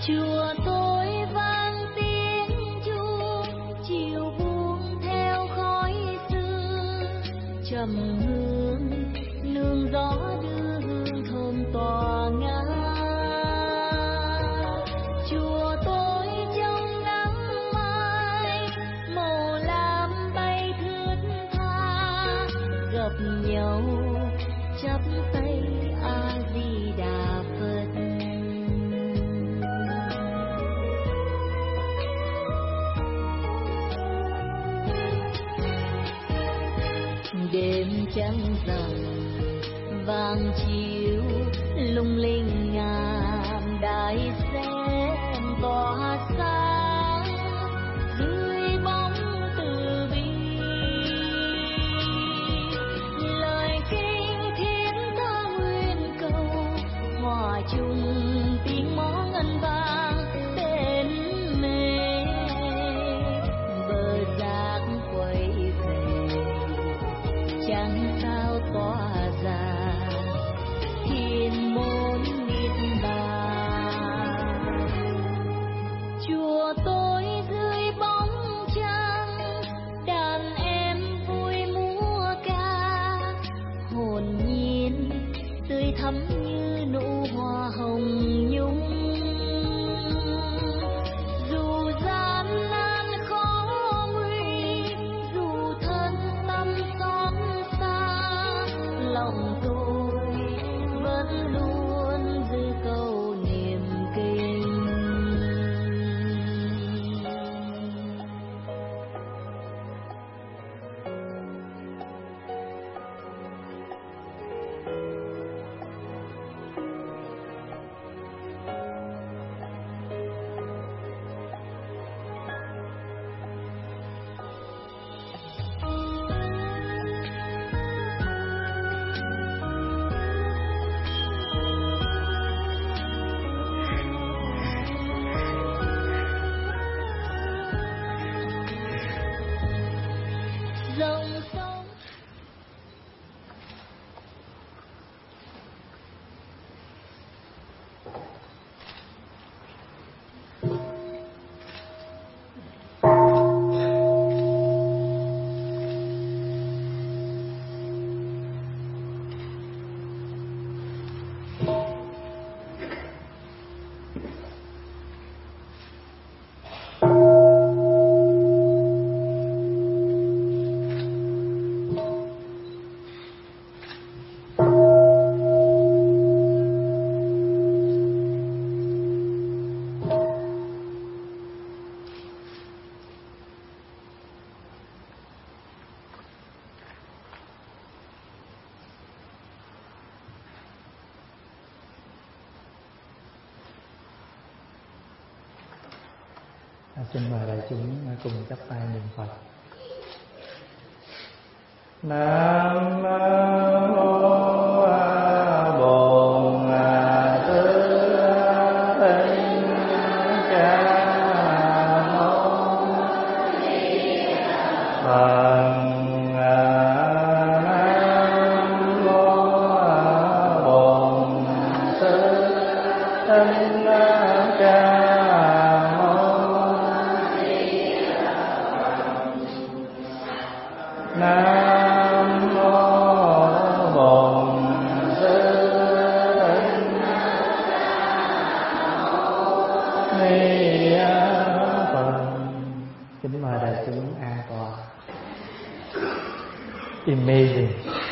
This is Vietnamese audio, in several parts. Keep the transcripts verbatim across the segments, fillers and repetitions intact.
chùa tôi vang tiếng chuông chiều buông theo khói sương, trầm hương nương gió đưa hương thơm tỏa ngát. Chùa tôi trong nắng mai màu lam bay thướt tha, gặp nhau chắp tay A Di Đà Phật. Đêm trăng rằm vàng chiếu lung linh ngàn đài sen tỏa sáng dưới bóng từ bi. Lời kinh thiên ta nguyện cầu hòa chung tiếng mõ ngân vang bên mê bờ giác quay về chẳng sao tỏa ra thiên môn niết bàn. Chùa tôi dưới bóng trăng đàn em vui múa ca, hồn nhiên tươi thắm như nụ hoa hồng nhung. Dù gian nan khó nguy, dù thân tâm xót xa, lòng tôi vẫn luôn giữ câu niềm kinh. Dòng sông Xin mời đại chúng cùng chắp tay niệm Phật. Nam mô Bổn Sư Thích Ca Mâu Ni Phật. Nam mô Bổn Sư Thích Ca Nam mô Bổn Sư Thích Ni Phật. Kính mời đại chúng an tọa. Amazing.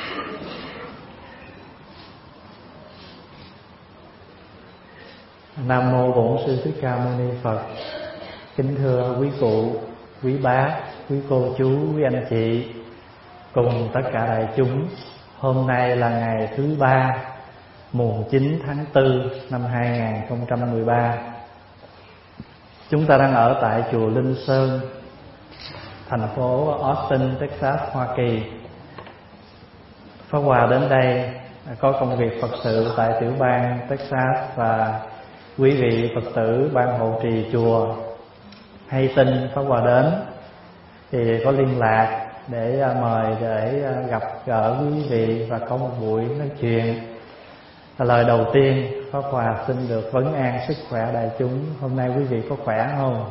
Nam mô Bổn Sư Thích Ca Mâu Ni Phật. Kính thưa quý cụ, quý bác, quý cô chú, quý anh chị cùng tất cả đại chúng, hôm nay là ngày thứ ba, mùng chín tháng tư năm hai không một ba. Chúng ta đang ở tại chùa Linh Sơn, thành phố Austin, Texas, Hoa Kỳ. Pháp Hòa đến đây có công việc Phật sự tại tiểu bang Texas, và quý vị Phật tử ban hộ trì chùa hay tin Pháp Hòa đến thì có liên lạc để mời để gặp gỡ quý vị và có một buổi nói chuyện. Lời đầu tiên Pháp Hòa xin được vấn an sức khỏe đại chúng. Hôm nay quý vị có khỏe không?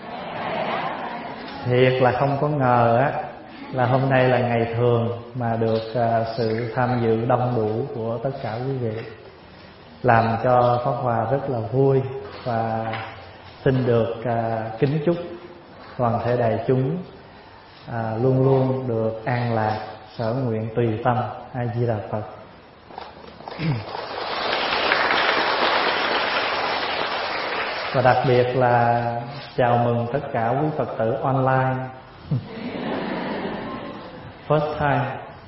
Thiệt là không có ngờ á, là hôm nay là ngày thường mà được uh, sự tham dự đông đủ của tất cả quý vị, làm cho Pháp Hòa rất là vui. Và xin được uh, kính chúc toàn thể đại chúng uh, luôn luôn được an lạc, sở nguyện tùy tâm. A Di Đà Phật. Và đặc biệt là chào mừng tất cả quý Phật tử online. First time.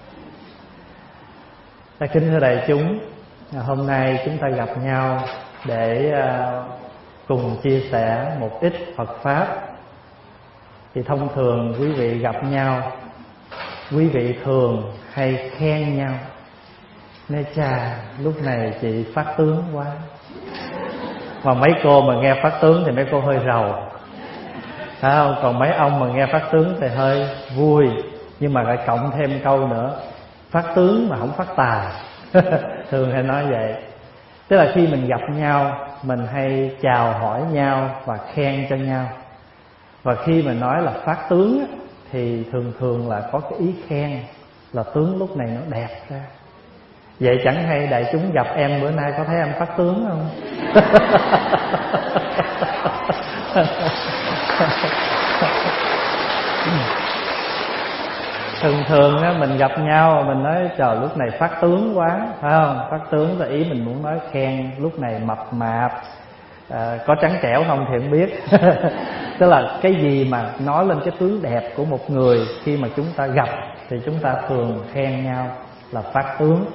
Ta kính thưa đại chúng, hôm nay chúng ta gặp nhau để cùng chia sẻ một ít Phật Pháp. Thì thông thường quý vị gặp nhau, quý vị thường hay khen nhau. Nói chà, lúc này chị phát tướng quá. Mà mấy cô mà nghe phát tướng thì mấy cô hơi rầu, phải không? Còn mấy ông mà nghe phát tướng thì hơi vui. Nhưng mà lại cộng thêm câu nữa, phát tướng mà không phát tài. Thường hay nói vậy. Tức là khi mình gặp nhau, mình hay chào hỏi nhau và khen cho nhau. Và khi mình nói là phát tướng thì thường thường là có cái ý khen, là tướng lúc này nó đẹp ra. Vậy chẳng hay đại chúng gặp em bữa nay có thấy em phát tướng không? Thường thường á, mình gặp nhau mình nói trời lúc này phát tướng quá, phải không? Phát tướng là ý mình muốn nói khen lúc này mập mạp, à, có trắng trẻo không thì không biết. Tức là cái gì mà nói lên cái tướng đẹp của một người khi mà chúng ta gặp thì chúng ta thường khen nhau là phát tướng.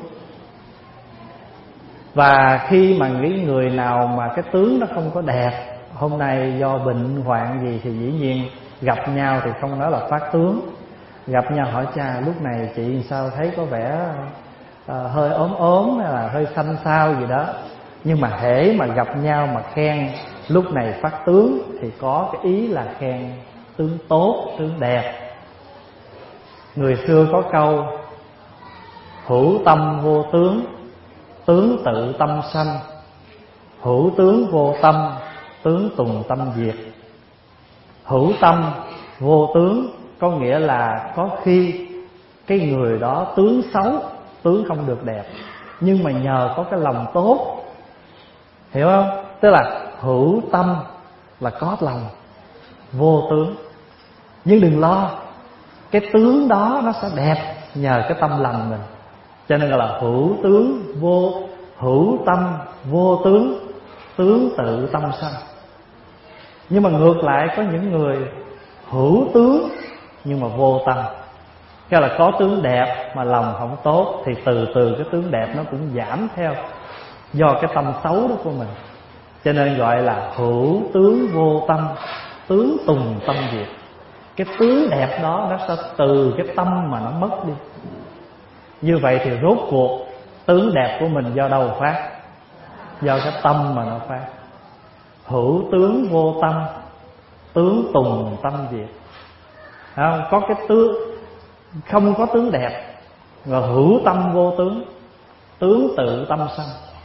Và khi mà những người nào mà cái tướng nó không có đẹp, hôm nay do bệnh hoạn gì thì dĩ nhiên gặp nhau thì không nói là phát tướng. Gặp nhau hỏi cha lúc này chị sao thấy có vẻ uh, hơi ốm ốm hay là hơi xanh xao gì đó. Nhưng mà hễ mà gặp nhau mà khen lúc này phát tướng thì có cái ý là khen tướng tốt, tướng đẹp. Người xưa có câu hữu tâm vô tướng, tướng tự tâm sanh. Hữu tướng vô tâm, tướng tùng tâm diệt. Hữu tâm vô tướng có nghĩa là có khi cái người đó tướng xấu, tướng không được đẹp, nhưng mà nhờ có cái lòng tốt. Hiểu không? Tức là hữu tâm là có lòng, vô tướng. Nhưng đừng lo, cái tướng đó nó sẽ đẹp nhờ cái tâm lành mình. Cho nên là hữu tướng vô, hữu tâm vô tướng, tướng tự tâm sanh. Nhưng mà ngược lại có những người hữu tướng nhưng mà vô tâm. Cái là có tướng đẹp mà lòng không tốt thì từ từ cái tướng đẹp nó cũng giảm theo, do cái tâm xấu đó của mình. Cho nên gọi là hữu tướng vô tâm, tướng tùng tâm diệt. Cái tướng đẹp đó nó sẽ từ cái tâm mà nó mất đi. Như vậy thì rốt cuộc tướng đẹp của mình do đâu phát? Do cái tâm mà nó phát. Hữu tướng vô tâm, tướng tùng tâm diệt. Không, có cái tướng không có tướng đẹp, và hữu tâm vô tướng, tướng tự tâm sanh.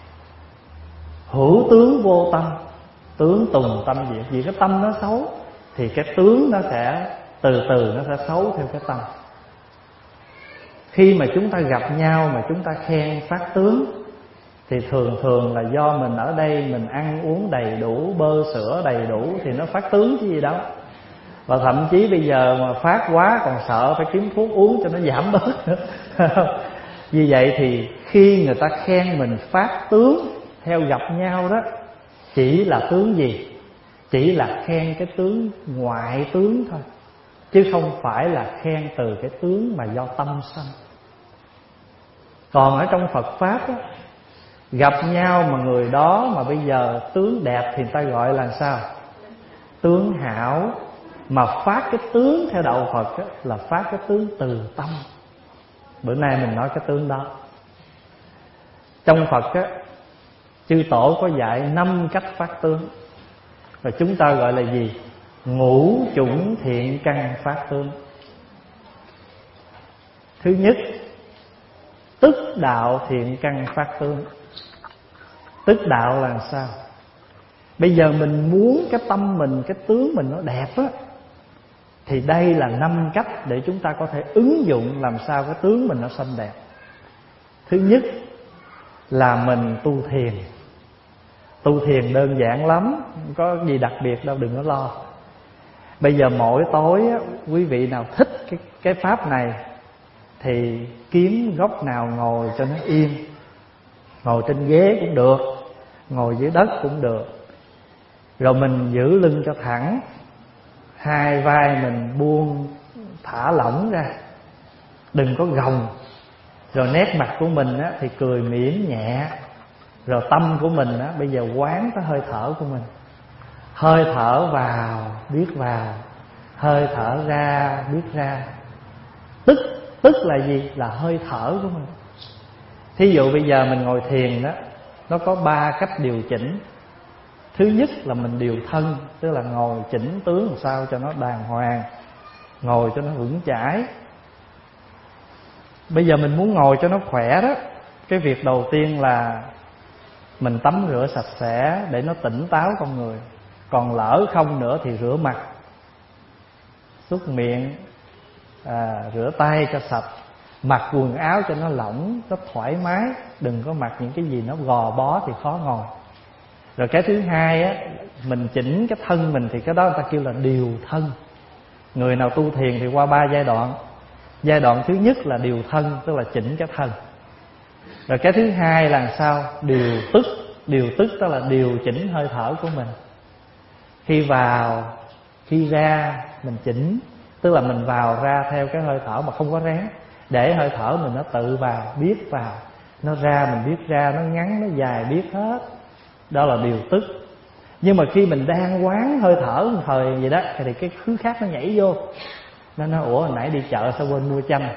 Hữu tướng vô tâm, tướng tùng tâm diệt. Vì cái tâm nó xấu thì cái tướng nó sẽ từ từ nó sẽ xấu theo cái tâm. Khi mà chúng ta gặp nhau mà chúng ta khen phát tướng thì thường thường là do mình ở đây mình ăn uống đầy đủ, bơ sữa đầy đủ thì nó phát tướng chứ gì đâu. Và thậm chí bây giờ mà phát quá còn sợ phải kiếm thuốc uống cho nó giảm bớt nữa. Vì vậy thì khi người ta khen mình phát tướng theo gặp nhau đó, chỉ là tướng gì? Chỉ là khen cái tướng ngoại tướng thôi, chứ không phải là khen từ cái tướng mà do tâm sanh. Còn ở trong Phật Pháp đó, gặp nhau mà người đó mà bây giờ tướng đẹp thì người ta gọi là sao? Tướng hảo. Mà phát cái tướng theo đạo Phật đó, là phát cái tướng từ tâm. Bữa nay mình nói cái tướng đó. Trong Phật á, chư tổ có dạy năm cách phát tướng, và chúng ta gọi là gì? Ngũ chủng thiện căn phát tướng. Thứ nhất, tức đạo thiện căn phát tướng. Tức đạo là sao? Bây giờ mình muốn cái tâm mình, cái tướng mình nó đẹp á, thì đây là năm cách để chúng ta có thể ứng dụng làm sao cái tướng mình nó xinh đẹp. Thứ nhất là mình tu thiền. Tu thiền đơn giản lắm, không có gì đặc biệt đâu, đừng có lo. Bây giờ mỗi tối á, quý vị nào thích cái, cái pháp này thì kiếm góc nào ngồi cho nó yên. Ngồi trên ghế cũng được, ngồi dưới đất cũng được. Rồi mình giữ lưng cho thẳng, hai vai mình buông thả lỏng ra, đừng có gồng. Rồi nét mặt của mình á, thì cười mỉm nhẹ. Rồi tâm của mình á, bây giờ quán tới hơi thở của mình. Hơi thở vào biết vào, hơi thở ra biết ra. Tức tức là gì? Là hơi thở của mình. Thí dụ bây giờ mình ngồi thiền đó, nó có ba cách điều chỉnh. Thứ nhất là mình điều thân, tức là ngồi chỉnh tướng làm sao cho nó đàng hoàng, ngồi cho nó vững chãi. Bây giờ mình muốn ngồi cho nó khỏe đó, cái việc đầu tiên là mình tắm rửa sạch sẽ để nó tỉnh táo con người. Còn lỡ không nữa thì rửa mặt, súc miệng, à, rửa tay cho sạch, mặc quần áo cho nó lỏng, nó thoải mái. Đừng có mặc những cái gì nó gò bó thì khó ngồi. Rồi cái thứ hai á, mình chỉnh cái thân mình thì cái đó người ta kêu là điều thân. Người nào tu thiền thì qua ba giai đoạn. Giai đoạn thứ nhất là điều thân, tức là chỉnh cái thân. Rồi cái thứ hai là sao? Điều tức. Điều tức tức là điều chỉnh hơi thở của mình. Khi vào, khi ra mình chỉnh, tức là mình vào ra theo cái hơi thở mà không có rén. Để hơi thở mình nó tự vào, biết vào. Nó ra mình biết ra, nó ngắn, nó dài biết hết. Đó là điều tức. Nhưng mà khi mình đang quán hơi thở một thời vậy đó, thì cái thứ khác nó nhảy vô. Nó nói ủa hồi nãy đi chợ sao quên mua chanh.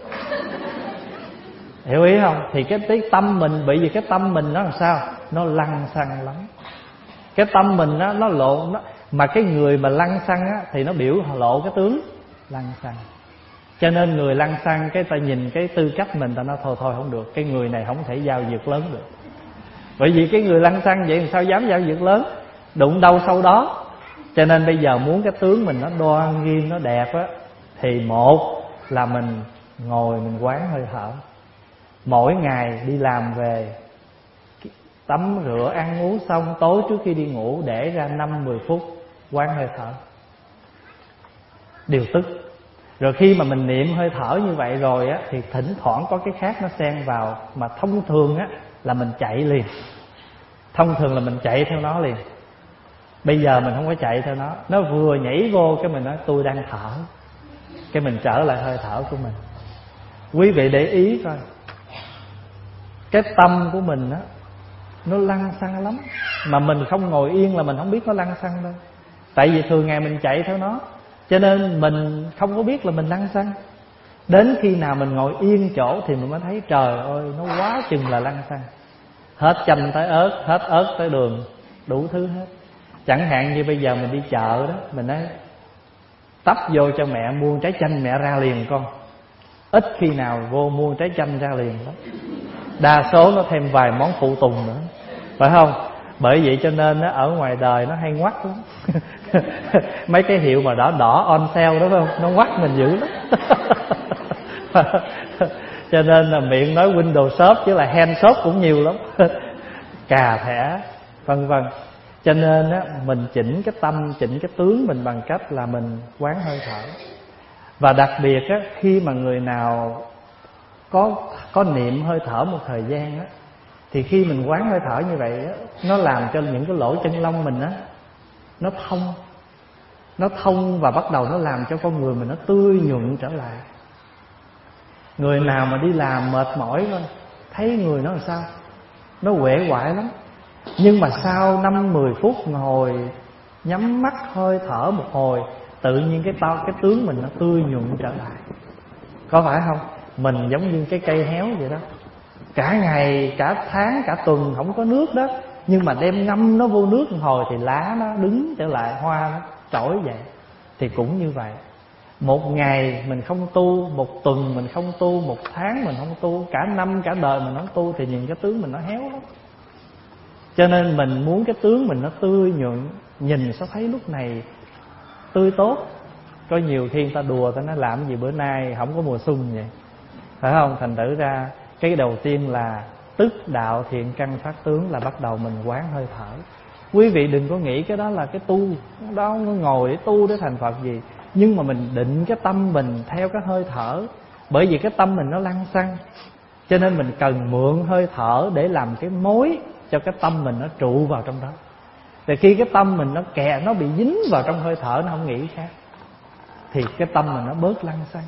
Hiểu ý không? Thì cái, cái tâm mình, bởi vì cái tâm mình nó làm sao? Nó lăng xăng lắm. Cái tâm mình nó, nó lộ nó, mà cái người mà lăng xăng á, thì nó biểu lộ cái tướng lăng xăng. Cho nên người lăng xăng cái ta nhìn cái tư cách mình ta nói thôi thôi không được, cái người này không thể giao việc lớn được. Bởi vì cái người lăng xăng vậy làm sao dám giao việc lớn, đụng đâu sau đó. Cho nên bây giờ muốn cái tướng mình nó đoan nghiêm, nó đẹp á, thì một là mình ngồi mình quán hơi thở. Mỗi ngày đi làm về, tắm rửa ăn uống xong, tối trước khi đi ngủ để ra năm mười phút quán hơi thở, điều tức. Rồi khi mà mình niệm hơi thở như vậy rồi á, thì thỉnh thoảng có cái khác nó xen vào. Mà thông thường á là mình chạy liền. Thông thường là mình chạy theo nó liền. Bây giờ mình không có chạy theo nó. Nó vừa nhảy vô cái mình nói tôi đang thở, cái mình trở lại hơi thở của mình. Quý vị để ý coi, cái tâm của mình á, nó lăng xăng lắm. Mà mình không ngồi yên là mình không biết nó lăng xăng đâu. Tại vì thường ngày mình chạy theo nó, cho nên mình không có biết là mình lăng xăng. Đến khi nào mình ngồi yên chỗ thì mình mới thấy trời ơi, nó quá chừng là lăng xăng. Hết chanh tới ớt, hết ớt tới đường, đủ thứ hết. Chẳng hạn như bây giờ mình đi chợ đó, mình nói tấp vô cho mẹ mua trái chanh, mẹ ra liền con. Ít khi nào vô mua trái chanh ra liền đó. Đa số nó thêm vài món phụ tùng nữa, phải không? Bởi vậy cho nên nó ở ngoài đời nó hay ngoắt lắm. Mấy cái hiệu mà đỏ đỏ on sale đó, phải không? Nó ngoắt mình dữ lắm. Cho nên là miệng nói window shop chứ là hand shop cũng nhiều lắm. Cà thẻ vân vân. Cho nên á, mình chỉnh cái tâm, chỉnh cái tướng mình bằng cách là mình quán hơi thở. Và đặc biệt á, khi mà người nào có có niệm hơi thở một thời gian á, thì khi mình quán hơi thở như vậy á, nó làm cho những cái lỗ chân lông mình á, nó thông. Nó thông và bắt đầu nó làm cho con người mình nó tươi nhuận trở lại. Người nào mà đi làm mệt mỏi thôi, thấy người nó làm sao? Nó uể oải lắm. Nhưng mà sau năm mười phút ngồi nhắm mắt hơi thở một hồi, tự nhiên cái to cái tướng mình nó tươi nhuận trở lại. Có phải không? Mình giống như cái cây héo vậy đó. Cả ngày, cả tháng, cả tuần không có nước đó, nhưng mà đem ngâm nó vô nước một hồi thì lá nó đứng trở lại, hoa nó trỗi dậy. Thì cũng như vậy. Một ngày mình không tu, một tuần mình không tu, một tháng mình không tu, cả năm cả đời mình không tu, thì nhìn cái tướng mình nó héo lắm. Cho nên mình muốn cái tướng mình nó tươi nhuận, nhìn sao thấy lúc này tươi tốt. Có nhiều khi người ta đùa, ta nói làm gì bữa nay không có mùa xuân vậy, phải không? Thành thử ra cái đầu tiên là tức đạo thiện căn phát tướng, là bắt đầu mình quán hơi thở. Quý vị đừng có nghĩ cái đó là cái tu, đó ngồi để tu để thành Phật gì. Nhưng mà mình định cái tâm mình theo cái hơi thở. Bởi vì cái tâm mình nó lăng xăng, cho nên mình cần mượn hơi thở để làm cái mối cho cái tâm mình nó trụ vào trong đó. Thì khi cái tâm mình nó kè, nó bị dính vào trong hơi thở, nó không nghĩ khác, thì cái tâm mình nó bớt lăng xăng.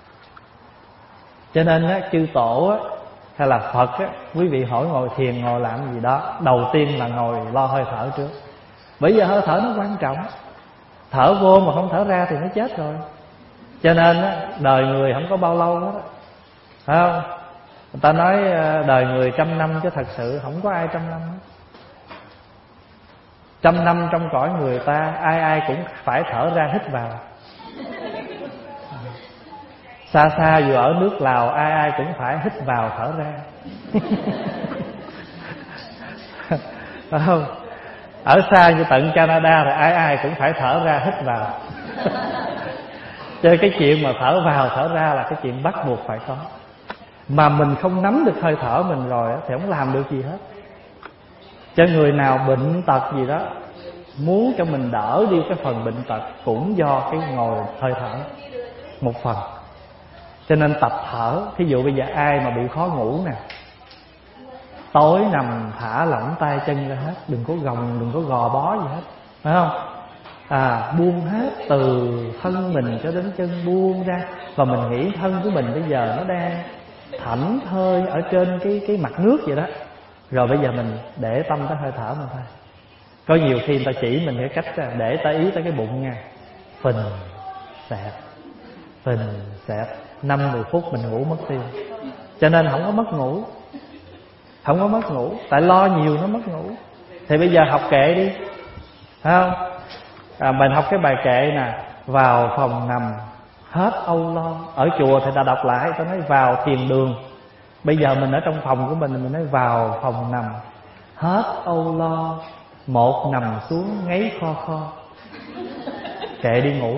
Cho nên á, chư tổ á, hay là Phật á, quý vị hỏi ngồi thiền ngồi làm gì đó, đầu tiên là ngồi lo hơi thở trước. Bởi vì hơi thở nó quan trọng. Thở vô mà không thở ra thì nó chết rồi. Cho nên á, đời người không có bao lâu hết á, phải không? Người ta nói đời người trăm năm, chứ thật sự không có ai trăm năm hết. Trăm năm trong cõi người ta, ai ai cũng phải thở ra hít vào. Xa xa dù ở nước Lào, ai ai cũng phải hít vào thở ra. Phải không? Ở xa như tận Canada thì ai ai cũng phải thở ra hít vào. Cho nên cái chuyện mà thở vào thở ra là cái chuyện bắt buộc phải có. Mà mình không nắm được hơi thở mình rồi thì không làm được gì hết. Cho người nào bệnh tật gì đó, muốn cho mình đỡ đi cái phần bệnh tật, cũng do cái ngồi hơi thở một phần. Cho nên tập thở. Thí dụ bây giờ ai mà bị khó ngủ nè, tối nằm thả lỏng tay chân ra hết, đừng có gồng, đừng có gò bó gì hết, phải không? À, buông hết từ thân mình cho đến chân, buông ra. Và mình nghĩ thân của mình bây giờ nó đang thảnh thơi ở trên cái cái mặt nước vậy đó. Rồi bây giờ mình để tâm tới hơi thở mình thôi. Có nhiều khi người ta chỉ mình cái cách để ta ý tới cái bụng nha. Phình xẹp, phình xẹp, năm mười phút mình ngủ mất tiêu. Cho nên không có mất ngủ, không có mất ngủ, tại lo nhiều nó mất ngủ. Thì bây giờ học kệ đi, phải không? À, mình học cái bài kệ nè: vào phòng nằm hết âu lo. Ở chùa thì ta đọc lại, ta nói vào thiền đường. Bây giờ mình ở trong phòng của mình, mình nói vào phòng nằm hết âu lo, một nằm xuống ngáy kho kho. Kệ đi ngủ.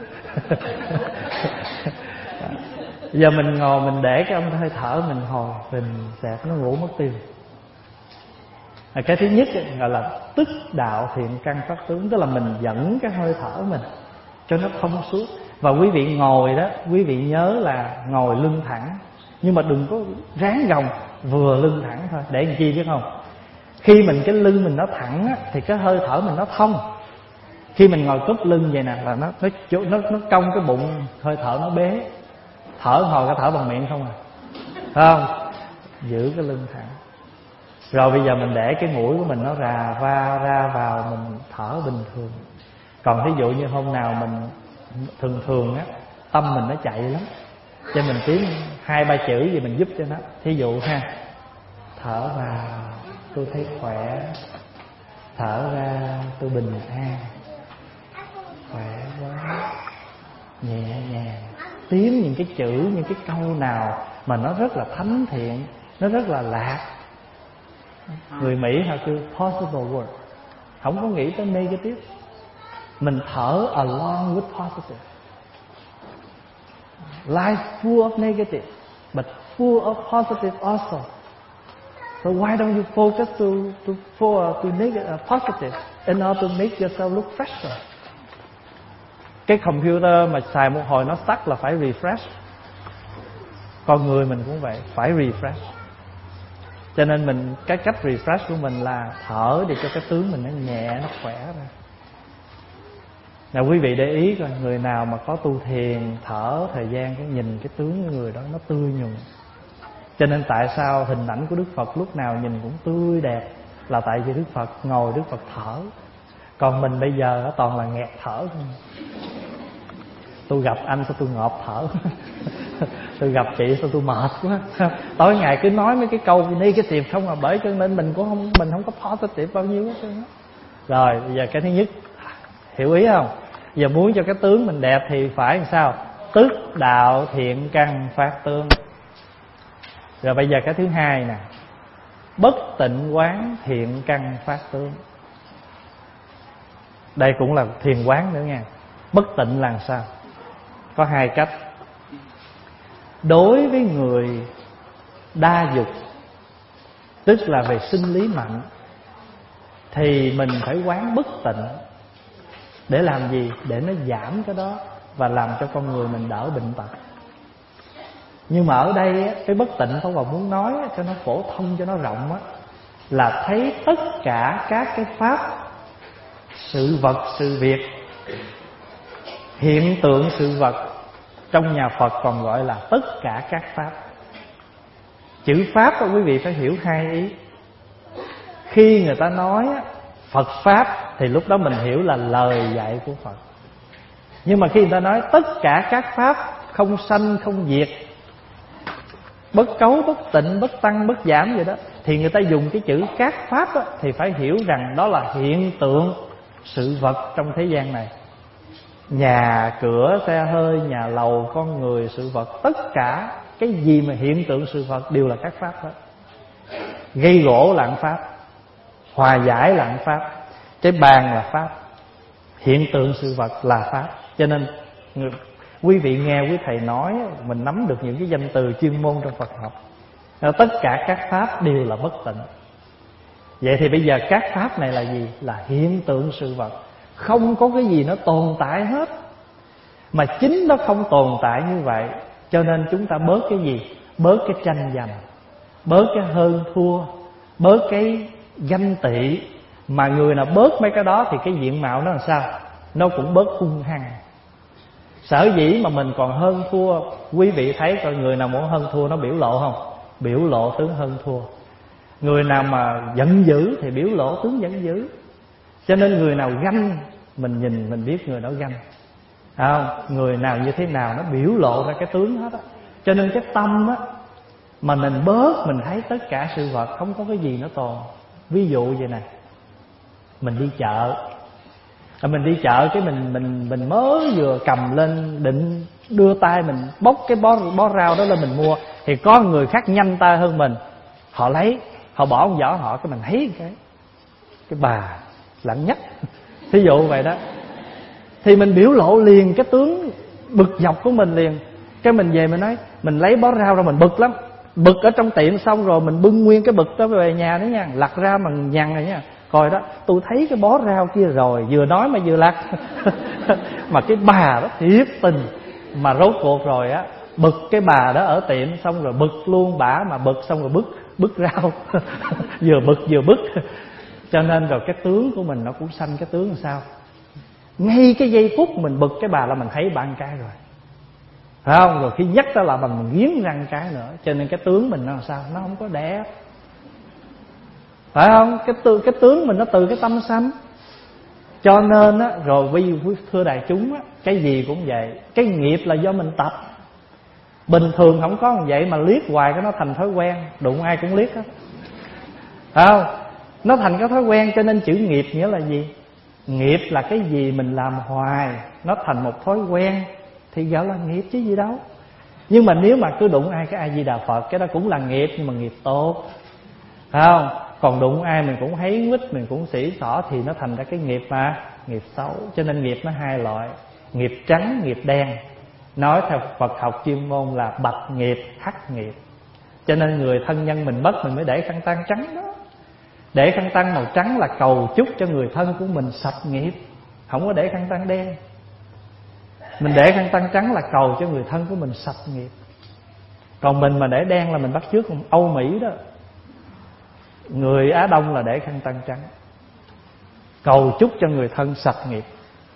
Giờ mình ngồi mình để cái âm hơi thở mình hồi mình xẹp, nó ngủ mất tiêu. À, cái thứ nhất gọi là tức đạo thiện căn phát tướng, tức là mình dẫn cái hơi thở mình cho nó thông suốt. Và quý vị ngồi đó, quý vị nhớ là ngồi lưng thẳng, nhưng mà đừng có ráng gồng, vừa lưng thẳng thôi. Để làm chi biết không? Khi mình cái lưng mình nó thẳng á, thì cái hơi thở mình nó thông. Khi mình ngồi cúp lưng vậy nè là nó nó nó, nó cong cái bụng, hơi thở nó bế. Thở hồi cái thở bằng miệng không à, phải không? Giữ cái lưng thẳng. Rồi bây giờ mình để cái mũi của mình nó rà va ra vào, mình thở bình thường. Còn thí dụ như hôm nào mình thường thường á, tâm mình nó chạy lắm, cho mình tiếng hai ba chữ gì mình giúp cho nó. Thí dụ ha, thở vào tôi thấy khỏe, thở ra tôi bình an, khỏe quá, nhẹ nhàng. Tiếng những cái chữ, những cái câu nào mà nó rất là thánh thiện, nó rất là lạc. Người Mỹ họ kêu positive word, không có nghĩ tới negative. Mình thở along with positive. Life full of negative, but full of positive also. So why don't you focus to to for to negative, uh, positive in order to make yourself look fresher? Cái computer mà xài một hồi nó stuck là phải refresh. Con người mình cũng vậy, phải refresh. Cho nên mình cái cách refresh của mình là thở để cho cái tướng mình nó nhẹ, nó khỏe ra. Nào quý vị để ý coi, người nào mà có tu thiền thở thời gian, cái nhìn cái tướng người đó nó tươi nhuận. Cho nên tại sao hình ảnh của Đức Phật lúc nào nhìn cũng tươi đẹp, là tại vì Đức Phật ngồi, Đức Phật thở. Còn mình bây giờ nó toàn là nghẹt thở thôi. Tôi gặp anh sao tôi ngợp thở. Tôi gặp chị sao tôi mệt quá. Tối ngày cứ nói mấy cái câu negative không à, bởi cho nên mình cũng không mình không có positive bao nhiêu hết trơn á. Rồi bây giờ cái thứ nhất, hiểu ý không? Giờ muốn cho cái tướng mình đẹp thì phải làm sao? Tức đạo thiện căn phát tướng. Rồi bây giờ cái thứ hai nè, bất tịnh quán thiện căn phát tướng. Đây cũng là thiền quán nữa nha. Bất tịnh là sao? Có hai cách. Đối với người đa dục, tức là về sinh lý mạnh, thì mình phải quán bất tịnh. Để làm gì? Để nó giảm cái đó và làm cho con người mình đỡ bệnh tật. Nhưng mà ở đây cái bất tịnh Pháp Hòa muốn nói cho nó phổ thông, cho nó rộng á, là thấy tất cả các cái pháp, sự vật, sự việc, hiện tượng sự vật. Trong nhà Phật còn gọi là tất cả các pháp. Chữ pháp đó quý vị phải hiểu hai ý. Khi người ta nói Phật Pháp thì lúc đó mình hiểu là lời dạy của Phật. Nhưng mà khi người ta nói tất cả các pháp không sanh không diệt, bất cấu, bất tịnh, bất tăng, bất giảm vậy đó, thì người ta dùng cái chữ các pháp đó, thì phải hiểu rằng đó là hiện tượng sự vật trong thế gian này. Nhà cửa, xe hơi, nhà lầu, con người, sự vật, tất cả cái gì mà hiện tượng sự vật đều là các pháp đó. Gây gỗ là pháp, hòa giải là pháp, cái bàn là pháp, hiện tượng sự vật là pháp. Cho nên quý vị nghe quý thầy nói, mình nắm được những cái danh từ chuyên môn trong Phật học. Tất cả các pháp đều là bất tịnh. Vậy thì bây giờ các pháp này là gì? Là hiện tượng sự vật. Không có cái gì nó tồn tại hết. Mà chính nó không tồn tại như vậy, cho nên chúng ta bớt cái gì? Bớt cái tranh giành, bớt cái hơn thua, bớt cái ganh tị. Mà người nào bớt mấy cái đó thì cái diện mạo nó làm sao? Nó cũng bớt hung hăng. Sở dĩ mà mình còn hơn thua, quý vị thấy coi người nào muốn hơn thua nó biểu lộ không? Biểu lộ tướng hơn thua. Người nào mà giận dữ thì biểu lộ tướng giận dữ. Cho nên người nào ganh, mình nhìn mình biết người đó ganh, không? Người nào như thế nào nó biểu lộ ra cái tướng hết á. Cho nên cái tâm á, mà mình bớt, mình thấy tất cả sự vật không có cái gì nó tồn. Ví dụ vậy này, mình đi chợ, mình đi chợ cái mình mình mình mới vừa cầm lên định đưa tay mình bóc cái bó bó rau đó lên mình mua, thì có người khác nhanh tay hơn mình, họ lấy, họ bỏ con giỏ họ, cái mình thấy cái cái bà lặng nhắc, thí dụ vậy đó, thì mình biểu lộ liền cái tướng bực dọc của mình liền. Cái mình về mình nói, mình lấy bó rau ra mình bực lắm, bực ở trong tiệm xong rồi mình bưng nguyên cái bực đó về nhà đó nha, lặt ra bằng nhằn này nha. Coi đó, tôi thấy cái bó rau kia rồi, vừa nói mà vừa lặt. Mà cái bà đó thiệt tình, mà rốt cuộc rồi á, bực cái bà đó ở tiệm xong rồi bực luôn bả, mà bực xong rồi bức bức rau. Vừa bực vừa bức. Cho nên rồi cái tướng của mình nó cũng sanh cái tướng làm sao? Ngay cái giây phút mình bực cái bà là mình thấy bạn cái rồi, phải không? Rồi khi nhắc ra là mình nghiến răng cái nữa. Cho nên cái tướng mình nó làm sao? Nó không có đẹp, phải không? Cái, tư, cái tướng mình nó từ cái tâm sanh. Cho nên á, rồi bây thưa đại chúng á, cái gì cũng vậy. Cái nghiệp là do mình tập. Bình thường không có như vậy mà liếc hoài cái nó thành thói quen, đụng ai cũng liếc hết, phải không? Nó thành cái thói quen. Cho nên chữ nghiệp nghĩa là gì? Nghiệp là cái gì mình làm hoài, nó thành một thói quen thì gọi là nghiệp chứ gì đâu. Nhưng mà nếu mà cứ đụng ai cái A Di Đà Phật, cái đó cũng là nghiệp, nhưng mà nghiệp tốt, phải không? Còn đụng ai mình cũng thấy quýt, mình cũng xỉ xỏ thì nó thành ra cái nghiệp mà nghiệp xấu. Cho nên nghiệp nó hai loại, nghiệp trắng, nghiệp đen. Nói theo Phật học chuyên môn là bạch nghiệp, hắc nghiệp. Cho nên người thân nhân mình mất mình mới để khăn tang trắng đó. Để khăn tang màu trắng là cầu chúc cho người thân của mình sạch nghiệp, không có để khăn tang đen. Mình để khăn tang trắng là cầu cho người thân của mình sạch nghiệp. Còn mình mà để đen là mình bắt chước Âu Mỹ đó. Người Á Đông là để khăn tang trắng, cầu chúc cho người thân sạch nghiệp.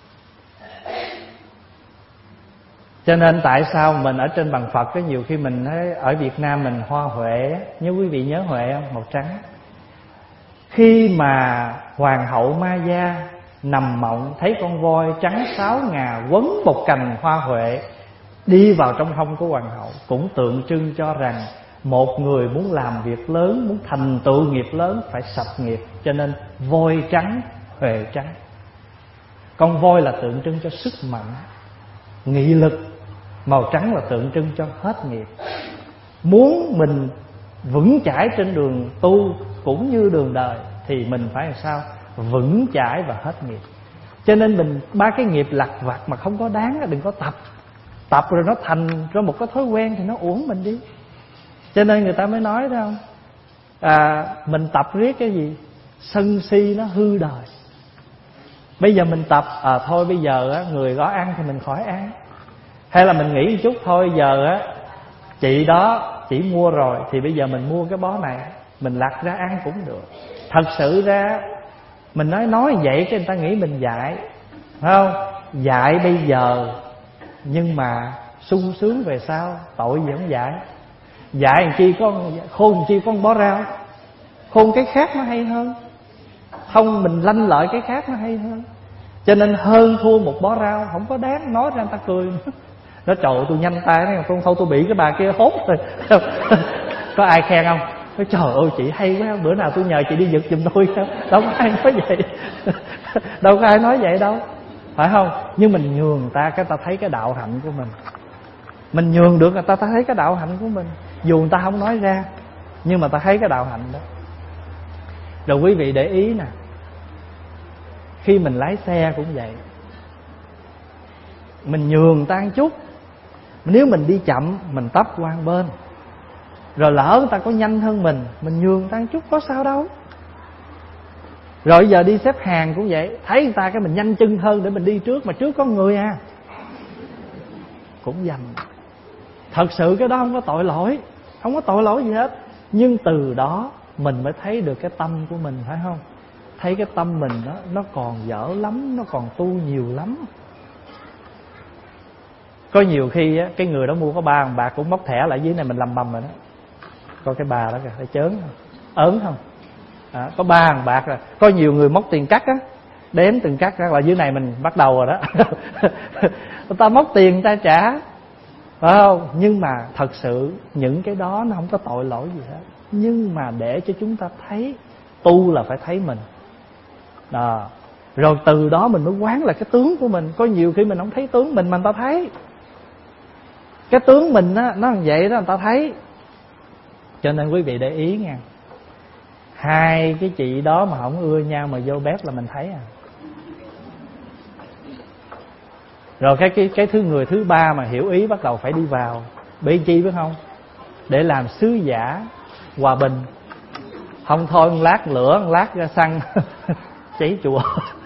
Cho nên tại sao mình ở trên bằng Phật có nhiều khi mình thấy ở Việt Nam mình hoa huệ, nhớ quý vị nhớ huệ không? Màu trắng. Khi mà Hoàng hậu Maya nằm mộng thấy con voi trắng sáu ngà quấn một cành hoa huệ đi vào trong hông của Hoàng hậu, cũng tượng trưng cho rằng một người muốn làm việc lớn, muốn thành tựu nghiệp lớn phải sạch nghiệp. Cho nên voi trắng, huệ trắng. Con voi là tượng trưng cho sức mạnh, nghị lực. Màu trắng là tượng trưng cho hết nghiệp. Muốn mình vững chãi trên đường tu, cũng như đường đời, thì mình phải làm sao? Vững chãi và hết nghiệp. Cho nên mình ba cái nghiệp lặt vặt mà không có đáng, đừng có tập. Tập rồi nó thành ra một cái thói quen thì nó uổng mình đi. Cho nên người ta mới nói thấy không, à, mình tập riết cái gì? Sân si nó hư đời. Bây giờ mình tập, à thôi bây giờ á, người đó ăn thì mình khỏi ăn. Hay là mình nghĩ một chút, thôi giờ á, chị đó chỉ mua rồi thì bây giờ mình mua cái bó này, mình lặt ra ăn cũng được. Thật sự ra mình nói nói vậy cái người ta nghĩ mình dạy, phải không? Dạy bây giờ nhưng mà sung sướng về sau, tội gì không dạy. Dạy làm chi có khôn làm chi có một bó rau, khôn cái khác nó hay hơn. Không, mình lanh lợi cái khác nó hay hơn. Cho nên hơn thua một bó rau không có đáng, nói ra người ta cười. Nói trời ơi tôi nhanh tay đấy, không thôi tôi bị cái bà kia hốt rồi. Có ai khen không? Nói trời ơi chị hay quá, bữa nào tôi nhờ chị đi giật giùm tôi. Đâu có ai nói vậy. Đâu có ai nói vậy đâu, phải không? Nhưng mình nhường người ta, cái ta thấy cái đạo hạnh của mình. Mình nhường được người ta, ta thấy cái đạo hạnh của mình. Dù người ta không nói ra, nhưng mà ta thấy cái đạo hạnh đó. Rồi quý vị để ý nè, khi mình lái xe cũng vậy, mình nhường người ta một chút. Nếu mình đi chậm mình tấp qua một bên, rồi lỡ người ta có nhanh hơn mình, mình nhường người ta một chút có sao đâu. Rồi giờ đi xếp hàng cũng vậy, thấy người ta cái mình nhanh chân hơn để mình đi trước, mà trước có người à, cũng dầm. Thật sự cái đó không có tội lỗi, không có tội lỗi gì hết. Nhưng từ đó mình mới thấy được cái tâm của mình, phải không? Thấy cái tâm mình đó, nó còn dở lắm, nó còn tu nhiều lắm. Có nhiều khi á, cái người đó mua có ba đồng bạc cũng móc thẻ lại dưới này mình lầm bầm rồi đó. Coi cái bà đó kìa, thấy chớn không? Ớn không? À, có ba đồng bạc rồi. Có nhiều người móc tiền cắt á, đếm từng cắt ra là dưới này mình bắt đầu rồi đó. Người ta móc tiền người ta trả, phải không? Nhưng mà thật sự những cái đó nó không có tội lỗi gì hết. Nhưng mà để cho chúng ta thấy, tu là phải thấy mình đó. Rồi từ đó mình mới quán lại cái tướng của mình. Có nhiều khi mình không thấy tướng mình mà người ta thấy. Cái tướng mình á, nó như vậy đó người ta thấy. Cho nên quý vị để ý nha, hai cái chị đó mà không ưa nhau mà vô bếp là mình thấy à. Rồi cái cái cái thứ người thứ ba mà hiểu ý bắt đầu phải đi vào. Bởi chi biết không? Để làm sứ giả hòa bình. Không thôi một lát lửa, một lát ra xăng cháy chùa.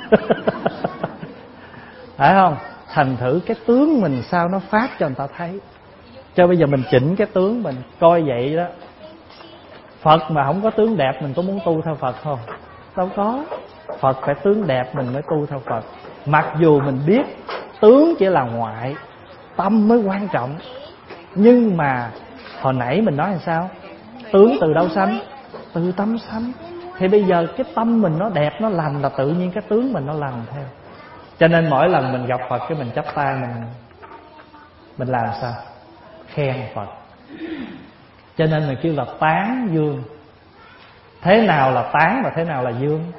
Phải không? Thành thử cái tướng mình sao nó phát cho người ta thấy. Cho bây giờ mình chỉnh cái tướng mình, coi vậy đó. Phật mà không có tướng đẹp mình có muốn tu theo Phật không? Đâu có. Phật phải tướng đẹp mình mới tu theo Phật. Mặc dù mình biết tướng chỉ là ngoại, tâm mới quan trọng. Nhưng mà hồi nãy mình nói làm sao? Tướng từ đâu sanh? Từ tâm sanh. Thì bây giờ cái tâm mình nó đẹp, nó lành là tự nhiên cái tướng mình nó lành theo. Cho nên mỗi lần mình gặp Phật cái mình chắp tay mình Mình làm sao? Khen Phật. Cho nên mình kêu là tán dương. Thế nào là tán và thế nào là dương?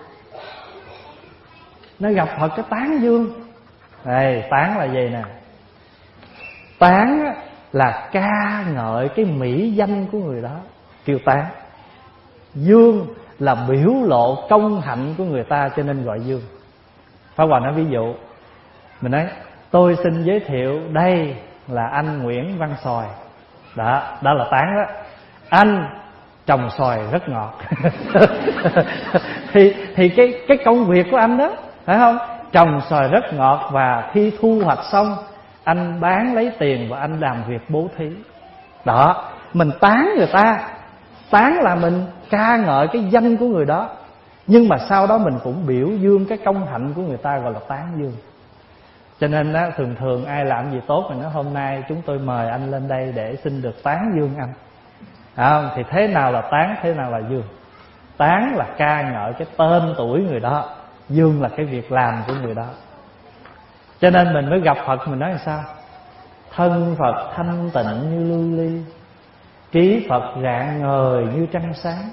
Nó gặp Phật cái tán dương. Đây, tán là gì nè? Tán là ca ngợi cái mỹ danh của người đó, kêu tán. Dương là biểu lộ công hạnh của người ta, cho nên gọi dương. Pháp Hòa nói ví dụ, mình nói tôi xin giới thiệu đây là anh Nguyễn Văn Xoài. Đó, đó là tán đó. Anh trồng xoài rất ngọt. Thì thì cái cái công việc của anh đó, phải không? Trồng xoài rất ngọt và khi thu hoạch xong anh bán lấy tiền và anh làm việc bố thí. Đó, mình tán người ta. Tán là mình ca ngợi cái danh của người đó. Nhưng mà sau đó mình cũng biểu dương cái công hạnh của người ta, gọi là tán dương. Cho nên á, thường thường ai làm gì tốt mình nói hôm nay chúng tôi mời anh lên đây để xin được tán dương anh. À, thì thế nào là tán, thế nào là dương? Tán là ca ngợi cái tên tuổi người đó, dương là cái việc làm của người đó. Cho nên mình mới gặp Phật mình nói làm sao? Thân Phật thanh tịnh như lưu ly, trí Phật rạng ngời như trăng sáng.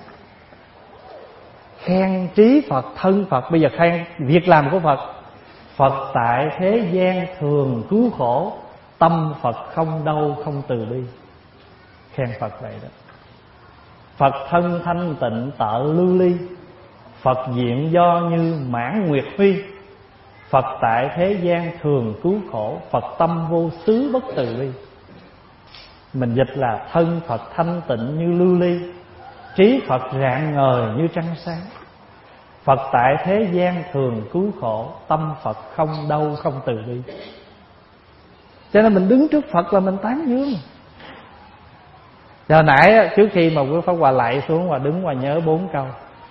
Khen trí Phật, thân Phật. Bây giờ khen việc làm của Phật. Phật tại thế gian thường cứu khổ, tâm Phật không đau không từ bi. Khen Phật vậy đó. Phật thân thanh tịnh tợ lưu ly, Phật diện do như mãn nguyệt huy. Phật tại thế gian thường cứu khổ, Phật tâm vô xứ bất từ bi. Mình dịch là thân Phật thanh tịnh như lưu ly, trí Phật rạng ngời như trăng sáng. Phật tại thế gian thường cứu khổ, tâm Phật không đau không từ bi. Cho nên mình đứng trước Phật là mình tán dương. Giờ nãy trước khi mà quý Pháp Hòa lạy xuống và đứng và nhớ bốn câu: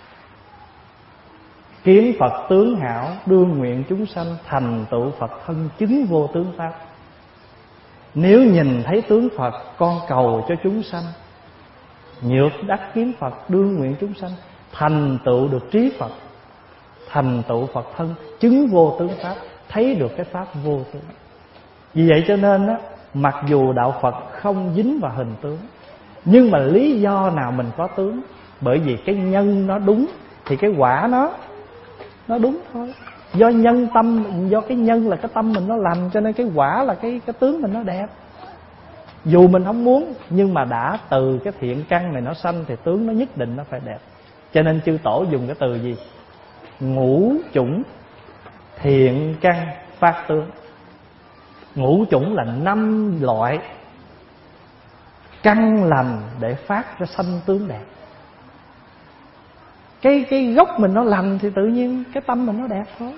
kiến Phật tướng hảo, đương nguyện chúng sanh thành tựu Phật thân chứng vô tướng pháp. Nếu nhìn thấy tướng Phật, con cầu cho chúng sanh nhược đắc kiến Phật, đương nguyện chúng sanh thành tựu được trí Phật, thành tựu Phật thân chứng vô tướng pháp, thấy được cái pháp vô tướng. Vì vậy cho nên á, mặc dù đạo Phật không dính vào hình tướng, nhưng mà lý do nào mình có tướng? Bởi vì cái nhân nó đúng thì cái quả nó nó đúng thôi. Do nhân tâm, do cái nhân là cái tâm mình nó lành, cho nên cái quả là cái cái tướng mình nó đẹp. Dù mình không muốn, nhưng mà đã từ cái thiện căn này nó sanh thì tướng nó nhất định nó phải đẹp. Cho nên chư tổ dùng cái từ gì? Ngũ chủng thiện căn phát tướng. Ngũ chủng là năm loại căn lành để phát ra sanh tướng đẹp. Cái cái gốc mình nó lành thì tự nhiên cái tâm mình nó đẹp thôi.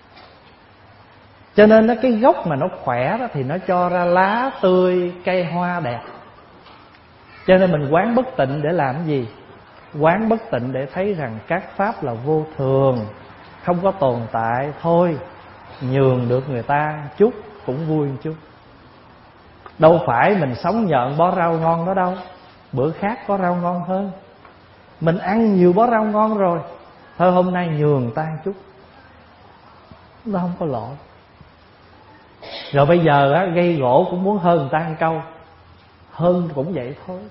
Cho nên đó, cái gốc mà nó khỏe đó thì nó cho ra lá tươi, cây hoa đẹp. Cho nên mình quán bất tịnh để làm gì? Quán bất tịnh để thấy rằng các pháp là vô thường, không có tồn tại. Thôi nhường được người ta chút cũng vui một chút. Đâu phải mình sống nhợn bó rau ngon đó đâu, bữa khác có rau ngon hơn. Mình ăn nhiều bó rau ngon rồi, thôi hôm nay nhường ta chút, nó không có lỗi. Rồi bây giờ á, gây gỗ cũng muốn hơn người ta ăn câu, hơn cũng vậy thôi.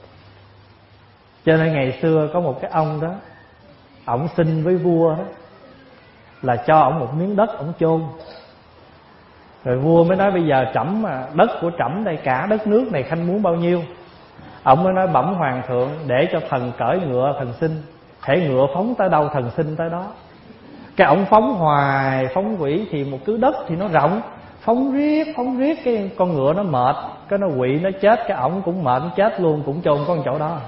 Cho nên ngày xưa có một cái ông đó, ổng xin với vua đó là cho ổng một miếng đất ổng chôn. Rồi vua mới nói bây giờ trẫm mà đất của trẫm đây, cả đất nước này khanh muốn bao nhiêu? Ông mới nói bẩm hoàng thượng, để cho thần cởi ngựa thần sinh, thể ngựa phóng tới đâu thần sinh tới đó. Cái ổng phóng hoài phóng quỷ, thì một cứ đất thì nó rộng, phóng riết phóng riết cái con ngựa nó mệt, cái nó quỵ nó chết, cái ổng cũng mệt chết luôn, cũng chôn con chỗ đó.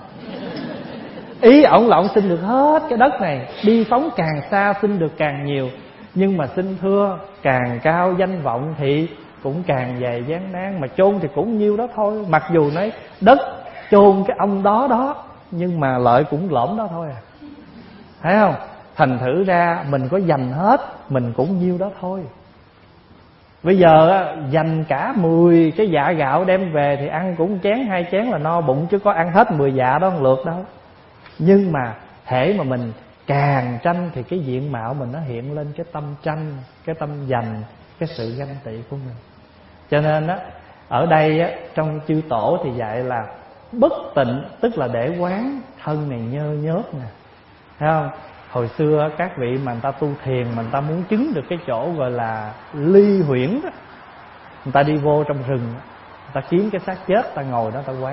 Ý ổng là ổng xin được hết cái đất này, đi phóng càng xa xin được càng nhiều. Nhưng mà xin thưa, càng cao danh vọng thì cũng càng dày gian nan, mà chôn thì cũng nhiêu đó thôi. Mặc dù nói đất chôn cái ông đó đó, nhưng mà lợi cũng lõm đó thôi à. Thấy không? Thành thử ra mình có dành hết, mình cũng nhiêu đó thôi. Bây giờ á, dành cả mười cái dạ gạo đem về thì ăn cũng chén hai chén là no bụng, chứ có ăn hết mười dạ đó không lượt đâu. Nhưng mà hễ mà mình càng tranh thì cái diện mạo mình nó hiện lên cái tâm tranh, cái tâm dành, cái sự ganh tị của mình. Cho nên á, ở đây á, trong chư tổ thì dạy là bất tịnh, tức là để quán thân này nhơ nhớt nè. Thấy không? Hồi xưa các vị mà người ta tu thiền, mà người ta muốn chứng được cái chỗ gọi là ly huyễn đó, người ta đi vô trong rừng, người ta kiếm cái xác chết, người ta ngồi đó người ta quán.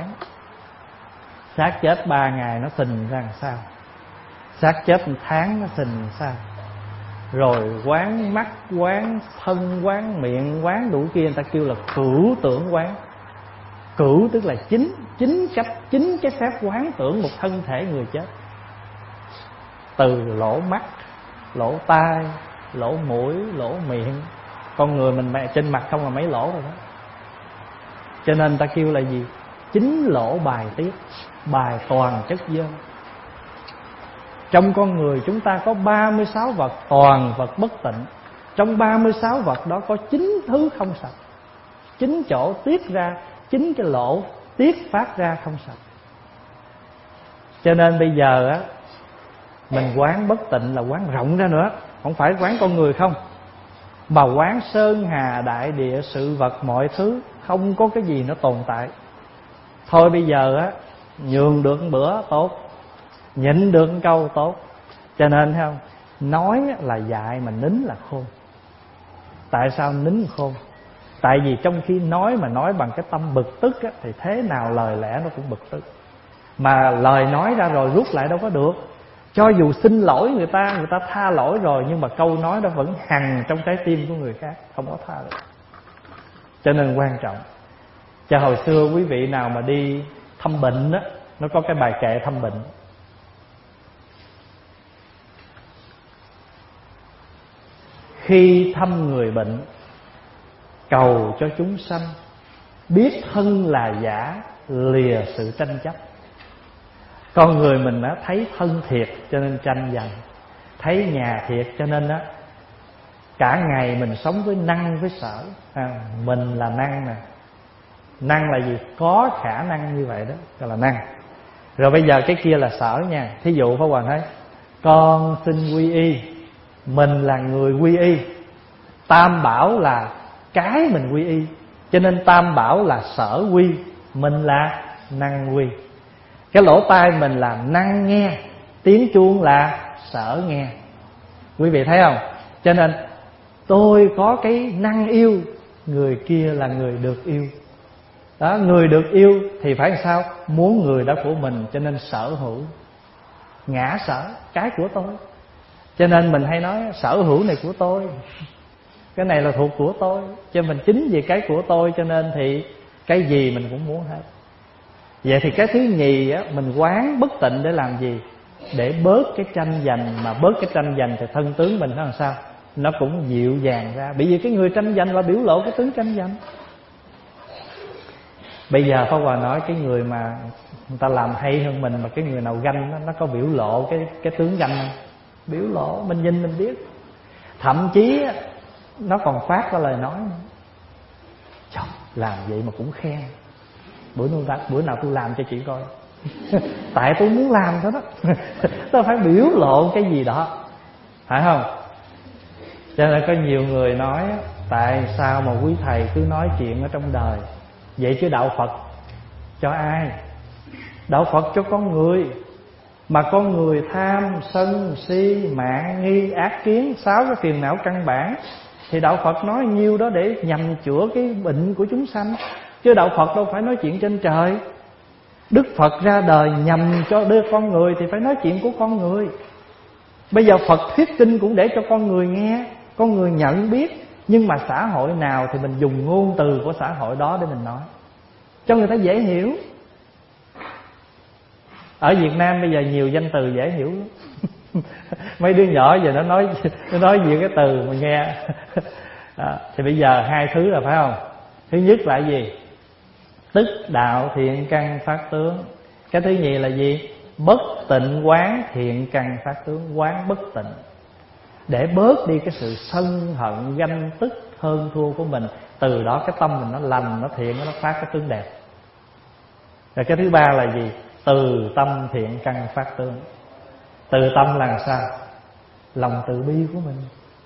Xác chết ba ngày nó sình ra làm sao, xác chết một tháng nó sình làm sao, rồi quán mắt, quán thân, quán miệng, quán đủ kia, người ta kêu là cửu tưởng quán. Cửu tức là chính, chính cách, chính cái phép quán tưởng một thân thể người chết. Từ lỗ mắt, lỗ tai, lỗ mũi, lỗ miệng. Con người mình trên mặt không là mấy lỗ rồi đó. Cho nên người ta kêu là gì? Chính lỗ bài tiết, bài toàn chất dơ. Trong con người chúng ta có ba mươi sáu vật, toàn vật bất tịnh. Trong ba mươi sáu vật đó có chín thứ không sạch, chín chỗ tiết ra, chín cái lỗ tiết phát ra không sạch. Cho nên bây giờ á, mình quán bất tịnh là quán rộng ra nữa, không phải quán con người không, mà quán sơn hà đại địa, sự vật mọi thứ, không có cái gì nó tồn tại. Thôi bây giờ á, nhường được một bữa tốt, nhịn được một câu tốt. Cho nên thấy không, nói là dại mà nín là khôn. Tại sao nín khôn? Tại vì trong khi nói mà nói bằng cái tâm bực tức á, thì thế nào lời lẽ nó cũng bực tức. Mà lời nói ra rồi rút lại đâu có được. Cho dù xin lỗi người ta, người ta tha lỗi rồi, nhưng mà câu nói đó vẫn hằn trong trái tim của người khác, không có tha được. Cho nên quan trọng. Cho hồi xưa quý vị nào mà đi thăm bệnh á, nó có cái bài kệ thăm bệnh. Khi thăm người bệnh, cầu cho chúng sanh biết thân là giả, lìa sự tranh chấp. Con người mình đã thấy thân thiệt cho nên tranh giành, thấy nhà thiệt cho nên á cả ngày mình sống với năng với sở. À, mình là năng nè. Năng là gì? Có khả năng như vậy đó, gọi là năng. Rồi bây giờ cái kia là sở nha. Thí dụ Pháp Hòa thấy con xin quy y, mình là người quy y. Tam bảo là cái mình quy y, cho nên tam bảo là sở quy, mình là năng quy. Cái lỗ tai mình là năng nghe, tiếng chuông là sở nghe. Quý vị thấy không? Cho nên tôi có cái năng yêu, người kia là người được yêu. Đó, người được yêu thì phải sao? Muốn người đó của mình, cho nên sở hữu. Ngã sở, cái của tôi. Cho nên mình hay nói sở hữu này của tôi, cái này là thuộc của tôi. Cho mình chính vì cái của tôi cho nên thì cái gì mình cũng muốn hết. Vậy thì cái thứ nhì á, mình quán bất tịnh để làm gì? Để bớt cái tranh giành. Mà bớt cái tranh giành thì thân tướng mình nó làm sao? Nó cũng dịu dàng ra. Bởi vì cái người tranh giành là biểu lộ cái tướng tranh giành. Bây giờ Pháp Hòa nói cái người mà người ta làm hay hơn mình, mà cái người nào ganh nó, nó có biểu lộ cái cái tướng ganh không? Biểu lộ, mình nhìn mình biết. Thậm chí nó còn phát ra lời nói. Trời, làm vậy mà cũng khen. Bữa nào, bữa nào tôi làm cho chị coi. Tại tôi muốn làm thôi đó. Tôi phải biểu lộ cái gì đó, phải không? Cho nên có nhiều người nói tại sao mà quý thầy cứ nói chuyện ở trong đời vậy, chứ đạo Phật cho ai? Đạo Phật cho con người. Mà con người tham, sân, si, mạng, nghi, ác kiến, sáu cái phiền não căn bản, thì đạo Phật nói nhiêu đó để nhằm chữa cái bệnh của chúng sanh. Chứ đạo Phật đâu phải nói chuyện trên trời. Đức Phật ra đời nhằm cho đưa con người thì phải nói chuyện của con người. Bây giờ Phật thuyết kinh cũng để cho con người nghe, con người nhận biết. Nhưng mà xã hội nào thì mình dùng ngôn từ của xã hội đó để mình nói, cho người ta dễ hiểu. Ở Việt Nam bây giờ nhiều danh từ dễ hiểu lắm. Mấy đứa nhỏ giờ nó nói nó nói nhiều cái từ mà nghe. À, thì bây giờ hai thứ là phải không? Thứ nhất là gì? Tức đạo thiện căn phát tướng. Cái thứ nhì là gì? Bất tịnh quán thiện căn phát tướng. Quán bất tịnh để bớt đi cái sự sân hận ganh tức hơn thua của mình. Từ đó cái tâm mình nó lành, nó thiện, nó phát cái tướng đẹp. Rồi cái thứ ba là gì? Từ tâm thiện căn phát tướng. Từ tâm là sao? Lòng từ bi của mình.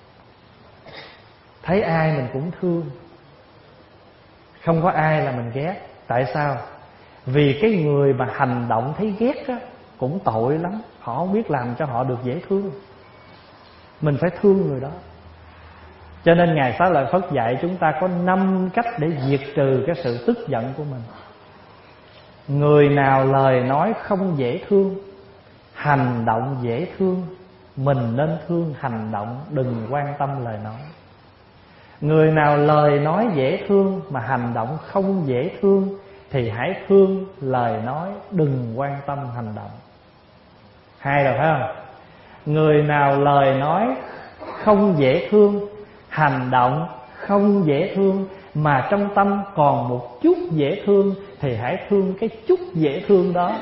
Thấy ai mình cũng thương, không có ai là mình ghét. Tại sao? Vì cái người mà hành động thấy ghét á, cũng tội lắm. Họ không biết làm cho họ được dễ thương. Mình phải thương người đó. Cho nên Ngài Xá Lợi Phất dạy chúng ta có năm cách để diệt trừ cái sự tức giận của mình. Người nào lời nói không dễ thương, hành động dễ thương, mình nên thương hành động, đừng quan tâm lời nói. Người nào lời nói dễ thương mà hành động không dễ thương thì hãy thương lời nói, đừng quan tâm hành động. Hai rồi phải không? Người nào lời nói không dễ thương, hành động không dễ thương, mà trong tâm còn một chút dễ thương thì hãy thương cái chút dễ thương đó.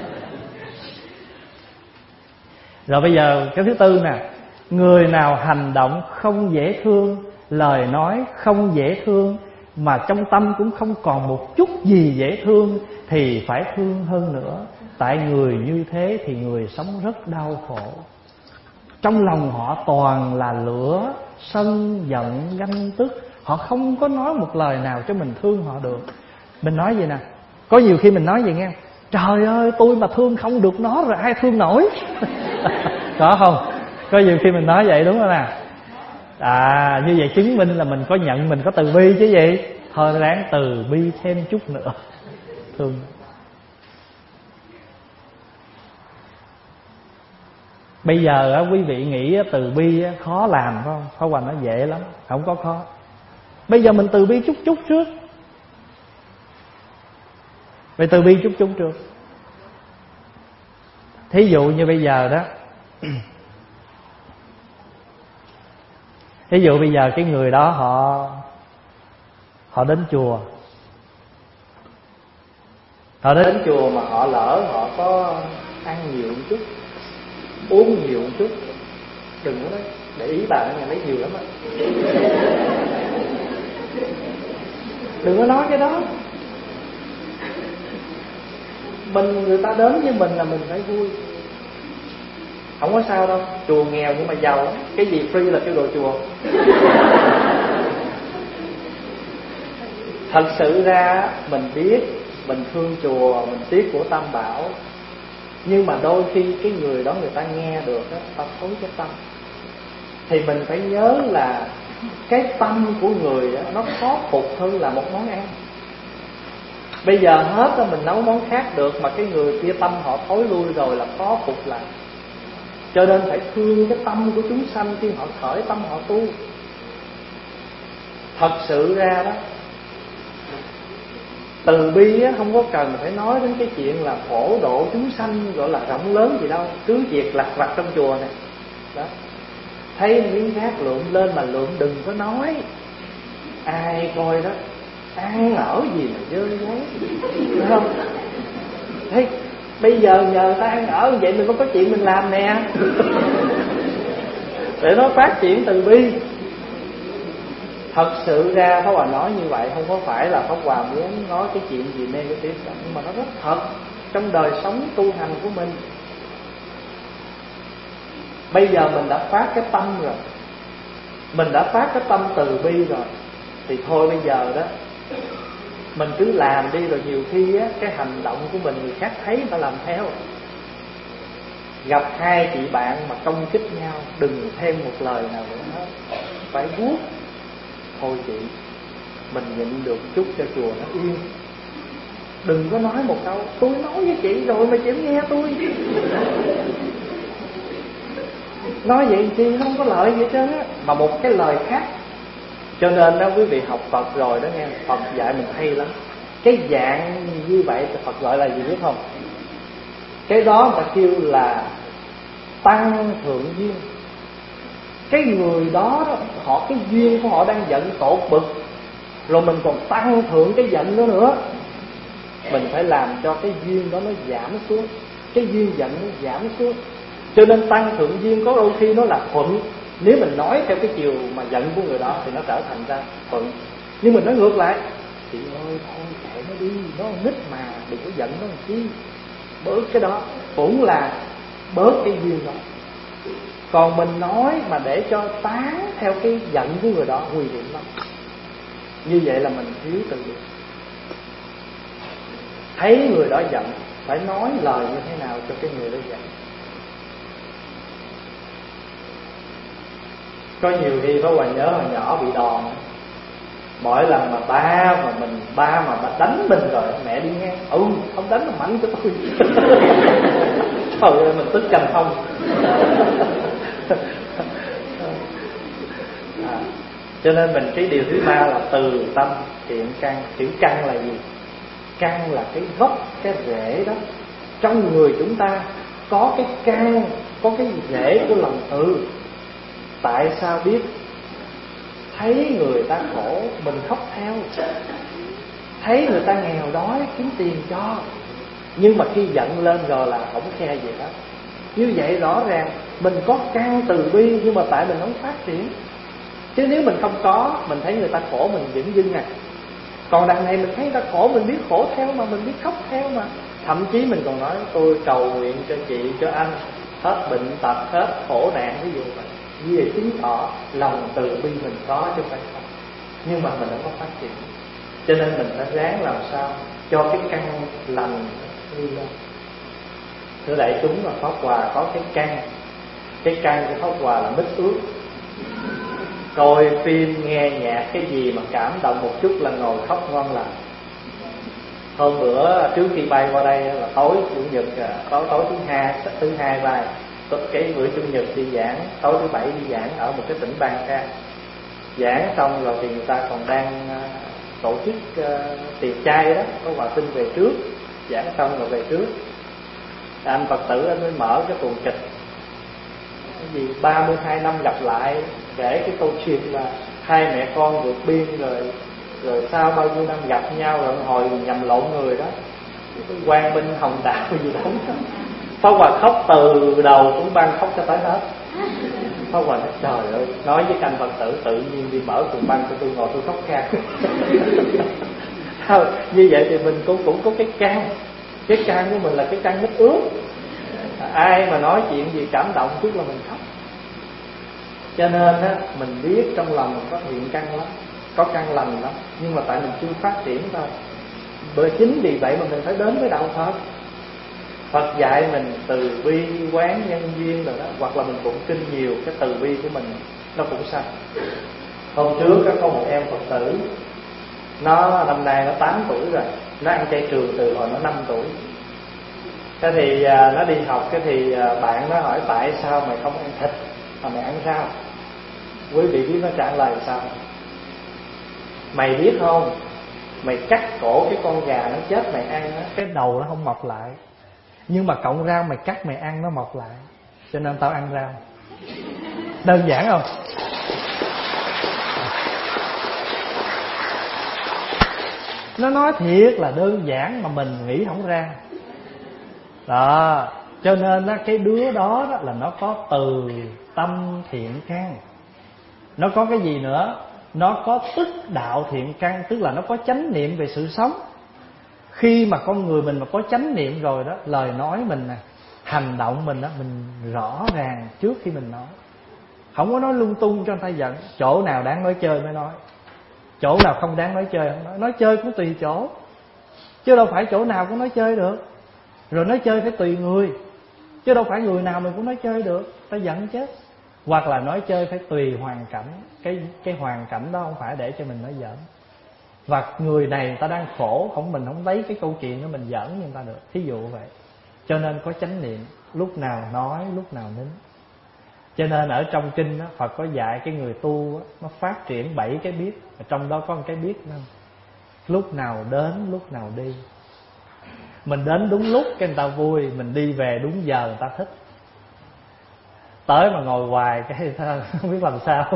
Rồi bây giờ cái thứ tư nè. Người nào hành động không dễ thương, lời nói không dễ thương, mà trong tâm cũng không còn một chút gì dễ thương thì phải thương hơn nữa. Tại người như thế thì người sống rất đau khổ. Trong lòng họ toàn là lửa, sân, giận, ganh tức. Họ không có nói một lời nào cho mình thương họ được. Mình nói vậy nè, có nhiều khi mình nói vậy nghe: trời ơi, tôi mà thương không được nó rồi ai thương nổi. Có không? Có nhiều khi mình nói vậy đúng không nè? À, như vậy chứng minh là mình có nhận, mình có từ bi chứ gì. Thôi ráng từ bi thêm chút nữa, thương. Bây giờ á, quý vị nghĩ từ bi á, khó làm phải không? Pháp Hòa nói dễ lắm, không có khó. Bây giờ mình từ bi chút chút trước. Vậy từ bi chút chút trước. Thí dụ như bây giờ đó, thí dụ bây giờ cái người đó họ họ đến chùa, họ đến chùa mà họ lỡ họ có ăn nhiều một chút, uống nhiều một chút, đừng có nói để ý bà ở nhà lấy nhiều lắm á, đừng có nói cái đó. Mình người ta đến với mình là mình phải vui, không có sao đâu. Chùa nghèo nhưng mà giàu, cái gì free là cái đồ chùa. Thật sự ra mình biết mình thương chùa, mình tiếc của Tam Bảo, nhưng mà đôi khi cái người đó người ta nghe được đó, ta thối cái tâm. Thì mình phải nhớ là cái tâm của người đó, nó khó phục hơn là một món ăn. Bây giờ hết đó, mình nấu món khác được, mà cái người kia tâm họ thối lui rồi là khó phục lại. Cho nên phải thương cái tâm của chúng sanh khi họ khởi tâm họ tu. Thật sự ra đó, từ bi á, không có cần phải nói đến cái chuyện là phổ độ chúng sanh gọi là rộng lớn gì đâu. Cứ việc lặt vặt trong chùa này đó, thấy miếng rác lượm lên mà lượm đừng có nói. Ai coi đó ăn ở gì mà dơ giấy, đúng không? Thấy bây giờ nhờ ta ăn ở vậy mình có có chuyện mình làm nè. Để nó phát triển từ bi. Thật sự ra Pháp Hòa nói như vậy không có phải là Pháp Hòa muốn nói cái chuyện gì negative, nhưng mà nó rất thật trong đời sống tu hành của mình. Bây giờ mình đã phát cái tâm rồi, mình đã phát cái tâm từ bi rồi, thì thôi bây giờ đó mình cứ làm đi, rồi nhiều khi á, cái hành động của mình người khác thấy người ta làm theo. Gặp hai chị bạn mà công kích nhau, đừng thêm một lời nào nữa hết, phải vuốt. Thôi chị, mình nhịn được chút cho chùa nó yên. Đừng có nói một câu tôi nói với chị rồi mà chị không nghe tôi. Nói vậy thì không có lợi gì hết trơn á, mà một cái lời khác. Cho nên đó quý vị học Phật rồi đó nghe, Phật dạy mình hay lắm. Cái dạng như vậy thì Phật gọi là gì biết không? Cái đó người ta kêu là tăng thượng duyên. Cái người đó, đó họ cái duyên của họ đang giận tột bực, rồi mình còn tăng thượng cái giận đó nữa. Mình phải làm cho cái duyên đó nó giảm xuống, cái duyên giận nó giảm xuống. Cho nên tăng thượng duyên có đôi khi nó là thuận. Nếu mình nói theo cái chiều mà giận của người đó thì nó trở thành ra thuận. Nhưng mình nói ngược lại, chị ơi thôi kệ nó đi, nó nít mà, đừng có giận nó làm chi. Bớt cái đó cũng là bớt cái duyên đó. Còn mình nói mà để cho tán theo cái giận của người đó nguy hiểm lắm. Như vậy là mình thiếu từ bi. Thấy người đó giận, phải nói lời như thế nào cho cái người đó giận. Có nhiều khi Pháp Hòa nhớ hồi nhỏ bị đòn, mỗi lần mà ba mà mình ba mà đánh mình rồi mẹ đi ngang, ừ không đánh mà mắng cho tôi. Trời ơi mình tức cành không. À, cho nên mình cái điều thứ ba là từ tâm thiện căn. Chữ căn là gì? Căn là cái gốc, cái rễ đó. Trong người chúng ta có cái căn, có cái rễ của lòng từ. Tại sao biết? Thấy người ta khổ mình khóc theo, thấy người ta nghèo đói kiếm tiền cho. Nhưng mà khi giận lên rồi là không khe gì hết. Như vậy rõ ràng mình có căn từ bi, nhưng mà tại mình không phát triển. Chứ nếu mình không có, mình thấy người ta khổ mình dửng dưng à. Còn đằng này mình thấy người ta khổ mình biết khổ theo mà, mình biết khóc theo mà. Thậm chí mình còn nói tôi cầu nguyện cho chị, cho anh hết bệnh tật, hết khổ nạn, ví dụ vậy. Như vậy chứng tỏ lòng từ bi mình có chứ phải không. Nhưng mà mình không có phát triển. Cho nên mình phải ráng làm sao cho cái căn lành đi lên. Thưa đại chúng, là Pháp Hòa có cái căn. Cái căn của Pháp Hòa là mít ướt. Coi phim, nghe nhạc, cái gì mà cảm động một chút là ngồi khóc ngon lành. Hôm bữa trước khi bay qua đây là tối chủ nhật, tối tối thứ hai, thứ hai bay cái bữa chủ nhật đi giảng, tối thứ bảy đi giảng ở một cái tỉnh bang khác. Giảng xong rồi thì người ta còn đang tổ chức uh, tiệc chay đó, có hòa sinh về trước. Giảng xong rồi về trước, anh Phật tử anh mới mở cái tuần kịch cái gì ba mươi hai năm gặp lại, kể cái câu chuyện là hai mẹ con vượt biên rồi rồi sau bao nhiêu năm gặp nhau rồi hồi nhầm lộn người đó, cái Quang Minh Hồng Đạo gì đó. Pháp Hòa khóc từ đầu cũng băng khóc cho tới hết. Pháp Hòa nói trời ơi, nói với canh Phật tử tự nhiên đi mở cùng băng cho tôi ngồi tôi khóc khan. Như vậy thì mình cũng cũng có cái can, cái can của mình là cái can nước ướt. Ai mà nói chuyện gì cảm động chút là mình khóc. Cho nên á, mình biết trong lòng mình có thiện căn lắm, có căn lành lắm, nhưng mà tại mình chưa phát triển thôi. Bởi chính vì vậy mà mình phải đến với đạo Phật. Phật dạy mình từ bi quán nhân duyên rồi đó, hoặc là mình tụng kinh nhiều, cái từ bi của mình nó cũng sanh. Hôm trước có một em Phật tử, nó năm nay nó tám tuổi rồi, nó ăn chay trường từ hồi nó năm tuổi. Thế thì nó đi học, cái thì bạn nó hỏi tại sao mày không ăn thịt mà mày ăn rau? Quý vị biết nó trả lời sao? Mày biết không, mày cắt cổ cái con gà nó chết mày ăn á, cái đầu nó không mọc lại. Nhưng mà cọng rau mày cắt mày ăn nó mọc lại, cho nên tao ăn rau. Đơn giản không? Nó nói thiệt là đơn giản mà mình nghĩ không ra. Đó, cho nên đó, cái đứa đó, đó là nó có từ tâm thiện căn. Nó có cái gì nữa? Nó có tức đạo thiện căn, tức là nó có chánh niệm về sự sống. Khi mà con người mình mà có chánh niệm rồi đó, lời nói mình nè, hành động mình đó, mình rõ ràng trước khi mình nói. Không có nói lung tung cho người ta giận. Chỗ nào đáng nói chơi mới nói, chỗ nào không đáng nói chơi không nói. Nói chơi cũng tùy chỗ, chứ đâu phải chỗ nào cũng nói chơi được. Rồi nói chơi phải tùy người, chứ đâu phải người nào mình cũng nói chơi được, ta giận chết. Hoặc là nói chơi phải tùy hoàn cảnh, cái cái hoàn cảnh đó không phải để cho mình nói giỡn. Và người này người ta đang khổ, không mình không lấy cái câu chuyện đó mình giỡn như người ta được. Thí dụ vậy. Cho nên có chánh niệm, lúc nào nói, lúc nào nín. Cho nên ở trong kinh đó, Phật có dạy cái người tu đó, nó phát triển bảy cái biết. Trong đó có một cái biết đó, lúc nào đến, lúc nào đi. Mình đến đúng lúc cái người ta vui, mình đi về đúng giờ người ta thích. Tới mà ngồi hoài cái người ta không biết làm sao.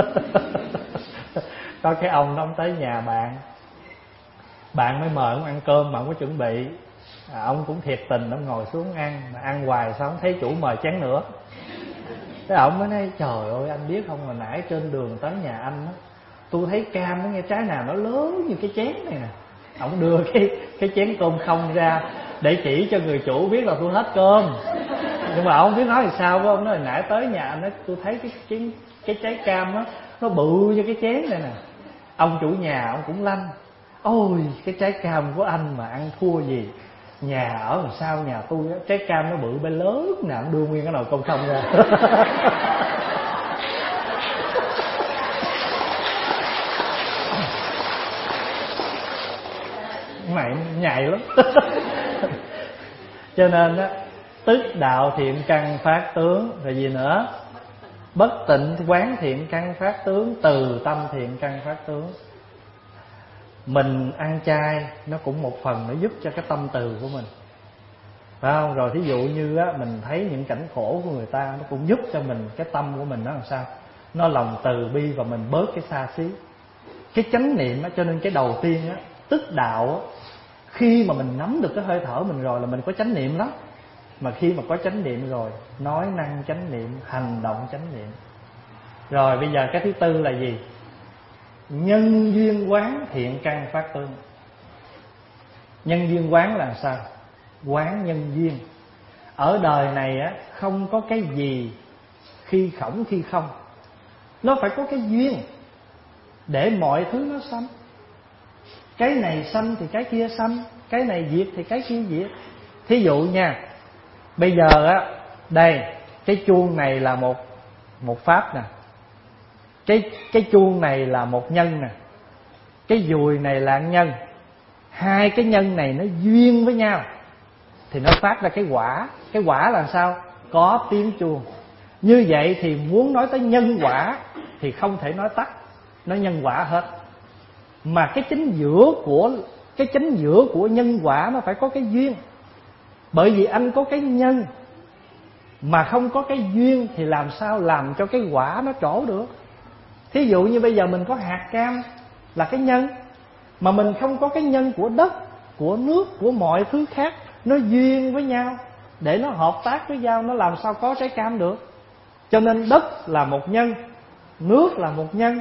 Có cái ông đó, ông tới nhà bạn, bạn mới mời ông ăn cơm mà ông có chuẩn bị. à, Ông cũng thiệt tình, ông ngồi xuống ăn. Mà ăn hoài sao không thấy chủ mời chén nữa. Thế ông mới nói trời ơi anh biết không, hồi nãy trên đường tới nhà anh á, tôi thấy cam nó nghe trái nào nó lớn như cái chén này nè. Ông đưa cái cái chén cơm không ra để chỉ cho người chủ biết là tôi hết cơm. Nhưng mà ông không biết nói thì sao. Ông nói hồi nãy tới nhà anh á, tôi thấy cái cái cái trái cam á nó bự như cái chén này nè. Ông chủ nhà ông cũng lanh, ôi cái trái cam của anh mà ăn thua gì. Nhà ở làm sao nhà tôi á, trái cam nó bự bên lớn nè, ông đưa nguyên cái nồi cơm không ra. Mày nhạy lắm. Cho nên á, tức đạo thiện căn phát tướng. Rồi gì nữa? Bất tịnh quán thiện căn phát tướng. Từ tâm thiện căn phát tướng. Mình ăn chay nó cũng một phần nó giúp cho cái tâm từ của mình, phải không? Rồi thí dụ như á, mình thấy những cảnh khổ của người ta, nó cũng giúp cho mình, cái tâm của mình nó làm sao? Nó lòng từ bi và mình bớt cái xa xí, cái chánh niệm á. Cho nên cái đầu tiên á, tức đạo á, khi mà mình nắm được cái hơi thở mình rồi là mình có chánh niệm lắm. Mà khi mà có chánh niệm rồi, nói năng chánh niệm, hành động chánh niệm. Rồi bây giờ cái thứ tư là gì? Nhân duyên quán thiện căn phát tướng. Nhân duyên quán là sao? Quán nhân duyên. Ở đời này á, không có cái gì khi khổng khi không. Nó phải có cái duyên để mọi thứ nó sanh. Cái này sanh thì cái kia sanh, cái này diệt thì cái kia diệt. Thí dụ nha, bây giờ á, đây cái chuông này là một một pháp nè, cái cái chuông này là một nhân nè, cái dùi này là nhân. Hai cái nhân này nó duyên với nhau thì nó phát ra cái quả. Cái quả là sao? có tiếng chuông. Như vậy thì muốn nói tới nhân quả thì không thể nói tắt, nói nhân quả hết. Mà cái chính giữa của cái chính giữa của nhân quả nó phải có cái duyên. Bởi vì anh có cái nhân mà không có cái duyên thì làm sao làm cho cái quả nó trổ được. Thí dụ như bây giờ mình có hạt cam là cái nhân, mà mình không có cái nhân của đất, của nước, của mọi thứ khác nó duyên với nhau để nó hợp tác với nhau, nó làm sao có trái cam được. Cho nên đất là một nhân, nước là một nhân,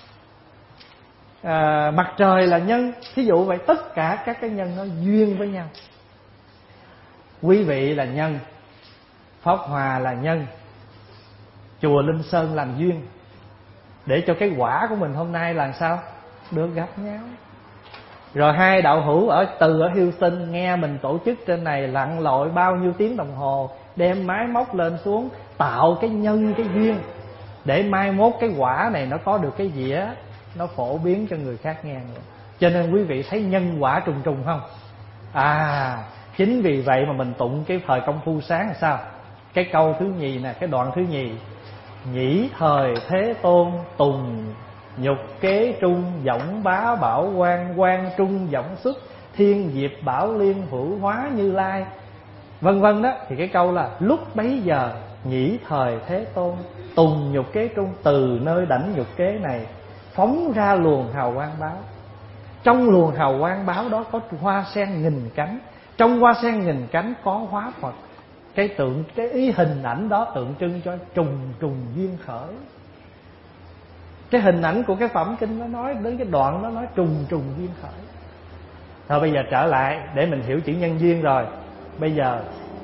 à, mặt trời là nhân. Thí dụ vậy, tất cả các cái nhân nó duyên với nhau. Quý vị là nhân, Pháp Hòa là nhân, chùa Linh Sơn làm duyên, để cho cái quả của mình hôm nay là sao được gặp nhau. Rồi hai đạo hữu ở từ ở Houston nghe mình tổ chức trên này lặn lội bao nhiêu tiếng đồng hồ, đem máy móc lên xuống, tạo cái nhân, cái duyên, để mai mốt cái quả này nó có được cái dĩa, nó phổ biến cho người khác nghe nữa. Cho nên quý vị thấy nhân quả trùng trùng không? À, chính vì vậy mà mình tụng cái thời công phu sáng là sao? Cái câu thứ nhì nè, cái đoạn thứ nhì: nhĩ thời Thế Tôn tùng nhục kế trung, võng bá bảo quan, quan trung võng xuất, thiên diệp bảo liên hữu hóa Như Lai, vân vân đó. Thì cái câu là lúc bấy giờ nhĩ thời Thế Tôn tùng nhục kế trung, từ nơi đảnh nhục kế này phóng ra luồng hào quang báo. Trong luồng hào quang báo đó có hoa sen nghìn cánh, trong hoa sen nghìn cánh có hóa Phật. Cái tượng, cái ý hình ảnh đó tượng trưng cho trùng trùng duyên khởi. Cái hình ảnh của cái phẩm kinh nó nói đến cái đoạn đó nói trùng trùng duyên khởi. Thôi bây giờ trở lại để mình hiểu chữ nhân duyên rồi. Bây giờ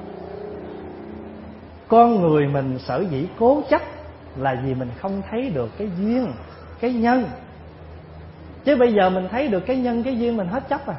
con người mình sở dĩ cố chấp là vì mình không thấy được cái duyên, cái nhân. Chứ bây giờ mình thấy được cái nhân, cái duyên mình hết chấp à.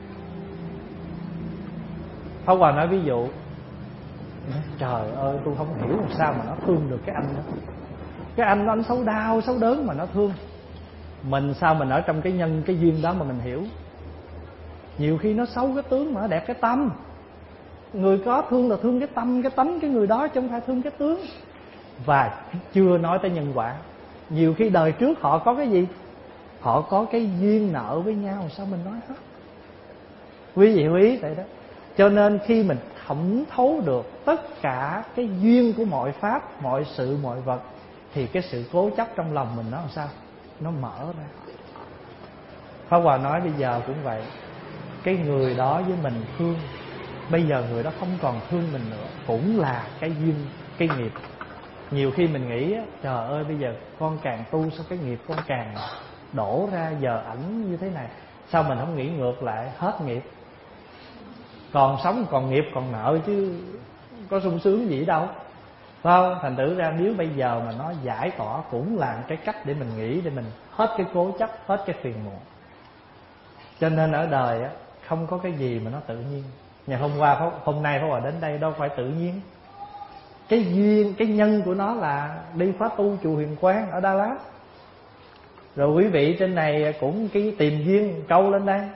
Pháp Hòa nói ví dụ: trời ơi, tôi không hiểu làm sao mà nó thương được cái anh đó. Cái anh đó anh xấu đau, xấu đớn mà nó thương. Mình sao mình ở trong cái nhân, cái duyên đó mà mình hiểu. Nhiều khi nó xấu cái tướng mà nó đẹp cái tâm. Người có thương là thương cái tâm, cái tánh cái người đó, chứ không phải thương cái tướng. Và chưa nói tới nhân quả. Nhiều khi đời trước họ có cái gì? Họ có cái duyên nợ với nhau, sao mình nói hết. Quý vị hiểu ý vậy đó. Cho nên khi mình thẩm thấu được tất cả cái duyên của mọi pháp, mọi sự, mọi vật, thì cái sự cố chấp trong lòng mình nó làm sao? Nó mở ra. Pháp Hòa nói bây giờ cũng vậy. Cái người đó với mình thương, bây giờ người đó không còn thương mình nữa, cũng là cái duyên, cái nghiệp. Nhiều khi mình nghĩ trời ơi, bây giờ con càng tu sao cái nghiệp con càng đổ ra giờ ảnh như thế này. Sao mình không nghĩ ngược lại hết nghiệp? Còn sống còn nghiệp còn nợ chứ có sung sướng gì đâu, phải không? Thành thử ra nếu bây giờ mà nó giải tỏa cũng là cái cách để mình nghĩ, để mình hết cái cố chấp, hết cái phiền muộn. Cho nên ở đời á, không có cái gì mà nó tự nhiên. Ngày hôm qua, hôm nay Pháp Hòa đến đây đâu phải tự nhiên. Cái duyên, cái nhân của nó là đi khóa tu chùa Huyền Quang ở Đà Lạt. Rồi quý vị trên này cũng cái tìm duyên câu lên đây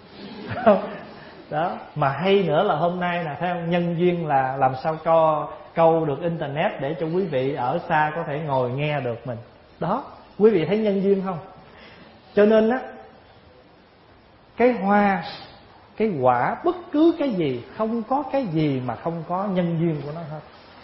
đó. Mà hay nữa là hôm nay là theo nhân duyên là làm sao co câu được internet để cho quý vị ở xa có thể ngồi nghe được mình. Đó, quý vị thấy nhân duyên không? Cho nên á, cái hoa, cái quả, bất cứ cái gì, không có cái gì mà không có nhân duyên của nó hết.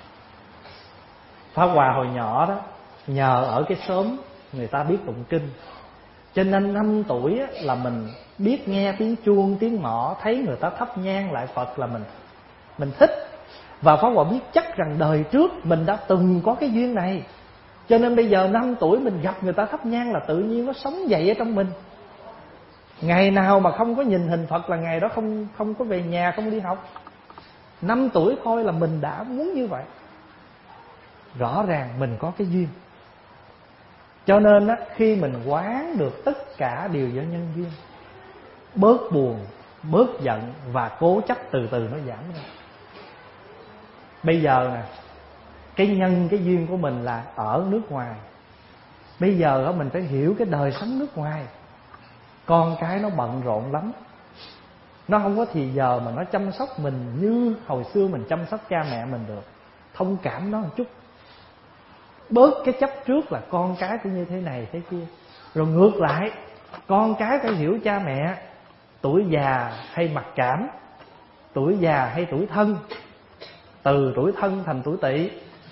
Pháp Hòa hồi nhỏ đó, nhờ ở cái xóm người ta biết tụng kinh, cho nên năm tuổi á, là mình biết nghe tiếng chuông, tiếng mõ, thấy người ta thắp nhang lại Phật là mình mình thích. Và Pháp Hòa biết chắc rằng đời trước mình đã từng có cái duyên này, cho nên bây giờ năm tuổi mình gặp người ta thắp nhang là tự nhiên nó sống dậy ở trong mình. Ngày nào mà không có nhìn hình Phật là ngày đó không không có về nhà, không đi học. Năm tuổi thôi là mình đã muốn như vậy. Rõ ràng mình có cái duyên. Cho nên á, khi mình quán được tất cả đều do nhân duyên, bớt buồn, bớt giận và cố chấp từ từ nó giảm ra. Bây giờ nè, cái nhân, cái duyên của mình là ở nước ngoài. Bây giờ á, mình phải hiểu cái đời sống nước ngoài. Con cái nó bận rộn lắm, nó không có thì giờ mà nó chăm sóc mình như hồi xưa mình chăm sóc cha mẹ mình được. thông cảm nó một chút, bớt cái chấp trước là con cái cũng như thế này thế kia. Rồi ngược lại, con cái phải hiểu cha mẹ. Tuổi già hay mặc cảm, tuổi già hay tuổi thân, từ tuổi thân thành tuổi tỵ.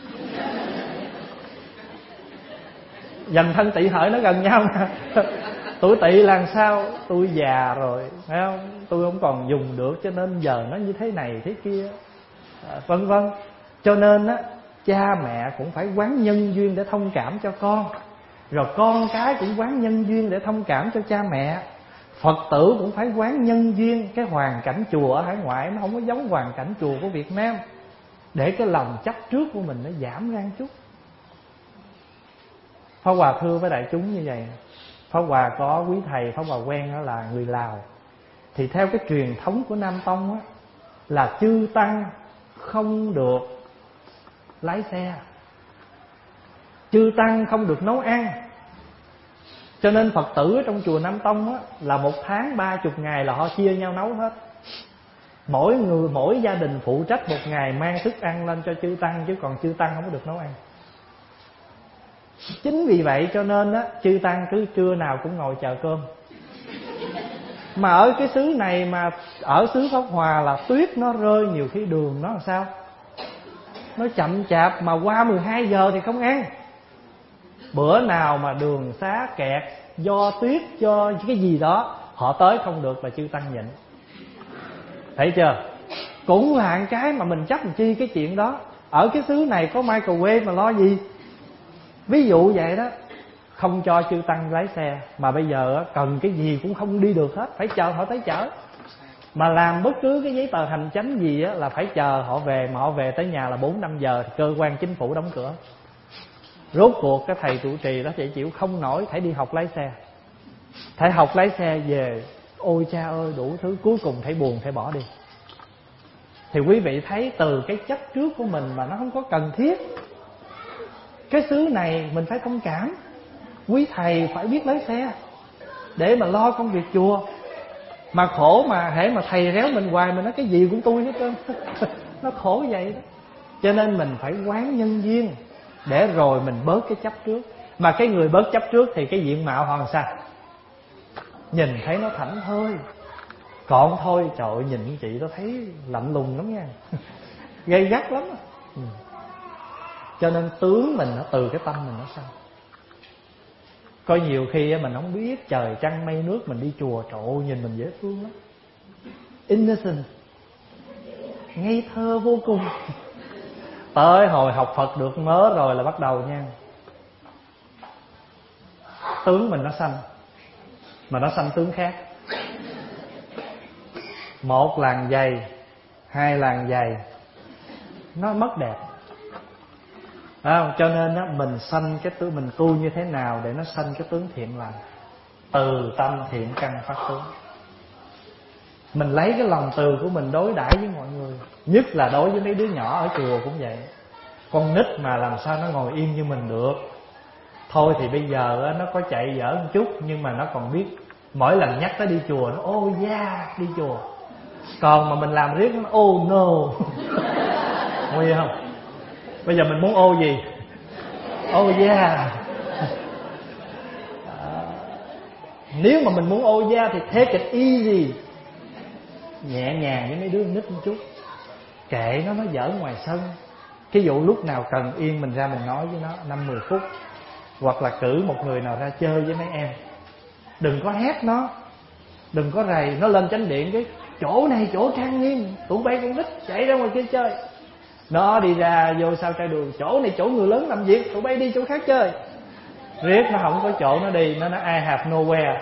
Dành thân tỵ hợi nó gần nhau nè. Tuổi tỵ là sao? Tôi già rồi, phải không? Tôi không còn dùng được, cho nên giờ nó như thế này thế kia, à, vân vân. Cho nên á, cha mẹ cũng phải quán nhân duyên để thông cảm cho con, rồi con cái cũng quán nhân duyên để thông cảm cho cha mẹ. Phật tử cũng phải quán nhân duyên. Cái hoàn cảnh chùa ở hải ngoại nó không có giống hoàn cảnh chùa của Việt Nam, để cái lòng chấp trước của mình nó giảm ra một chút. Pháp Hòa thưa với đại chúng như vậy. Pháp Hòa có quý thầy Pháp Hòa quen đó là người Lào. Thì theo cái truyền thống của Nam Tông á, là chư tăng không được lái xe, chư tăng không được nấu ăn. Cho nên Phật tử ở trong chùa Nam Tông á, là một tháng ba chục ngày là họ chia nhau nấu hết. Mỗi người mỗi gia đình phụ trách một ngày mang thức ăn lên cho chư tăng, chứ còn chư tăng không có được nấu ăn. Chính vì vậy cho nên á, chư tăng cứ trưa nào cũng ngồi chờ cơm. Mà ở cái xứ này, mà ở xứ Pháp Hòa là tuyết nó rơi, nhiều khi đường nó làm sao, nó chậm chạp, mà qua mười hai giờ thì không ăn. Bữa nào mà đường xá kẹt do tuyết, do cái gì đó, họ tới không được là chư tăng nhịn. Thấy chưa? Cũng là cái mà mình chấp làm chi cái chuyện đó. Ở cái xứ này có microwave mà lo gì. Ví dụ vậy đó, không cho chư tăng lái xe. Mà bây giờ cần cái gì cũng không đi được hết, phải chờ họ tới chở. Mà làm bất cứ cái giấy tờ hành chánh gì á, là phải chờ họ về. Mà họ về tới nhà là bốn năm giờ thì cơ quan chính phủ đóng cửa. Rốt cuộc cái thầy trụ trì đó chỉ chịu không nổi, phải đi học lái xe. Phải học lái xe về, ôi cha ơi đủ thứ, cuối cùng phải buồn phải bỏ đi. Thì quý vị thấy từ cái chấp trước của mình mà nó không có cần thiết. Cái xứ này mình phải thông cảm. Quý thầy phải biết lái xe để mà lo công việc chùa. Mà khổ mà hễ mà thầy réo mình hoài, mình nói cái gì cũng tôi hết trơn. Nó khổ vậy đó. Cho nên mình phải quán nhân duyên để rồi mình bớt cái chấp trước. Mà cái người bớt chấp trước thì cái diện mạo họ làm sao? Nhìn thấy nó thảnh thơi. Còn thôi trời ơi, nhìn chị tôi thấy lạnh lùng lắm nha. Gây gắt lắm. Ừ. Cho nên tướng mình nó từ cái tâm mình nó sao. Có nhiều khi mình không biết trời trăng mây nước, mình đi chùa trời ơi, nhìn mình dễ thương lắm. Innocent, ngây thơ vô cùng. Tới hồi học Phật được mớ rồi là bắt đầu nha, tướng mình nó xanh. Mà nó xanh tướng khác. Một làn giày, hai làn giày, nó mất đẹp. À, cho nên á, mình sanh cái tướng, mình tu như thế nào để nó sanh cái tướng thiện lành. Từ tâm thiện căn phát tướng. Mình lấy cái lòng từ của mình đối đãi với mọi người, nhất là đối với mấy đứa nhỏ ở chùa cũng vậy. Con nít mà làm sao nó ngồi yên như mình được. Thôi thì bây giờ á, nó có chạy dở một chút, nhưng mà nó còn biết mỗi lần nhắc tới đi chùa nó oh yeah đi chùa. Còn mà mình làm riết nó oh no. Nguy không? Bây giờ mình muốn ô gì? Oh yeah. À, nếu mà mình muốn oh yeah thì take it easy, nhẹ nhàng với mấy đứa nít một chút. Kệ nó, nó giỡn ngoài sân. Cái vụ lúc nào cần yên mình ra mình nói với nó năm mười phút. Hoặc là cử một người nào ra chơi với mấy em. Đừng có hét nó, đừng có rầy nó lên chánh điện cái chỗ này chỗ trang nghiêm, tụi bay con nít chạy ra ngoài kia chơi. Nó đi ra vô sau trai đường, chỗ này chỗ người lớn làm việc, tụi bay đi chỗ khác chơi. Riết nó không có chỗ nó đi, nó nói I have nowhere.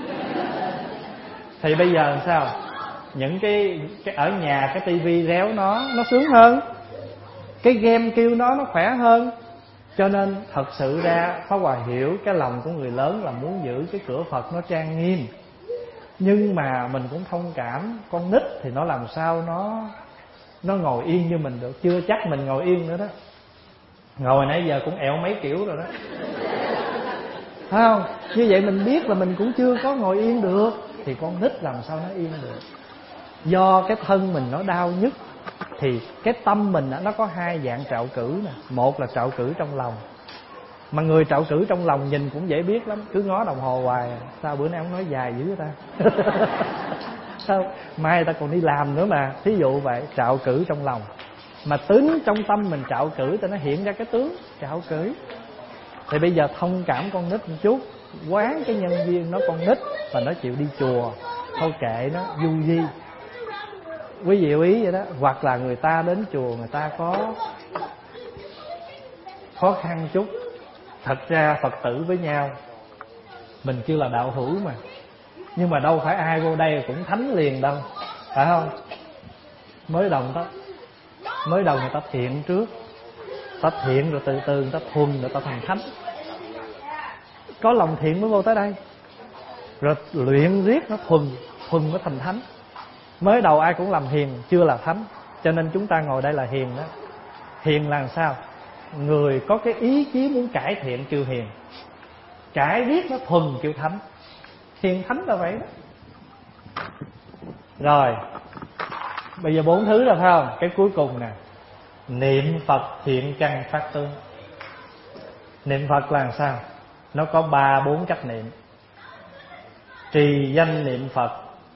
Thì bây giờ làm sao? Những cái, cái ở nhà cái tivi réo nó, nó sướng hơn. Cái game kêu nó, nó khỏe hơn. Cho nên thật sự ra Pháp Hòa hiểu cái lòng của người lớn là muốn giữ cái cửa Phật nó trang nghiêm. Nhưng mà mình cũng thông cảm, con nít thì nó làm sao nó nó ngồi yên như mình được. Chưa chắc mình ngồi yên nữa đó. Ngồi nãy giờ cũng ẹo mấy kiểu rồi đó. Phải không? Như vậy mình biết là mình cũng chưa có ngồi yên được. Thì con nít làm sao nó yên được. Do cái thân mình nó đau nhức, Thì cái tâm mình nó có hai dạng trạo cử nè. Một là trạo cử trong lòng. Mà người trạo cử trong lòng nhìn cũng dễ biết lắm. Cứ ngó đồng hồ hoài, sao bữa nay ông nói dài dữ ta. Sao mai ta còn đi làm nữa mà. Thí dụ vậy, trạo cử trong lòng. Mà tính trong tâm mình trạo cử thì nó hiện ra cái tướng trạo cử. Thì bây giờ thông cảm con nít một chút, quán cái nhân viên nó con nít và nó chịu đi chùa, thôi kệ nó, du di. Quý vị ý vậy đó. Hoặc là người ta đến chùa, người ta có khó khăn chút. Thật ra Phật tử với nhau mình kêu là đạo hữu mà, nhưng mà đâu phải ai vô đây cũng thánh liền đâu, phải không? Mới đầu người ta Mới đầu người ta thiện trước, ta thiện rồi từ từ người ta thuần, rồi ta thành thánh. Có lòng thiện mới vô tới đây, rồi luyện riết nó thuần, thuần mới thành thánh. Mới đầu ai cũng làm hiền, chưa là thánh. Cho nên chúng ta ngồi đây là hiền đó. Hiền là sao? Người có cái ý chí muốn cải thiện kêu hiền, cải riết nó thuần kêu thánh. Hiền thánh là vậy đó. Rồi bây giờ bốn thứ rồi phải không? Cái cuối cùng nè, niệm Phật thiện căn phát tướng. Niệm Phật là sao? Nó có ba bốn cách niệm. Trì danh niệm Phật,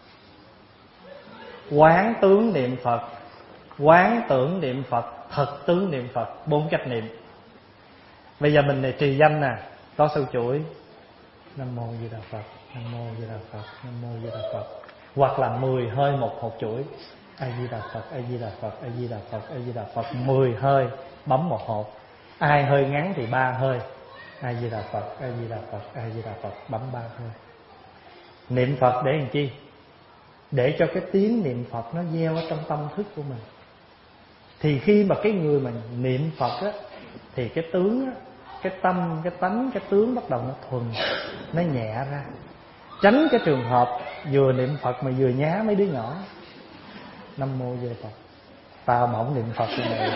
quán tướng niệm Phật, quán tưởng niệm Phật, thật tướng niệm Phật. Bốn cách niệm. Bây giờ mình này trì danh nè, có sâu chuỗi Nam Mô Di Đà Phật, Nam Mô Di Đà Phật, Nam Mô Di Đà Phật. Hoặc là mười hơi một hột chuỗi, A Di Đà Phật, A Di Đà Phật, A Di Đà Phật, A Di Đà Phật. Mười hơi bấm một hột. Ai hơi ngắn thì ba hơi, A Di Đà Phật, A Di Đà Phật, A Di Đà Phật, bấm ba hơi. Niệm Phật để làm chi? Để cho cái tiếng niệm Phật nó gieo ở trong tâm thức của mình. Thì khi mà cái người mà niệm Phật á, thì cái tướng á, cái tâm, cái tánh, cái tướng bắt đầu nó thuần, nó nhẹ ra. Tránh cái trường hợp vừa niệm Phật mà vừa nhá mấy đứa nhỏ. Nam Mô Di Đà Phật, tao mỏng niệm Phật như này.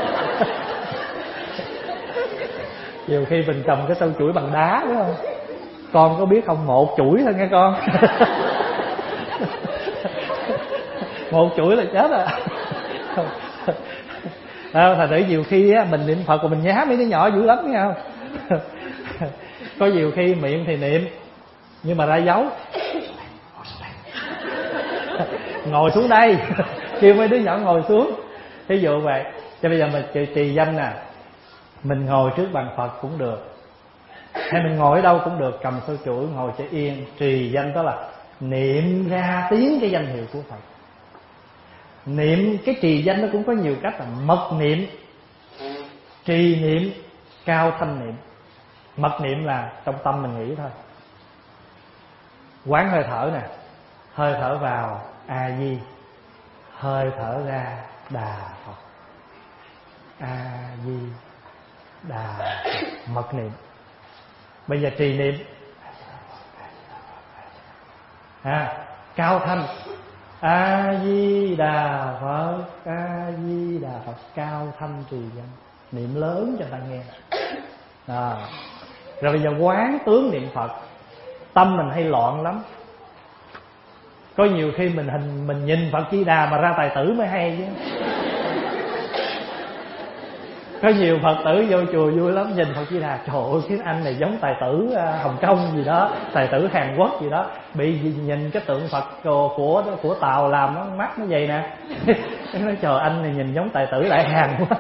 Nhiều khi mình cầm cái sâu chuỗi bằng đá, đúng không? Con có biết không, một chuỗi thôi nghe con. Một chuỗi là chết rồi. À, thành thử nhiều khi á, mình niệm Phật của mình nhá mấy đứa nhỏ dữ lắm nghe không? Có nhiều khi miệng thì niệm nhưng mà ra dấu. Ngồi xuống đây, kêu mấy đứa nhỏ ngồi xuống. Ví dụ vậy. Cho bây giờ mình trì, trì danh nè, mình ngồi trước bàn Phật cũng được, hay mình ngồi ở đâu cũng được, cầm sâu chuỗi ngồi cho yên. Trì danh đó là niệm ra tiếng cái danh hiệu của Phật. Niệm cái trì danh nó cũng có nhiều cách, là mật niệm, trì niệm, cao thanh niệm. Mật niệm là trong tâm mình nghĩ thôi, quán hơi thở nè, hơi thở vào A Di, hơi thở ra Đà Phật, A Di Đà Phật. Mật niệm. Bây giờ trì niệm à, cao thanh A Di Đà Phật, A Di Đà Phật. Cao thanh trì danh, niệm lớn cho ta nghe. À. Rồi bây giờ quán tướng niệm Phật. Tâm mình hay loạn lắm. Có nhiều khi mình hình mình nhìn Phật Di Đà mà ra tài tử mới hay chứ. Có nhiều Phật tử vô chùa vui lắm, nhìn Phật Di Đà, trời ơi cái anh này giống tài tử Hồng Kông gì đó, tài tử Hàn Quốc gì đó. Bị nhìn cái tượng Phật của của, của Tàu làm nó mắt nó vậy nè. Nói trời, anh này nhìn giống tài tử Đại Hàn quá.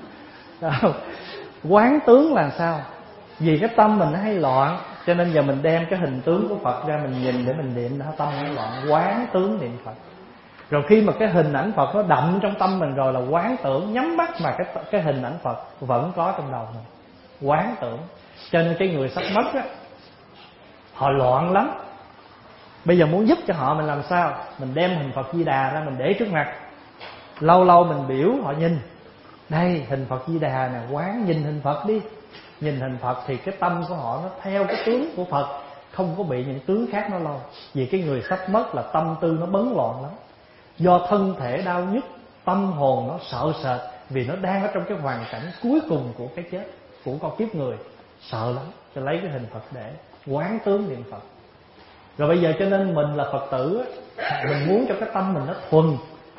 Quán tướng là sao? Vì cái tâm mình nó hay loạn, cho nên giờ mình đem cái hình tướng của Phật ra mình nhìn để mình niệm, nó tâm nó loạn. Quán tướng niệm Phật. Rồi khi mà cái hình ảnh Phật nó đậm trong tâm mình rồi là quán tưởng, nhắm mắt mà cái cái hình ảnh Phật vẫn có trong đầu mình. Quán tưởng. Cho nên cái người sắp mất á, họ loạn lắm. Bây giờ muốn giúp cho họ mình làm sao? Mình đem hình Phật Di Đà ra mình để trước mặt. Lâu lâu mình biểu họ nhìn. Đây hình Phật Di Đà nè, quán nhìn hình Phật đi. Nhìn hình Phật thì cái tâm của họ nó theo cái tướng của Phật, không có bị những tướng khác nó lo. Vì cái người sắp mất là tâm tư nó bấn loạn lắm. Do thân thể đau nhức, tâm hồn nó sợ sệt, vì nó đang ở trong cái hoàn cảnh cuối cùng của cái chết, của con kiếp người. Sợ lắm, cho lấy cái hình Phật để quán tướng niệm Phật. Rồi bây giờ cho nên mình là Phật tử, mình muốn cho cái tâm mình nó thuần,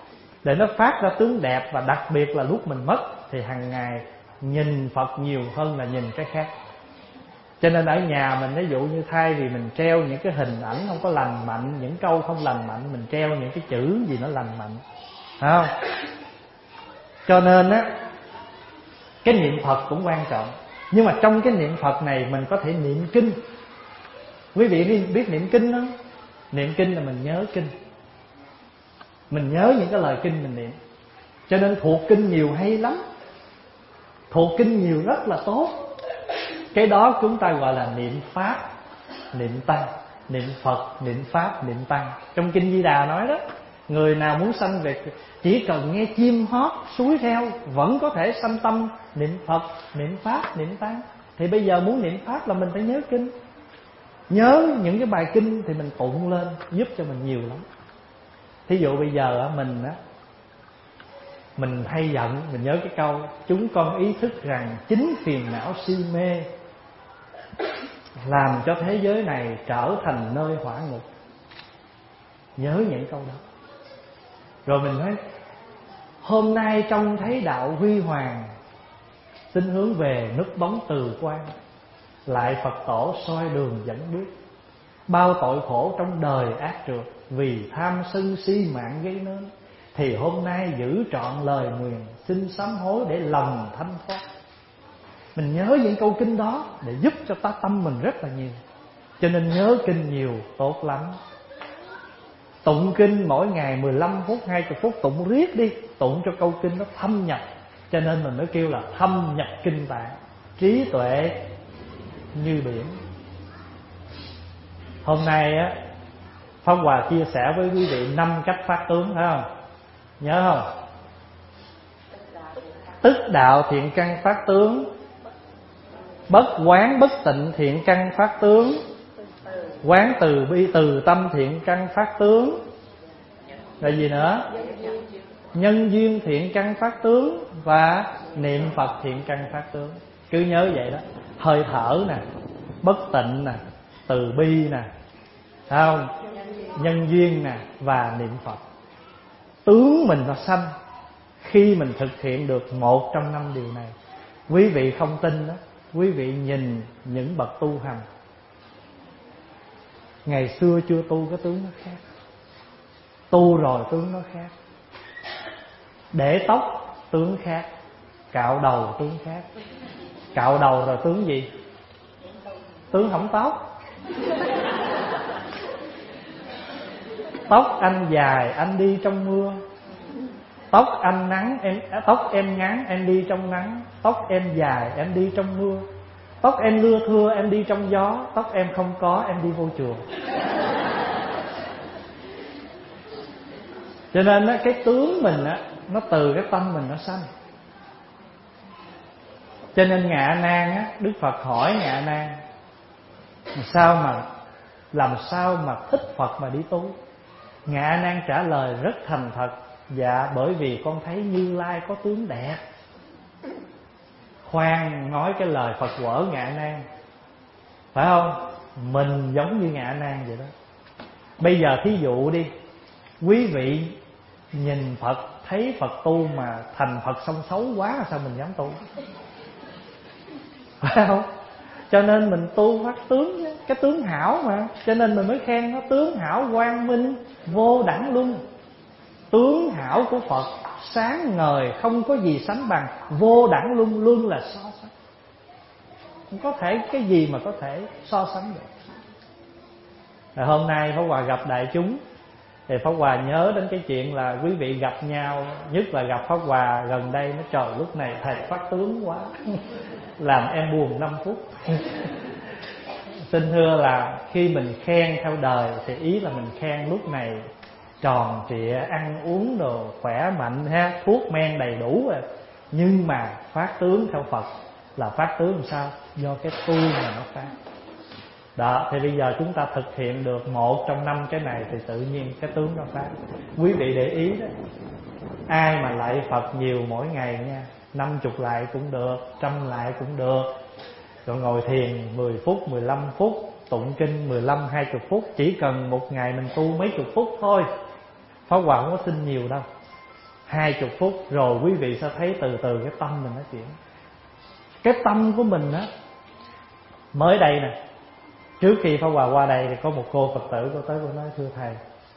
để nó phát ra tướng đẹp. Và đặc biệt là lúc mình mất thì hàng ngày nhìn Phật nhiều hơn là nhìn cái khác. Cho nên ở nhà mình, ví dụ như thay vì mình treo những cái hình ảnh không có lành mạnh, những câu không lành mạnh, mình treo những cái chữ gì nó lành mạnh, phải không? Cho nên á, cái niệm Phật cũng quan trọng. Nhưng mà trong cái niệm Phật này mình có thể niệm kinh. Quý vị biết niệm kinh không? Niệm kinh là mình nhớ kinh, mình nhớ những cái lời kinh mình niệm. Cho nên thuộc kinh nhiều hay lắm, thuộc kinh nhiều rất là tốt. Cái đó chúng ta gọi là niệm Pháp, niệm Tăng. Niệm Phật, niệm Pháp, niệm Tăng. Trong Kinh Di Đà nói đó, người nào muốn sanh về, chỉ cần nghe chim hót suối reo vẫn có thể sanh tâm niệm Phật, niệm Pháp, niệm Tăng. Thì bây giờ muốn niệm Pháp là mình phải nhớ kinh. Nhớ những cái bài kinh thì mình tụng lên, giúp cho mình nhiều lắm. Thí dụ bây giờ mình á, mình hay giận, mình nhớ cái câu: chúng con ý thức rằng chính phiền não si mê làm cho thế giới này trở thành nơi hỏa ngục. Nhớ những câu đó. Rồi mình nói: hôm nay trông thấy đạo huy hoàng, xin hướng về núp bóng từ quan. Lại Phật tổ soi đường dẫn bước, bao tội khổ trong đời ác trượt, vì tham sân si mạng gây nên. Thì hôm nay giữ trọn lời nguyền, xin sám hối để lòng thanh thoát. Mình nhớ những câu kinh đó để giúp cho ta tâm mình rất là nhiều. Cho nên nhớ kinh nhiều tốt lắm. Tụng kinh mỗi ngày mười lăm phút, hai mươi phút tụng riết đi, tụng cho câu kinh nó thâm nhập. Cho nên mình mới kêu là thâm nhập kinh tạng, trí tuệ như biển. Hôm nay á, Pháp Hòa chia sẻ với quý vị năm cách phát tướng, phải không? Nhớ không? Tức đạo thiện căn phát tướng, bất quán bất tịnh thiện căn phát tướng, quán từ bi từ tâm thiện căn phát tướng. Rồi gì nữa? Nhân duyên thiện căn phát tướng và niệm Phật thiện căn phát tướng. Cứ nhớ vậy đó. Hơi thở nè, bất tịnh nè, từ bi nè, phải không? Nhân duyên nè và niệm Phật. Tướng mình nó sanh khi mình thực hiện được một trong năm điều này. Quý vị không tin đó, quý vị nhìn những bậc tu hành ngày xưa chưa tu, cái tướng nó khác. Tu rồi tướng nó khác. Để tóc tướng khác, cạo đầu tướng khác. Cạo đầu rồi tướng gì? Tướng không tóc. Tóc anh dài anh đi trong mưa, tóc anh ngắn em tóc em ngắn em đi trong nắng, tóc em dài em đi trong mưa, tóc em lưa thưa em đi trong gió, tóc em không có em đi vô chùa. Cho nên á, cái tướng mình á, nó từ cái tâm mình nó sanh. Cho nên Ngạ Nan á, Đức Phật hỏi Ngạ Nan: sao mà làm sao mà thích Phật mà đi tu? Ngạ Nan trả lời rất thành thật: dạ bởi vì con thấy Như Lai có tướng đẹp. Khoan nói cái lời Phật quở Ngạ Nan, phải không? Mình giống như Ngạ Nan vậy đó. Bây giờ thí dụ đi, quý vị nhìn Phật, thấy Phật tu mà thành Phật xong xấu quá, sao mình dám tu? Phải không? Cho nên mình tu phát tướng, cái tướng hảo mà. Cho nên mình mới khen nó tướng hảo quang minh vô đẳng luân. Tướng hảo của Phật sáng ngời, không có gì sánh bằng. Vô đẳng luân, luân là so sánh. Không có thể cái gì mà có thể so sánh được. Rồi hôm nay Pháp Hòa gặp đại chúng thì Pháp Hòa nhớ đến cái chuyện là quý vị gặp nhau, nhất là gặp Pháp Hòa gần đây, nó trời lúc này thầy phát tướng quá làm em buồn năm phút. Xin thưa là khi mình khen theo đời thì ý là mình khen lúc này tròn trịa, ăn uống đồ khỏe mạnh ha, thuốc men đầy đủ rồi. Nhưng mà phát tướng theo Phật là phát tướng làm sao? Do cái tu mà nó phát. Đó, thì bây giờ chúng ta thực hiện được một trong năm cái này thì tự nhiên cái tướng nó phát. Quý vị để ý đó, ai mà lạy Phật nhiều mỗi ngày nha, năm chục lại cũng được, trăm lại cũng được. Rồi ngồi thiền mười phút, mười lăm phút, tụng kinh mười lăm, hai mươi phút. Chỉ cần một ngày mình tu mấy chục phút thôi. Pháp Hòa không có xin nhiều đâu. hai chục phút rồi quý vị sẽ thấy từ từ cái tâm mình nó chuyển. Cái tâm của mình á, mới đây nè, trước khi Pháp Hòa qua đây thì có một cô Phật tử cô tới cô nói: thưa thầy,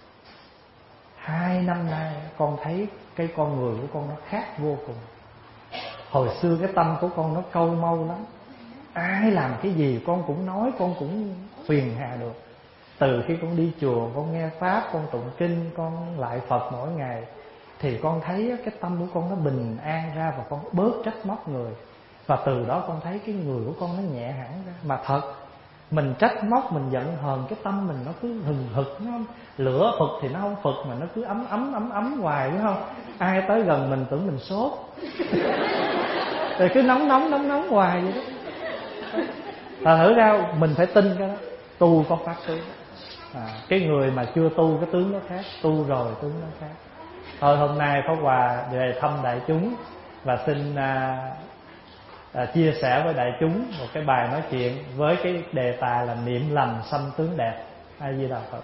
hai năm nay con thấy cái con người của con nó khác vô cùng. Hồi xưa cái tâm của con nó câu mâu lắm, ai làm cái gì con cũng nói, con cũng phiền hà được. Từ khi con đi chùa, con nghe Pháp, con tụng kinh, con lại Phật mỗi ngày, thì con thấy cái tâm của con nó bình an ra, và con bớt trách móc người. Và từ đó con thấy cái người của con nó nhẹ hẳn ra. Mà thật, mình trách móc, mình giận hờn, cái tâm mình nó cứ hừng hực, nó không? Lửa phực thì nó không phực, mà nó cứ ấm ấm ấm ấm hoài, đúng không? Ai tới gần mình tưởng mình sốt rồi cứ nóng nóng nóng nóng hoài vậy đó. Thật thử ra mình phải tin cái đó. Tu có pháp tướng. À, cái người mà chưa tu cái tướng nó khác, tu rồi tướng nó khác. Thôi hôm nay Pháp Hòa về thăm đại chúng và xin à, à, chia sẻ với đại chúng một cái bài nói chuyện với cái đề tài là niệm lành sanh tướng đẹp. A Di Đà Phật.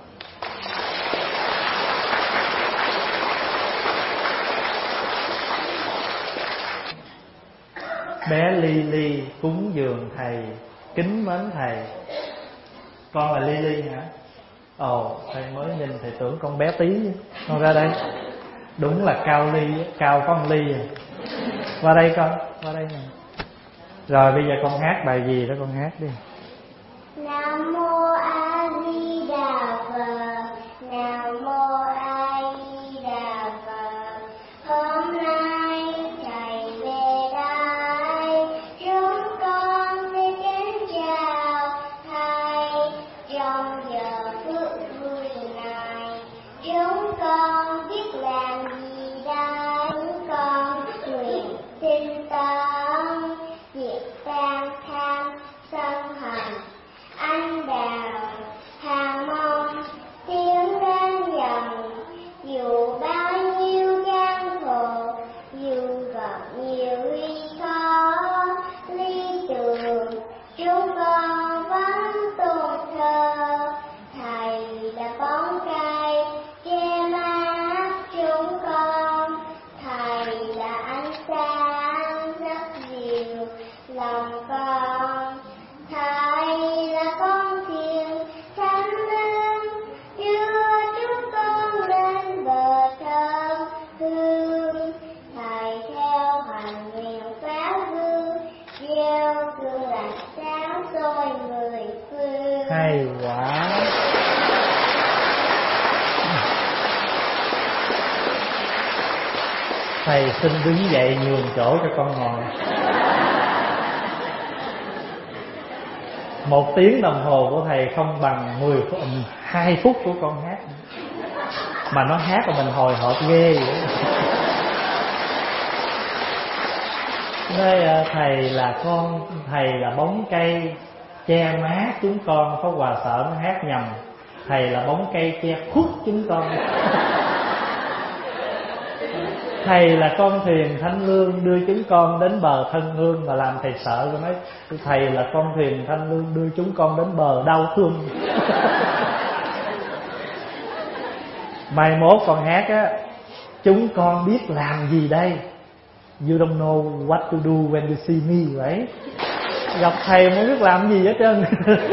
Bé Ly Ly cúng dường thầy, kính mến thầy. Con là Ly Ly hả? Ồ, thầy mới nhìn thầy tưởng con bé tí. Con ra đây. Đúng là cao ly, cao có một ly à. Qua đây con, qua đây nè. Rồi bây giờ con hát bài gì đó con hát đi. Nam mô A Di Đà Phật. Nam mô A Di Đà Phật. Hôm nay thầy về đây, chúng con xin kính chào thầy. Trong giờ phút vui này, chúng con biết làm gì đây? Chúng con nguyện xin tâm diệt tan tham sân hận, anh đào hàng mong tiếng đến dần. Dù bao nhiêu gian khổ, dù gặp nhiều nguy khó, ly trường chúng con vẫn tôn thờ. Thầy là bóng cây che mát chúng con, thầy là ánh sáng rất dịu lòng con. Thầy là con thuyền thánh linh đưa chúng con lên bờ thơm hương. Thầy theo hành nguyện pháo hương, gieo gương lành sáng soi mười phương. Hay quá. Thầy xin đứng dậy nhường chỗ cho con ngồi. Một tiếng đồng hồ của thầy không bằng mười phút, hai phút của con hát. Mà nó hát mà mình hồi hộp ghê vậy. Nói thầy là con, thầy là bóng cây che mát chúng con. Pháp Hòa sợ nó hát nhầm. Thầy là bóng cây che khuất chúng con. Thầy là con thuyền thanh lương đưa chúng con đến bờ thân hương. Mà làm thầy sợ rồi, nói thầy là con thuyền thanh lương đưa chúng con đến bờ đau thương. Mai mốt con hát á, chúng con biết làm gì đây? You don't know what to do when you see me, right? Gặp thầy không biết làm gì hết trơn.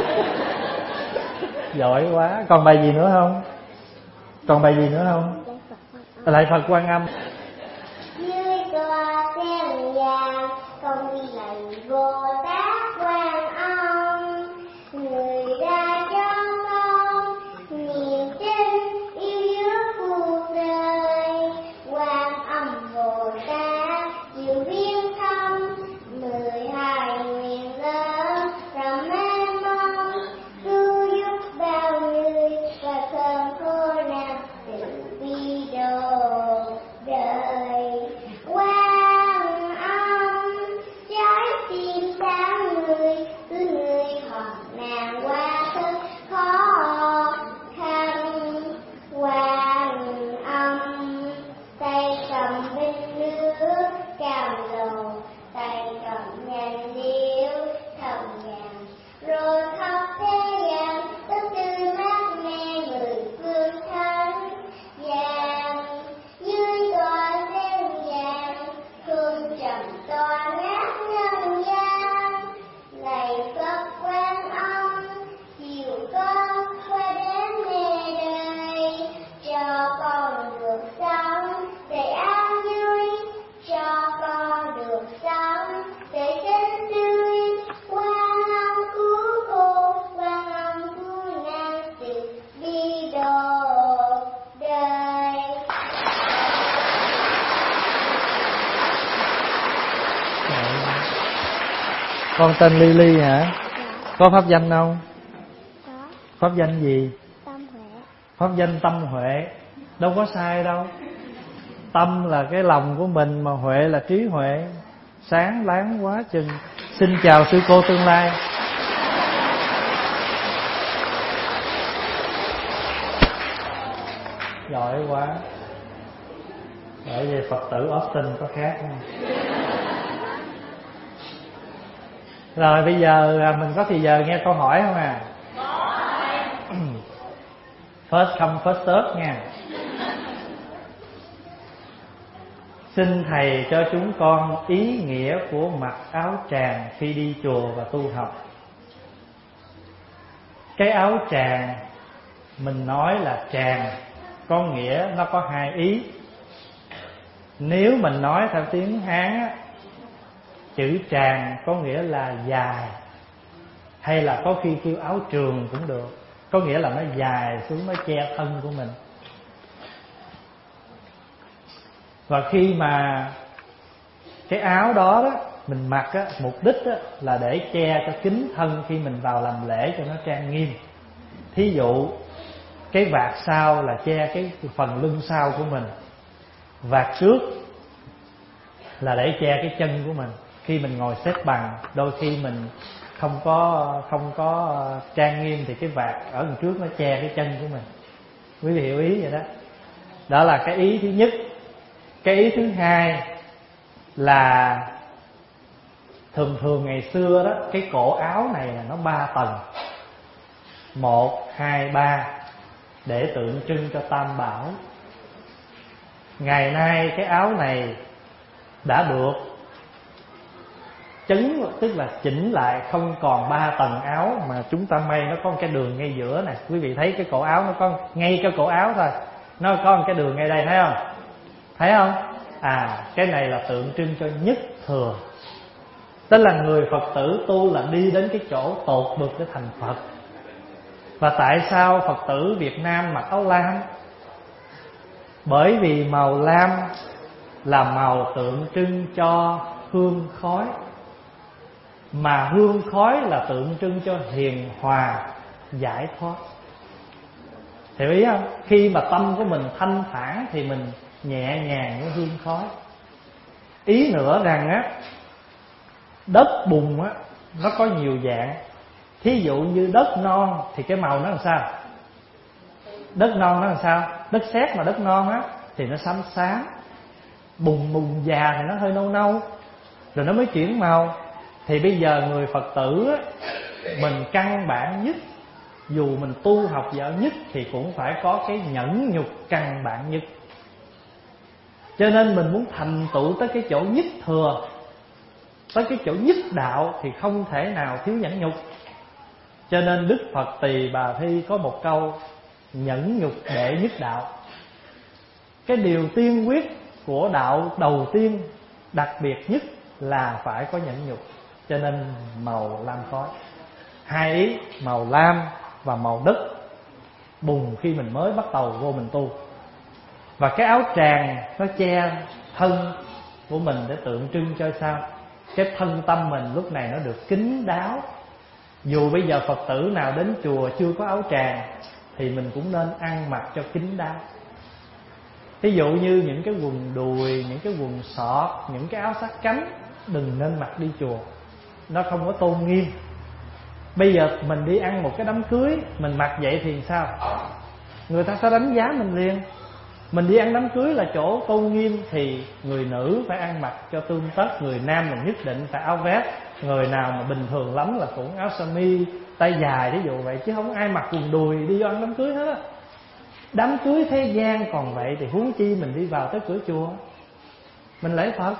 Giỏi quá. Còn bài gì nữa không? Còn bài gì nữa không? Lại Phật Quan Âm. Dưới tòa sen vàng, con đi lạy Bồ Tát Quan Âm. Người ra cho con niềm tin yêu giữa cuộc đời. Quan Âm Bồ Tát diệu viên thông, mười hai nguyện lớn rộng mênh mông, cứu giúp bao người và cơn khổ nạn từ bi độ đời. Quan Âm trái tim ta Con tên Lily hả? Dạ. Có pháp danh không? Có. Pháp danh gì? Tâm Huệ. Pháp danh Tâm Huệ. Đâu có sai đâu. Tâm là cái lòng của mình, mà Huệ là trí huệ, sáng láng quá chừng. Xin chào sư cô tương lai. Giỏi quá. Bởi vì Phật tử Austin có khác không? Rồi bây giờ mình có thời giờ nghe câu hỏi không à? First come first serve nha. Xin thầy cho chúng con ý nghĩa của mặc áo tràng khi đi chùa và tu học. Cái áo tràng mình nói là tràng, có nghĩa nó có hai ý. Nếu mình nói theo tiếng Hán á, chữ tràng có nghĩa là dài, hay là có khi kêu áo trường cũng được. Có nghĩa là nó dài xuống, nó che thân của mình. Và khi mà cái áo đó, đó mình mặc á, mục đích á, là để che cho kín thân khi mình vào làm lễ cho nó trang nghiêm. Thí dụ cái vạt sau là che cái phần lưng sau của mình, vạt trước là để che cái chân của mình. Khi mình ngồi xếp bằng, đôi khi mình không có không có trang nghiêm thì cái vạt ở đằng trước nó che cái chân của mình. Quý vị hiểu ý vậy đó. Đó là cái ý thứ nhất. Cái ý thứ hai là thường thường ngày xưa đó, cái cổ áo này là nó ba tầng, một, hai, ba, để tượng trưng cho Tam Bảo. Ngày nay cái áo này đã được chấn, tức là chỉnh lại, không còn ba tầng áo mà chúng ta may nó có một cái đường ngay giữa này. Quý vị thấy cái cổ áo nó có ngay cái cổ áo thôi, nó có một cái đường ngay đây, thấy không? Thấy không? À, cái này là tượng trưng cho nhất thừa. Tức là người Phật tử tu là đi đến cái chỗ tột bực để thành Phật. Và tại sao Phật tử Việt Nam mặc áo lam? Bởi vì màu lam là màu tượng trưng cho hương khói, mà hương khói là tượng trưng cho hiền hòa, giải thoát. Hiểu ý không? Khi mà tâm của mình thanh thản thì mình nhẹ nhàng với hương khói. Ý nữa rằng á, đất bùn á nó có nhiều dạng. Thí dụ như đất non thì cái màu nó làm sao? Đất non nó làm sao? Đất sét mà đất non á thì nó xám xám. Bùn bùn già thì nó hơi nâu nâu, rồi nó mới chuyển màu. Thì bây giờ người Phật tử á, mình căn bản nhất, dù mình tu học giỏi nhất thì cũng phải có cái nhẫn nhục căn bản nhất. Cho nên mình muốn thành tựu tới cái chỗ nhất thừa, tới cái chỗ nhất đạo thì không thể nào thiếu nhẫn nhục. Cho nên Đức Phật Tỳ Bà Thi có một câu: nhẫn nhục đệ nhất đạo. Cái điều tiên quyết của đạo đầu tiên, đặc biệt nhất là phải có nhẫn nhục. Cho nên màu lam khói. Hai ý, màu lam và màu đất bùn khi mình mới bắt đầu vô mình tu. Và cái áo tràng nó che thân của mình để tượng trưng cho sao? Cái thân tâm mình lúc này nó được kín đáo. Dù bây giờ Phật tử nào đến chùa chưa có áo tràng thì mình cũng nên ăn mặc cho kín đáo. Ví dụ như những cái quần đùi, những cái quần sọt, những cái áo sát cánh đừng nên mặc đi chùa, nó không có tôn nghiêm. Bây giờ mình đi ăn một cái đám cưới, mình mặc vậy thì sao? Người ta sẽ đánh giá mình liền. Mình đi ăn đám cưới là chỗ tôn nghiêm thì người nữ phải ăn mặc cho tương tất, người nam là nhất định phải áo vest, người nào mà bình thường lắm là cũng áo sơ mi tay dài, ví dụ vậy, chứ không ai mặc quần đùi đi vô ăn đám cưới hết á. Đám cưới thế gian còn vậy thì huống chi mình đi vào tới cửa chùa mình lễ Phật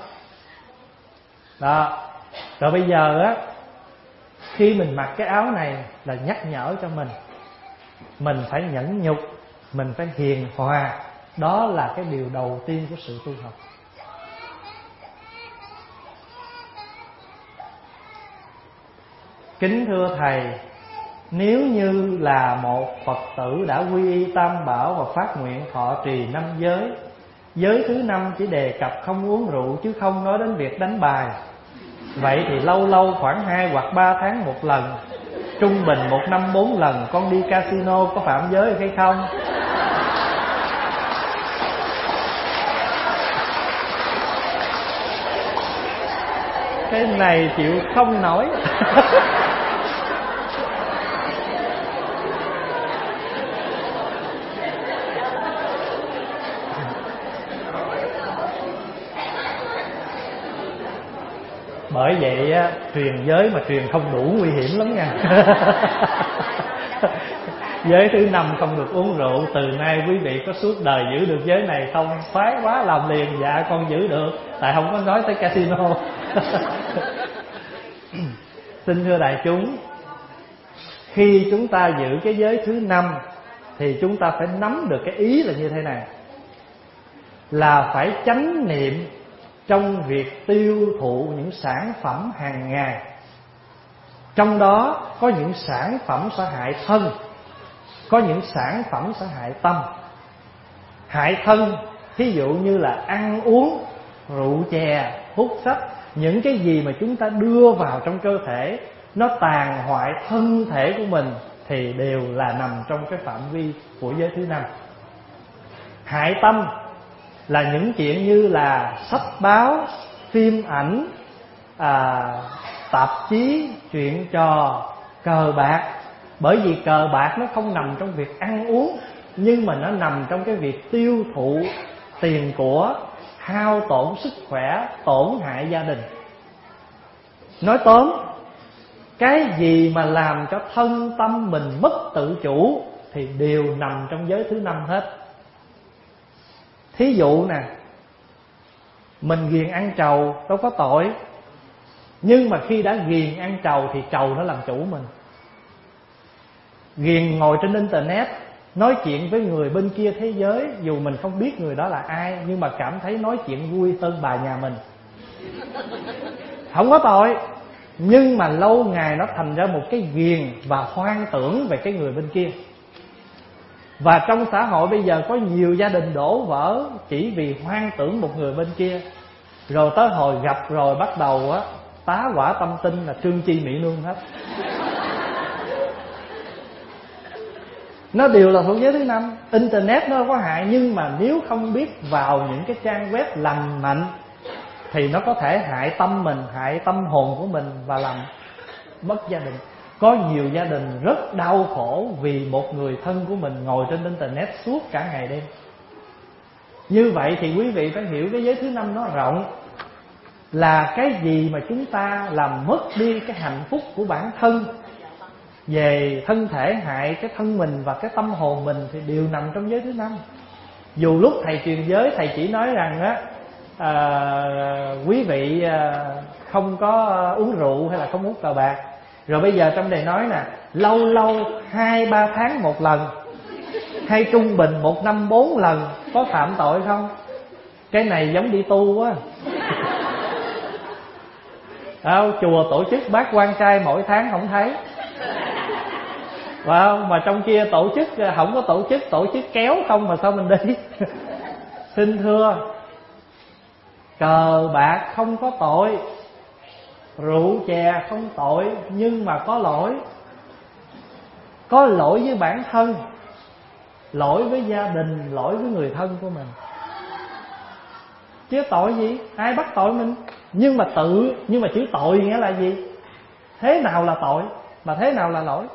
đó. Rồi bây giờ á, khi mình mặc cái áo này là nhắc nhở cho mình, mình phải nhẫn nhục, mình phải hiền hòa. Đó là cái điều đầu tiên của sự tu học. Kính thưa Thầy, nếu như là một Phật tử đã quy y Tam Bảo và phát nguyện thọ trì năm giới, giới thứ năm chỉ đề cập không uống rượu chứ không nói đến việc đánh bài, Vậy thì lâu lâu khoảng hai hoặc ba tháng một lần, trung bình một năm bốn lần con đi casino có phạm giới hay không? Cái này chịu không nổi. Bởi vậy á, truyền giới mà truyền không đủ nguy hiểm lắm nha. Giới thứ năm không được uống rượu. Từ nay quý vị có suốt đời giữ được giới này không? Khoái quá làm liền. Dạ con giữ được, tại không có nói tới casino. Xin thưa đại chúng, khi chúng ta giữ cái giới thứ năm thì chúng ta phải nắm được cái ý là như thế này, là phải chánh niệm trong việc tiêu thụ những sản phẩm hàng ngày. Trong đó có những sản phẩm sẽ hại thân, có những sản phẩm sẽ hại tâm. Hại thân thí dụ như là ăn uống, rượu chè, hút sách. Những cái gì mà chúng ta đưa vào trong cơ thể nó tàn hoại thân thể của mình thì đều là nằm trong cái phạm vi của giới thứ năm. Hại tâm là những chuyện như là sách báo, phim ảnh, à, tạp chí, chuyện trò, cờ bạc. Bởi vì cờ bạc nó không nằm trong việc ăn uống, nhưng mà nó nằm trong cái việc tiêu thụ tiền của, hao tổn sức khỏe, tổn hại gia đình. Nói tóm, cái gì mà làm cho thân tâm mình mất tự chủ thì đều nằm trong giới thứ năm hết. Thí dụ nè, mình ghiền ăn trầu đâu có tội, nhưng mà khi đã ghiền ăn trầu thì trầu nó làm chủ mình. Ghiền ngồi trên internet nói chuyện với người bên kia thế giới, dù mình không biết người đó là ai, nhưng mà cảm thấy nói chuyện vui hơn bà nhà mình, không có tội. Nhưng mà lâu ngày nó thành ra một cái ghiền và hoang tưởng về cái người bên kia. Và trong xã hội bây giờ có nhiều gia đình đổ vỡ chỉ vì hoang tưởng một người bên kia. Rồi tới hồi gặp rồi bắt đầu á, tá hỏa tâm tinh là trương chi mỹ nương hết. Nó đều là thuộc giới thứ năm. Internet nó có hại, nhưng mà nếu không biết vào những cái trang web lành mạnh thì nó có thể hại tâm mình, hại tâm hồn của mình và làm mất gia đình. Có nhiều gia đình rất đau khổ vì một người thân của mình ngồi trên internet suốt cả ngày đêm. Như vậy thì quý vị phải hiểu cái giới thứ năm nó rộng, là cái gì mà chúng ta làm mất đi cái hạnh phúc của bản thân, về thân thể hại cái thân mình và cái tâm hồn mình thì đều nằm trong giới thứ năm. Dù lúc thầy truyền giới thầy chỉ nói rằng á, à, quý vị à, không có uống rượu hay là không uống cờ bạc. Rồi bây giờ trong đề nói nè, lâu lâu hai ba tháng một lần, hay trung bình một năm bốn lần, có phạm tội không? Cái này giống đi tu quá. À, chùa tổ chức bát quan trai mỗi tháng không thấy, wow, mà trong kia tổ chức không có tổ chức, tổ chức kéo không mà sao mình đi. Xin thưa, cờ bạc không có tội, rượu chè không tội, nhưng mà có lỗi. Có lỗi với bản thân, lỗi với gia đình, lỗi với người thân của mình. Chứ tội gì, ai bắt tội mình. Nhưng mà tự, nhưng mà chữ tội nghĩa là gì? Thế nào là tội, mà thế nào là lỗi?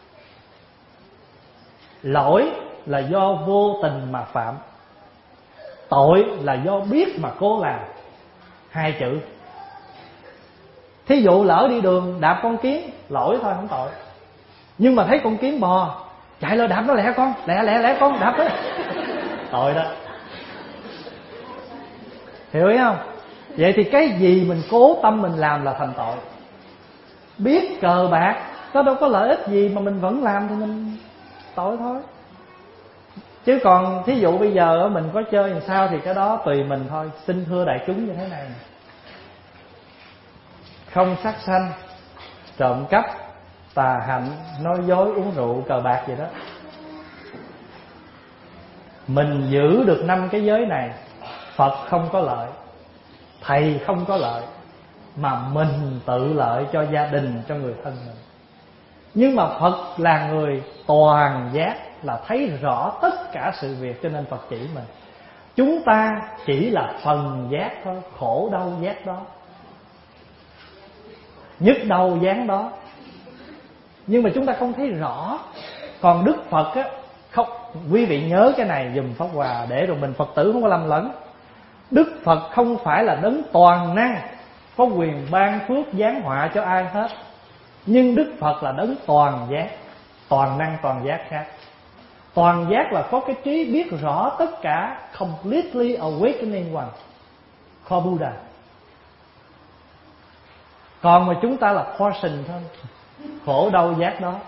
Lỗi là do vô tình mà phạm, tội là do biết mà cố làm. Hai chữ. Thí dụ lỡ đi đường đạp con kiến, lỗi thôi không tội. Nhưng mà thấy con kiến bò, chạy lên đạp nó lẹ con, lẹ lẹ lẹ con, đạp đó. Tội đó. Hiểu ý không? Vậy thì cái gì mình cố tâm mình làm là thành tội. Biết cờ bạc nó đâu có lợi ích gì mà mình vẫn làm thì mình tội thôi. Chứ còn thí dụ bây giờ mình có chơi làm sao thì cái đó tùy mình thôi. Xin thưa đại chúng như thế này, không sát sanh, trộm cắp, tà hạnh, nói dối, uống rượu, cờ bạc gì đó. Mình giữ được năm cái giới này, Phật không có lợi, thầy không có lợi, mà mình tự lợi cho gia đình, cho người thân mình. Nhưng mà Phật là người toàn giác, là thấy rõ tất cả sự việc, cho nên Phật chỉ mình. Chúng ta chỉ là phần giác thôi, khổ đau giác đó, nhức đau giác đó, nhưng mà chúng ta không thấy rõ. Còn Đức Phật á, không, quý vị nhớ cái này dùm Pháp Hòa, để rồi mình Phật tử không có lầm lẫn. Đức Phật không phải là đấng toàn năng, có quyền ban phước giáng họa cho ai hết. Nhưng Đức Phật là đấng toàn giác. Toàn năng toàn giác khác. Toàn giác là có cái trí biết rõ tất cả, completely awakening one, called Buddha. Còn mà chúng ta là portion thôi, khổ đau giác đó.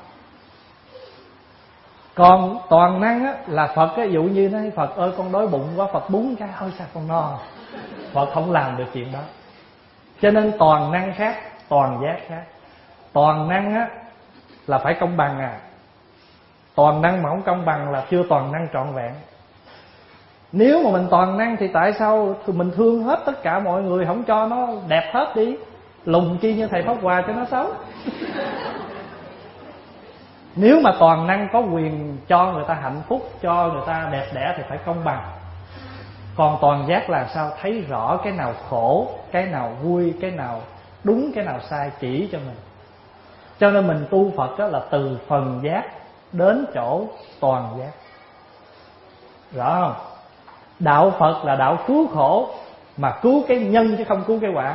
Còn toàn năng á, là Phật á, ví dụ như nói Phật ơi con đói bụng quá, Phật búng cái ôi sao con no. Phật không làm được chuyện đó. Cho nên toàn năng khác, toàn giác khác. Toàn năng á là phải công bằng à. Toàn năng mà không công bằng là chưa toàn năng trọn vẹn. Nếu mà mình toàn năng thì tại sao mình thương hết tất cả mọi người, không cho nó đẹp hết đi, lùng chi như thầy Pháp Hòa cho nó xấu. Nếu mà toàn năng có quyền cho người ta hạnh phúc, cho người ta đẹp đẽ thì phải công bằng. Còn toàn giác là sao? Thấy rõ cái nào khổ, cái nào vui, cái nào đúng, cái nào sai, chỉ cho mình. Cho nên mình tu Phật đó là từ phần giác đến chỗ toàn giác. Rõ không? Đạo Phật là đạo cứu khổ, mà cứu cái nhân chứ không cứu cái quả.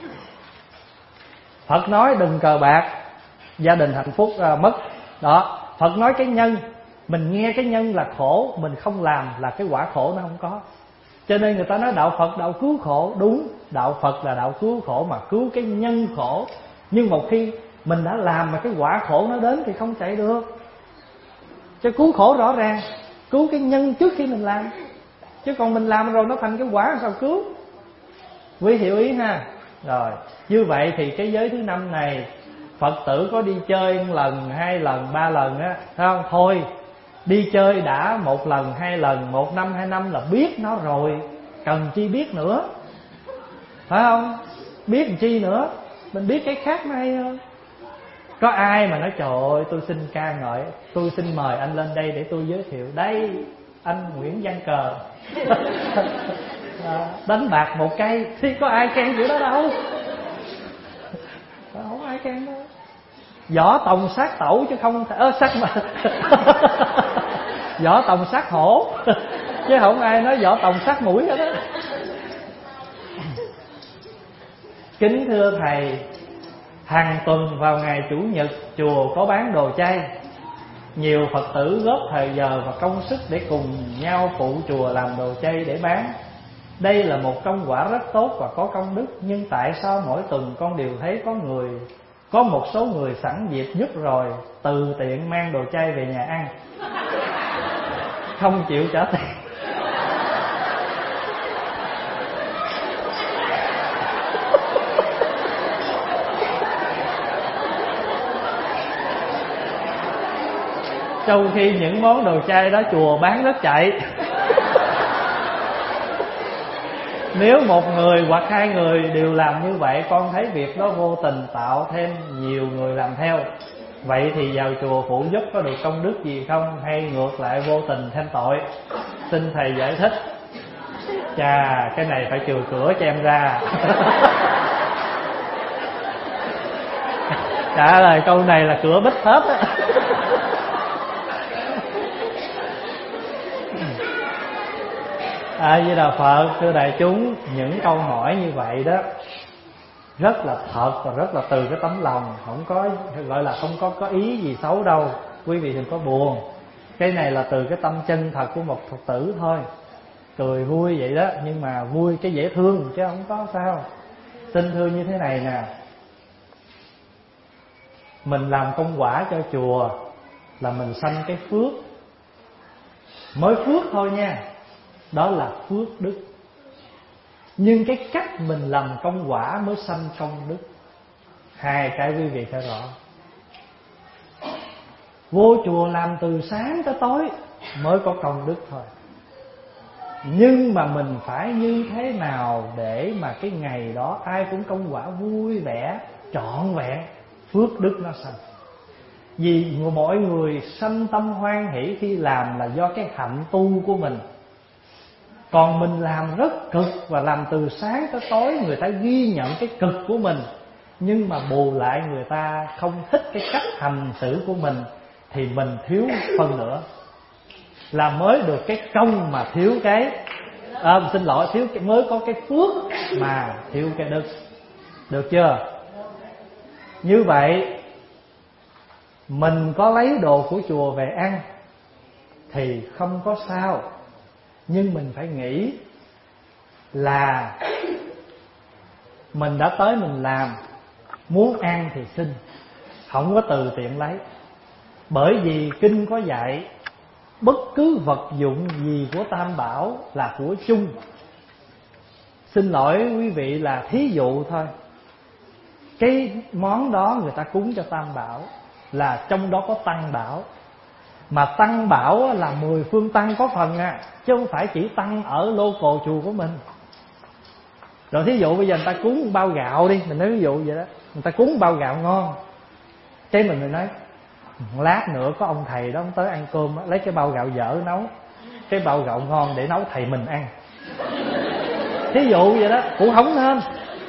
Phật nói đừng cờ bạc, gia đình hạnh phúc à, mất. Đó, Phật nói cái nhân, mình nghe cái nhân là khổ, mình không làm là cái quả khổ nó không có. Cho nên người ta nói đạo Phật đạo cứu khổ. Đúng, đạo Phật là đạo cứu khổ, mà cứu cái nhân khổ. Nhưng một khi mình đã làm mà cái quả khổ nó đến thì không chạy được. Chứ cứu khổ rõ ràng, cứu cái nhân trước khi mình làm. Chứ còn mình làm rồi nó thành cái quả sao cứu. Quý hiểu ý ha. Rồi, như vậy thì cái giới thứ năm này, Phật tử có đi chơi một lần, hai lần, ba lần á, thấy không? Thôi, đi chơi đã một lần, hai lần, một năm, hai năm là biết nó rồi, cần chi biết nữa. Phải không? Biết làm chi nữa, mình biết cái khác nó hay hơn. Có ai mà nói trời ơi tôi xin ca ngợi, tôi xin mời anh lên đây để tôi giới thiệu. Đây, anh Nguyễn Văn Cờ à, đánh bạc một cây, thì có ai khen kiểu đó đâu. Không ai khen đâu. Võ tòng sát tẩu chứ không thể ơ sát mà võ tòng sát hổ chứ không ai nói võ tòng sát mũi hết đó. Kính thưa thầy, hàng tuần vào ngày Chủ nhật chùa có bán đồ chay. Nhiều Phật tử góp thời giờ và công sức để cùng nhau phụ chùa làm đồ chay để bán. Đây là một công quả rất tốt và có công đức. Nhưng tại sao mỗi tuần con đều thấy có người Có một số người sẵn dịp giúp rồi từ tiện mang đồ chay về nhà ăn, không chịu trả tiền. Trong khi những món đồ chay đó chùa bán rất chạy. Nếu một người hoặc hai người đều làm như vậy, con thấy việc đó vô tình tạo thêm nhiều người làm theo. Vậy thì vào chùa phụ giúp có được công đức gì không? Hay ngược lại vô tình thêm tội? Xin thầy giải thích. Chà, cái này phải chừa cửa cho em ra. Trả lời câu này là cửa bích hết á. À, với Đà Phật, thưa đại chúng, những câu hỏi như vậy đó rất là thật và rất là từ cái tấm lòng, không có gọi là không có có ý gì xấu đâu. Quý vị đừng có buồn. Cái này là từ cái tâm chân thật của một Phật tử thôi. Cười vui vậy đó, nhưng mà vui cái dễ thương chứ không có sao. Xin thưa như thế này nè, mình làm công quả cho chùa là mình sanh cái phước, mới phước thôi nha. Đó là phước đức. Nhưng cái cách mình làm công quả mới sanh công đức. Hai cái quý vị phải rõ. Vô chùa làm từ sáng tới tối mới có công đức thôi. Nhưng mà mình phải như thế nào để mà cái ngày đó ai cũng công quả vui vẻ, trọn vẹn, phước đức nó sanh. Vì mọi người sanh tâm hoan hỷ khi làm là do cái hạnh tu của mình. Còn mình làm rất cực và làm từ sáng tới tối, người ta ghi nhận cái cực của mình, nhưng mà bù lại người ta không thích cái cách hành xử của mình, thì mình thiếu phần nữa, là mới được cái công mà thiếu cái à, xin lỗi thiếu cái, mới có cái phước mà thiếu cái đức. Được chưa? Như vậy mình có lấy đồ của chùa về ăn thì không có sao, nhưng mình phải nghĩ là mình đã tới mình làm, muốn ăn thì xin, không có từ tiện lấy. Bởi vì kinh có dạy bất cứ vật dụng gì của Tam Bảo là của chung. Xin lỗi quý vị là thí dụ thôi, cái món đó người ta cúng cho Tam Bảo là trong đó có Tăng Bảo. Mà Tăng Bảo là mười phương Tăng có phần à, chứ không phải chỉ Tăng ở local chùa của mình. Rồi thí dụ bây giờ người ta cúng bao gạo đi, mình nói ví dụ vậy đó, người ta cúng bao gạo ngon, cái mình mình nói lát nữa có ông thầy đó ông tới ăn cơm, lấy cái bao gạo dở nấu cái bao gạo ngon để nấu thầy mình ăn. Thí dụ vậy đó cũng không nên.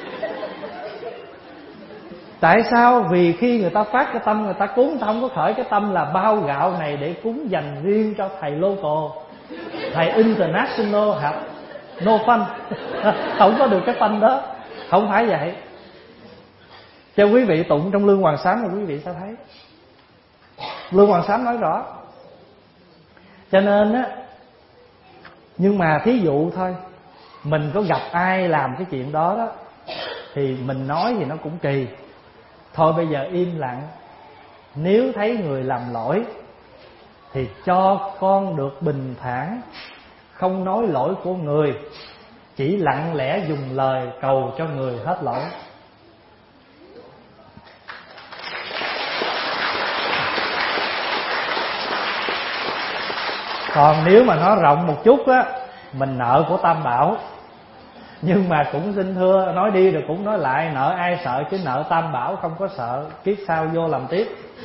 Tại sao? Vì khi người ta phát cái tâm người ta cúng, người ta không có khởi cái tâm là bao gạo này để cúng dành riêng cho thầy local, thầy international học no fun. Không có được cái fun đó, không phải vậy. Cho quý vị tụng trong Lương Hoàng Sám thì quý vị sẽ thấy Lương Hoàng Sám nói rõ. Cho nên á, nhưng mà thí dụ thôi, mình có gặp ai làm cái chuyện đó đó thì mình nói thì nó cũng kỳ. Thôi bây giờ im lặng. Nếu thấy người làm lỗi thì cho con được bình thản, không nói lỗi của người, chỉ lặng lẽ dùng lời cầu cho người hết lỗi. Còn nếu mà nó rộng một chút á, mình nợ của Tam Bảo. Nhưng mà cũng xin thưa, nói đi rồi cũng nói lại, nợ ai sợ chứ nợ Tam Bảo không có sợ, kiếp sau vô làm tiếp.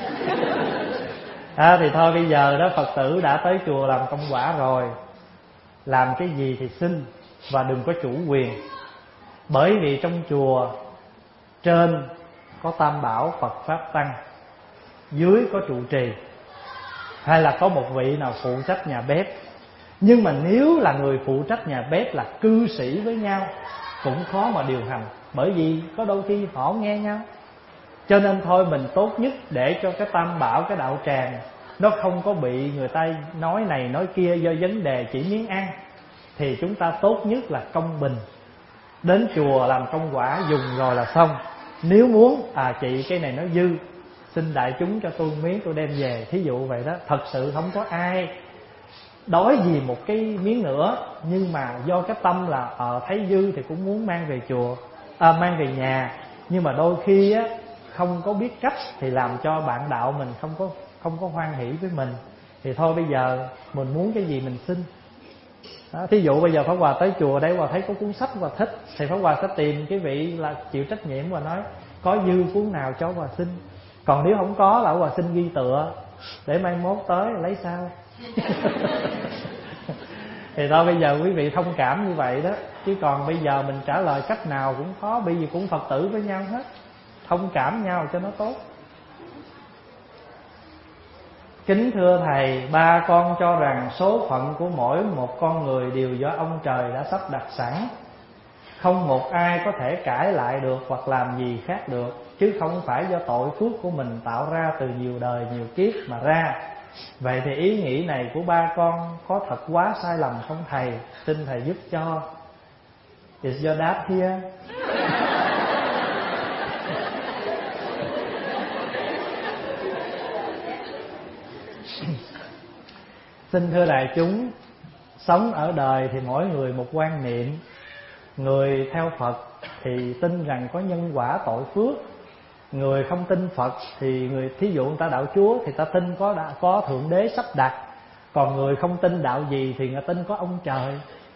À, thì thôi bây giờ đó Phật tử đã tới chùa làm công quả rồi, làm cái gì thì xin và đừng có chủ quyền. Bởi vì trong chùa trên có Tam Bảo Phật Pháp Tăng, dưới có trụ trì, hay là có một vị nào phụ trách nhà bếp. Nhưng mà nếu là người phụ trách nhà bếp là cư sĩ với nhau cũng khó mà điều hành, bởi vì có đôi khi họ nghe nhau. Cho nên thôi mình tốt nhất để cho cái Tam Bảo, cái đạo tràng nó không có bị người ta nói này nói kia do vấn đề chỉ miếng ăn, thì chúng ta tốt nhất là công bình. Đến chùa làm công quả dùng rồi là xong. Nếu muốn à chị cái này nó dư, xin đại chúng cho tôi miếng tôi đem về, thí dụ vậy đó. Thật sự không có ai đói gì một cái miếng nữa, nhưng mà do cái tâm là ờ thấy dư thì cũng muốn mang về chùa, à, mang về nhà. Nhưng mà đôi khi á không có biết cách thì làm cho bạn đạo mình không có không có hoan hỷ với mình. Thì thôi bây giờ mình muốn cái gì mình xin đó. Thí dụ bây giờ Pháp Hòa tới chùa để Hòa thấy có cuốn sách Hòa thích thì Pháp Hòa sẽ tìm cái vị là chịu trách nhiệm và nói có dư cuốn nào cho Hòa xin. Còn nếu không có là Hòa xin ghi tựa để mai mốt tới lấy sao. Thì thôi bây giờ quý vị thông cảm như vậy đó. Chứ còn bây giờ mình trả lời cách nào cũng khó, bởi vì cũng Phật tử với nhau hết, thông cảm nhau cho nó tốt. Kính thưa Thầy, ba con cho rằng số phận của mỗi một con người đều do ông trời đã sắp đặt sẵn, không một ai có thể cãi lại được hoặc làm gì khác được, chứ không phải do tội phước của mình tạo ra từ nhiều đời nhiều kiếp mà ra. Vậy thì ý nghĩ này của ba con có thật quá sai lầm không Thầy? Xin Thầy giúp cho. Is your dad here? Xin thưa đại chúng, sống ở đời thì mỗi người một quan niệm. Người theo Phật thì tin rằng có nhân quả tội phước. Người không tin Phật thì người thí dụ người ta đạo Chúa thì ta tin có đã, có Thượng Đế sắp đặt. Còn người không tin đạo gì thì người tin có ông trời.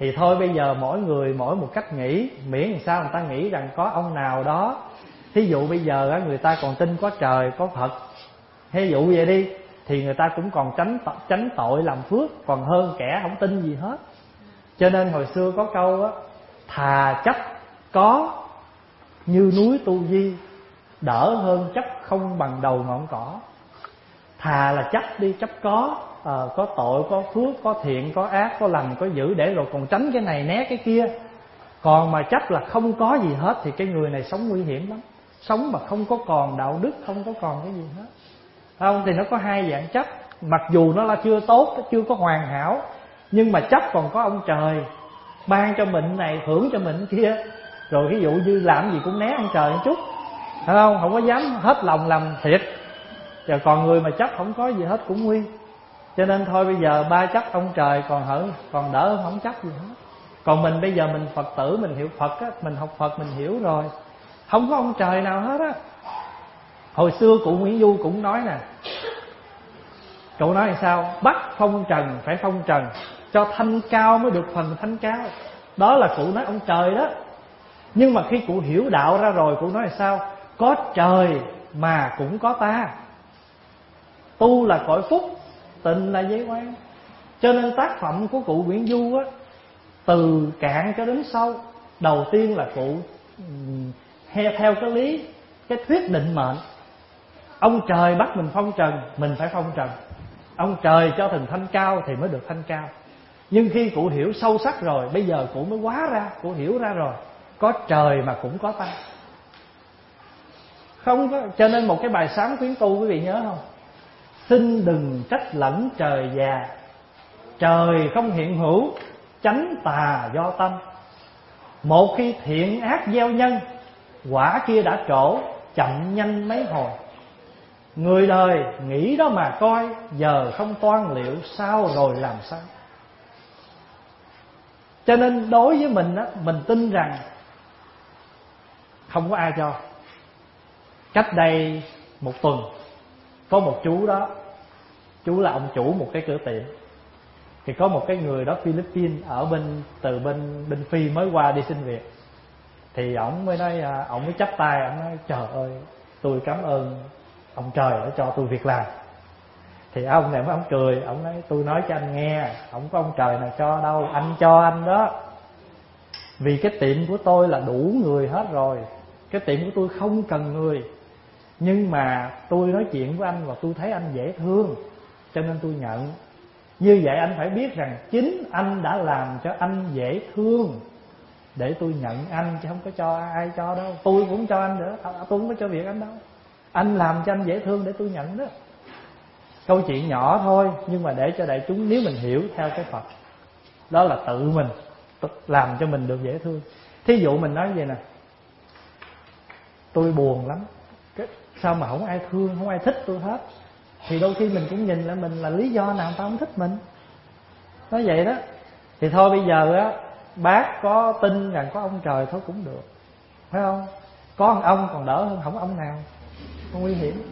Thì thôi bây giờ mỗi người mỗi một cách nghĩ, miễn làm sao người ta nghĩ rằng có ông nào đó. Thí dụ bây giờ người ta còn tin có trời, có Phật, ví dụ vậy đi, thì người ta cũng còn tránh tránh tội làm phước, còn hơn kẻ không tin gì hết. Cho nên hồi xưa có câu á, thà chấp có như núi Tu Di, đỡ hơn chấp không bằng đầu ngọn cỏ. Thà là chấp đi, chấp có à, có tội, có phước, có thiện, có ác, có lành, có dữ, để rồi còn tránh cái này né cái kia. Còn mà chấp là không có gì hết thì cái người này sống nguy hiểm lắm. Sống mà không có còn đạo đức, không có còn cái gì hết. Không, thì nó có hai dạng chấp. Mặc dù nó là chưa tốt, chưa có hoàn hảo, nhưng mà chấp còn có ông trời ban cho mình này, thưởng cho mình kia. Rồi ví dụ như làm gì cũng né ông trời một chút, phải không? Không có dám hết lòng làm thiệt. Rồi còn người mà chấp không có gì hết cũng nguy. Cho nên thôi bây giờ ba chấp ông trời còn hở, còn đỡ hơn không chấp gì hết. Còn mình bây giờ mình Phật tử, mình hiểu Phật á, mình học Phật mình hiểu rồi, không có ông trời nào hết á. Hồi xưa cụ Nguyễn Du cũng nói nè, cụ nói là sao? Bắt phong trần phải phong trần, cho thanh cao mới được phần thanh cao. Đó là cụ nói ông trời đó. Nhưng mà khi cụ hiểu đạo ra rồi, cụ nói là sao? Có trời mà cũng có ta. Tu là cõi phúc, tình là giới quan. Cho nên tác phẩm của cụ Nguyễn Du á, từ cạn cho đến sâu. Đầu tiên là cụ theo cái lý, cái thuyết định mệnh. Ông trời bắt mình phong trần, mình phải phong trần. Ông trời cho thần thanh cao thì mới được thanh cao. Nhưng khi cụ hiểu sâu sắc rồi, bây giờ cụ mới hóa ra, cụ hiểu ra rồi, có trời mà cũng có ta. Không có, cho nên một cái bài sám khuyến tu quý vị nhớ không? Xin đừng trách lẫn trời già, trời không hiện hữu, chánh tà do tâm. Một khi thiện ác gieo nhân, quả kia đã trổ, chậm nhanh mấy hồi. Người đời nghĩ đó mà coi, giờ không toan liệu sao rồi làm sao. Cho nên đối với mình á, mình tin rằng không có ai cho. Cách đây một tuần, có một chú đó, chú là ông chủ một cái cửa tiệm. Thì có một cái người đó Philippines, ở bên từ bên bên Phi mới qua đi xin việc. Thì ổng mới nói, ổng mới chắp tay, ổng nói trời ơi, tôi cảm ơn ông trời đã cho tôi việc làm. Thì ông này mới ông cười, ông nói tôi nói cho anh nghe, không có ông trời nào cho đâu, anh cho anh đó. Vì cái tiệm của tôi là đủ người hết rồi, cái tiệm của tôi không cần người. Nhưng mà tôi nói chuyện với anh và tôi thấy anh dễ thương, cho nên tôi nhận. Như vậy anh phải biết rằng chính anh đã làm cho anh dễ thương để tôi nhận anh, chứ không có cho ai cho đâu. Tôi cũng cho anh nữa, tôi cũng có cho việc anh đâu. Anh làm cho anh dễ thương để tôi nhận đó. Câu chuyện nhỏ thôi, nhưng mà để cho đại chúng nếu mình hiểu theo cái Phật, đó là tự mình làm cho mình được dễ thương. Thí dụ mình nói vậy nè, tôi buồn lắm, sao mà không ai thương, không ai thích tôi hết. Thì đôi khi mình cũng nhìn lại mình là lý do nào ta không thích mình. Nói vậy đó. Thì thôi bây giờ á, bác có tin rằng có ông trời thôi cũng được, phải không? Có ông ông còn đỡ hơn không ông nào, không nguy hiểm.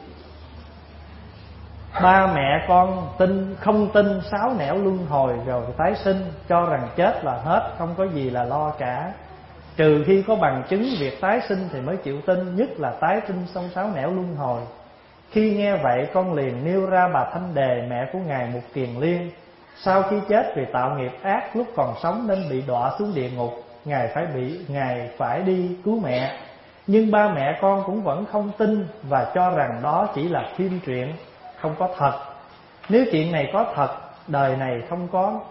Ba mẹ con tin không tin sáu nẻo luân hồi rồi tái sinh, cho rằng chết là hết, không có gì là lo cả. Trừ khi có bằng chứng việc tái sinh thì mới chịu tin, nhất là tái sinh xong sáu nẻo luân hồi. Khi nghe vậy con liền nêu ra bà Thanh Đề, mẹ của ngài Mục Kiền Liên. Sau khi chết vì tạo nghiệp ác lúc còn sống nên bị đọa xuống địa ngục, ngài phải bị ngài phải đi cứu mẹ. Nhưng ba mẹ con cũng vẫn không tin và cho rằng đó chỉ là phim truyện, không có thật. Nếu chuyện này có thật, đời này không có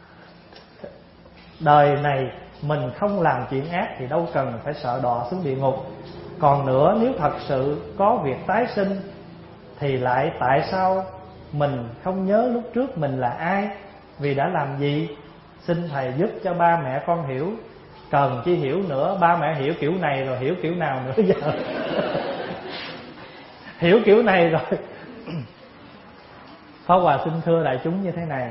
đời này mình không làm chuyện ác thì đâu cần phải sợ đọa xuống địa ngục. Còn nữa, nếu thật sự có việc tái sinh thì lại tại sao mình không nhớ lúc trước mình là ai, vì đã làm gì? Xin thầy giúp cho ba mẹ con hiểu. Cần chi hiểu nữa, ba mẹ hiểu kiểu này rồi hiểu kiểu nào nữa giờ. Hiểu kiểu này rồi. Pháp Hòa xin thưa đại chúng như thế này,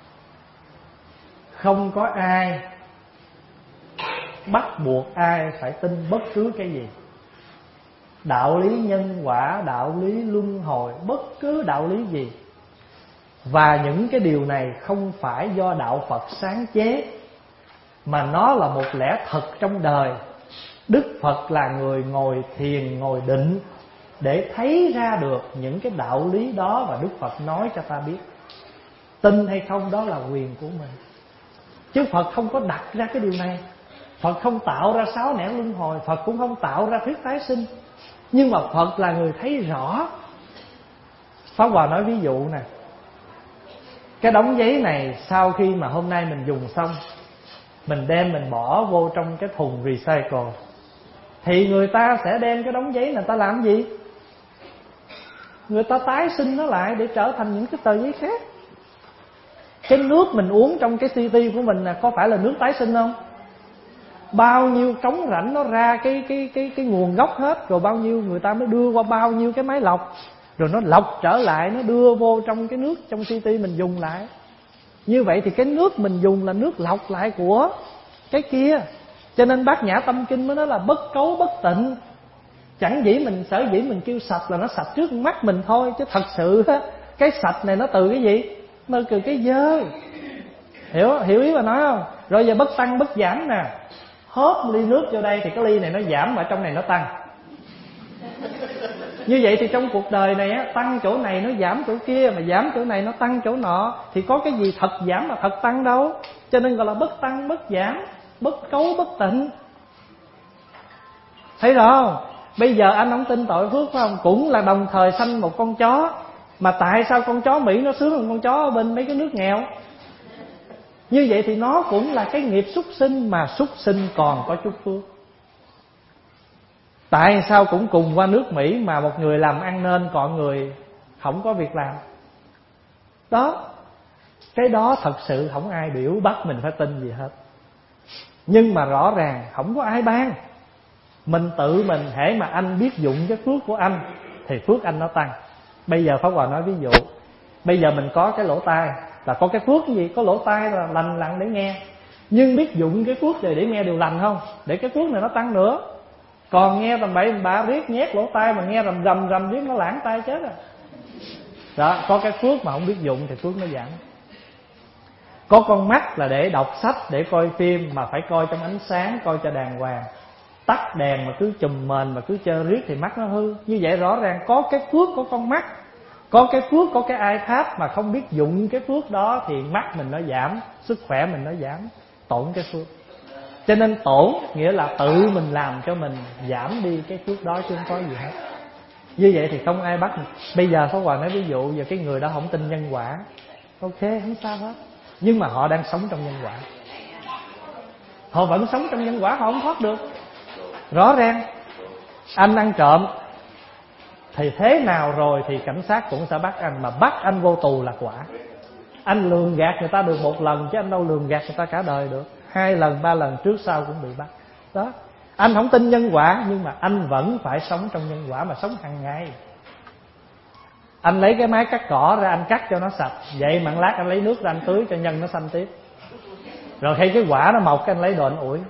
không có ai bắt buộc ai phải tin bất cứ cái gì. Đạo lý nhân quả, đạo lý luân hồi, bất cứ đạo lý gì. Và những cái điều này không phải do đạo Phật sáng chế, mà nó là một lẽ thật trong đời. Đức Phật là người ngồi thiền, ngồi định để thấy ra được những cái đạo lý đó, và Đức Phật nói cho ta biết. Tin hay không đó là quyền của mình, chứ Phật không có đặt ra cái điều này. Phật không tạo ra sáu nẻo luân hồi, Phật cũng không tạo ra thuyết tái sinh. Nhưng mà Phật là người thấy rõ. Pháp Hòa nói ví dụ nè, cái đống giấy này sau khi mà hôm nay mình dùng xong, mình đem mình bỏ vô trong cái thùng recycle, thì người ta sẽ đem cái đống giấy này ta làm gì? Người ta tái sinh nó lại để trở thành những cái tờ giấy khác. Cái nước mình uống trong cái city của mình nè, có phải là nước tái sinh không? Bao nhiêu trống rãnh nó ra cái cái cái cái nguồn gốc hết, rồi bao nhiêu người ta mới đưa qua bao nhiêu cái máy lọc, rồi nó lọc trở lại, nó đưa vô trong cái nước trong city mình dùng lại. Như vậy thì cái nước mình dùng là nước lọc lại của cái kia. Cho nên Bát Nhã Tâm Kinh mới nói là bất cấu bất tịnh. Chẳng dĩ mình sở dĩ mình kêu sạch là nó sạch trước mắt mình thôi, chứ thật sự á, cái sạch này nó từ cái gì? Nó từ cái dơ. Hiểu hiểu ý mà nói không? Rồi giờ bất tăng bất giảm nè. Hớp ly nước vô đây thì cái ly này nó giảm, mà trong này nó tăng. Như vậy thì trong cuộc đời này á, tăng chỗ này nó giảm chỗ kia, mà giảm chỗ này nó tăng chỗ nọ, thì có cái gì thật giảm mà thật tăng đâu. Cho nên gọi là bất tăng bất giảm, bất cấu bất tịnh. Thấy rõ không? Bây giờ anh không tin tội phước phải không? Cũng là đồng thời sanh một con chó, mà tại sao con chó Mỹ nó sướng hơn con chó ở bên mấy cái nước nghèo? Như vậy thì nó cũng là cái nghiệp súc sinh, mà súc sinh còn có chút phước. Tại sao cũng cùng qua nước Mỹ mà một người làm ăn nên, còn người không có việc làm? Đó, cái đó thật sự không ai biểu bắt mình phải tin gì hết. Nhưng mà rõ ràng không có ai ban. Mình tự mình, hễ mà anh biết dụng cái phước của anh thì phước anh nó tăng. Bây giờ Pháp Hòa nói ví dụ, bây giờ mình có cái lỗ tai, là có cái phước cái gì? Có lỗ tai là lành lặn để nghe. Nhưng biết dụng cái phước này để nghe điều lành không? Để cái phước này nó tăng nữa. Còn nghe tầm bậy bạ riết, nhét lỗ tai mà nghe rầm rầm rầm riết, nó lãng tai chết rồi. Đó, có cái phước mà không biết dụng thì phước nó giảm. Có con mắt là để đọc sách, để coi phim, mà phải coi trong ánh sáng, coi cho đàng hoàng. Tắt đèn mà cứ chùm mền mà cứ chơi riết thì mắt nó hư. Như vậy rõ ràng có cái phước của con mắt, có cái phước, có cái iPad mà không biết dụng cái phước đó thì mắt mình nó giảm, sức khỏe mình nó giảm, tổn cái phước. Cho nên tổn nghĩa là tự mình làm cho mình giảm đi cái phước đó, chứ không có gì hết. Như vậy thì không ai bắt mình. Bây giờ Pháp Hòa nói ví dụ giờ cái người đó không tin nhân quả, ok, không sao hết, nhưng mà họ đang sống trong nhân quả. Họ vẫn sống trong nhân quả, họ không thoát được. Rõ ràng anh ăn trộm thì thế nào rồi thì cảnh sát cũng sẽ bắt anh, mà bắt anh vô tù là quả. Anh lường gạt người ta được một lần, chứ anh đâu lường gạt người ta cả đời được. Hai lần, ba lần trước sau cũng bị bắt. Đó, anh không tin nhân quả, nhưng mà anh vẫn phải sống trong nhân quả, mà sống hàng ngày. Anh lấy cái máy cắt cỏ ra, anh cắt cho nó sạch. Vậy mà lát anh lấy nước ra anh tưới cho nhân nó xanh tiếp. Rồi khi cái quả nó mọc, anh lấy đồ anh ủi.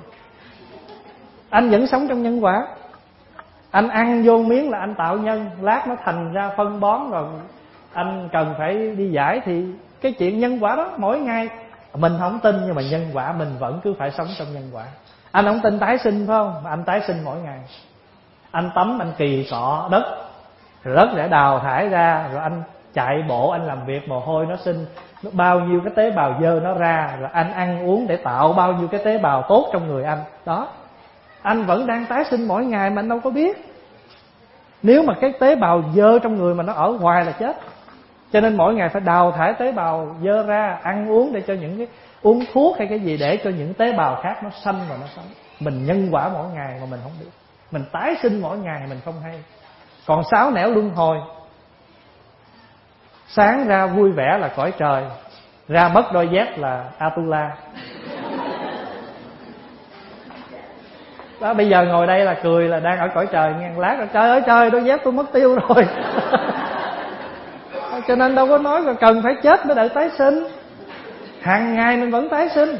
Anh vẫn sống trong nhân quả. Anh ăn vô miếng là anh tạo nhân, lát nó thành ra phân bón, rồi anh cần phải đi giải. Thì cái chuyện nhân quả đó mỗi ngày mình không tin, nhưng mà nhân quả mình vẫn cứ phải sống trong nhân quả. Anh không tin tái sinh phải không? Mà anh tái sinh mỗi ngày. Anh tắm, anh kỳ cọ đất, rồi đất để đào thải ra, rồi anh chạy bộ, anh làm việc mồ hôi nó sinh, nó bao nhiêu cái tế bào dơ nó ra, rồi anh ăn uống để tạo bao nhiêu cái tế bào tốt trong người anh. Đó, anh vẫn đang tái sinh mỗi ngày mà anh đâu có biết. Nếu mà cái tế bào dơ trong người mà nó ở hoài là chết. Cho nên mỗi ngày phải đào thải tế bào dơ ra, ăn uống để cho những cái uống thuốc hay cái gì để cho những tế bào khác nó sanh và nó sống. Mình nhân quả mỗi ngày mà mình không biết. Mình tái sinh mỗi ngày mình không hay. Còn sáu nẻo luân hồi, sáng ra vui vẻ là cõi trời, ra mất đôi dép là Atula. Đó, bây giờ ngồi đây là cười là đang ở cõi trời, nghe lát rồi trời ơi trời, đôi dép tôi mất tiêu rồi. Cho nên đâu có nói là cần phải chết mới đợi tái sinh. Hàng ngày mình vẫn tái sinh,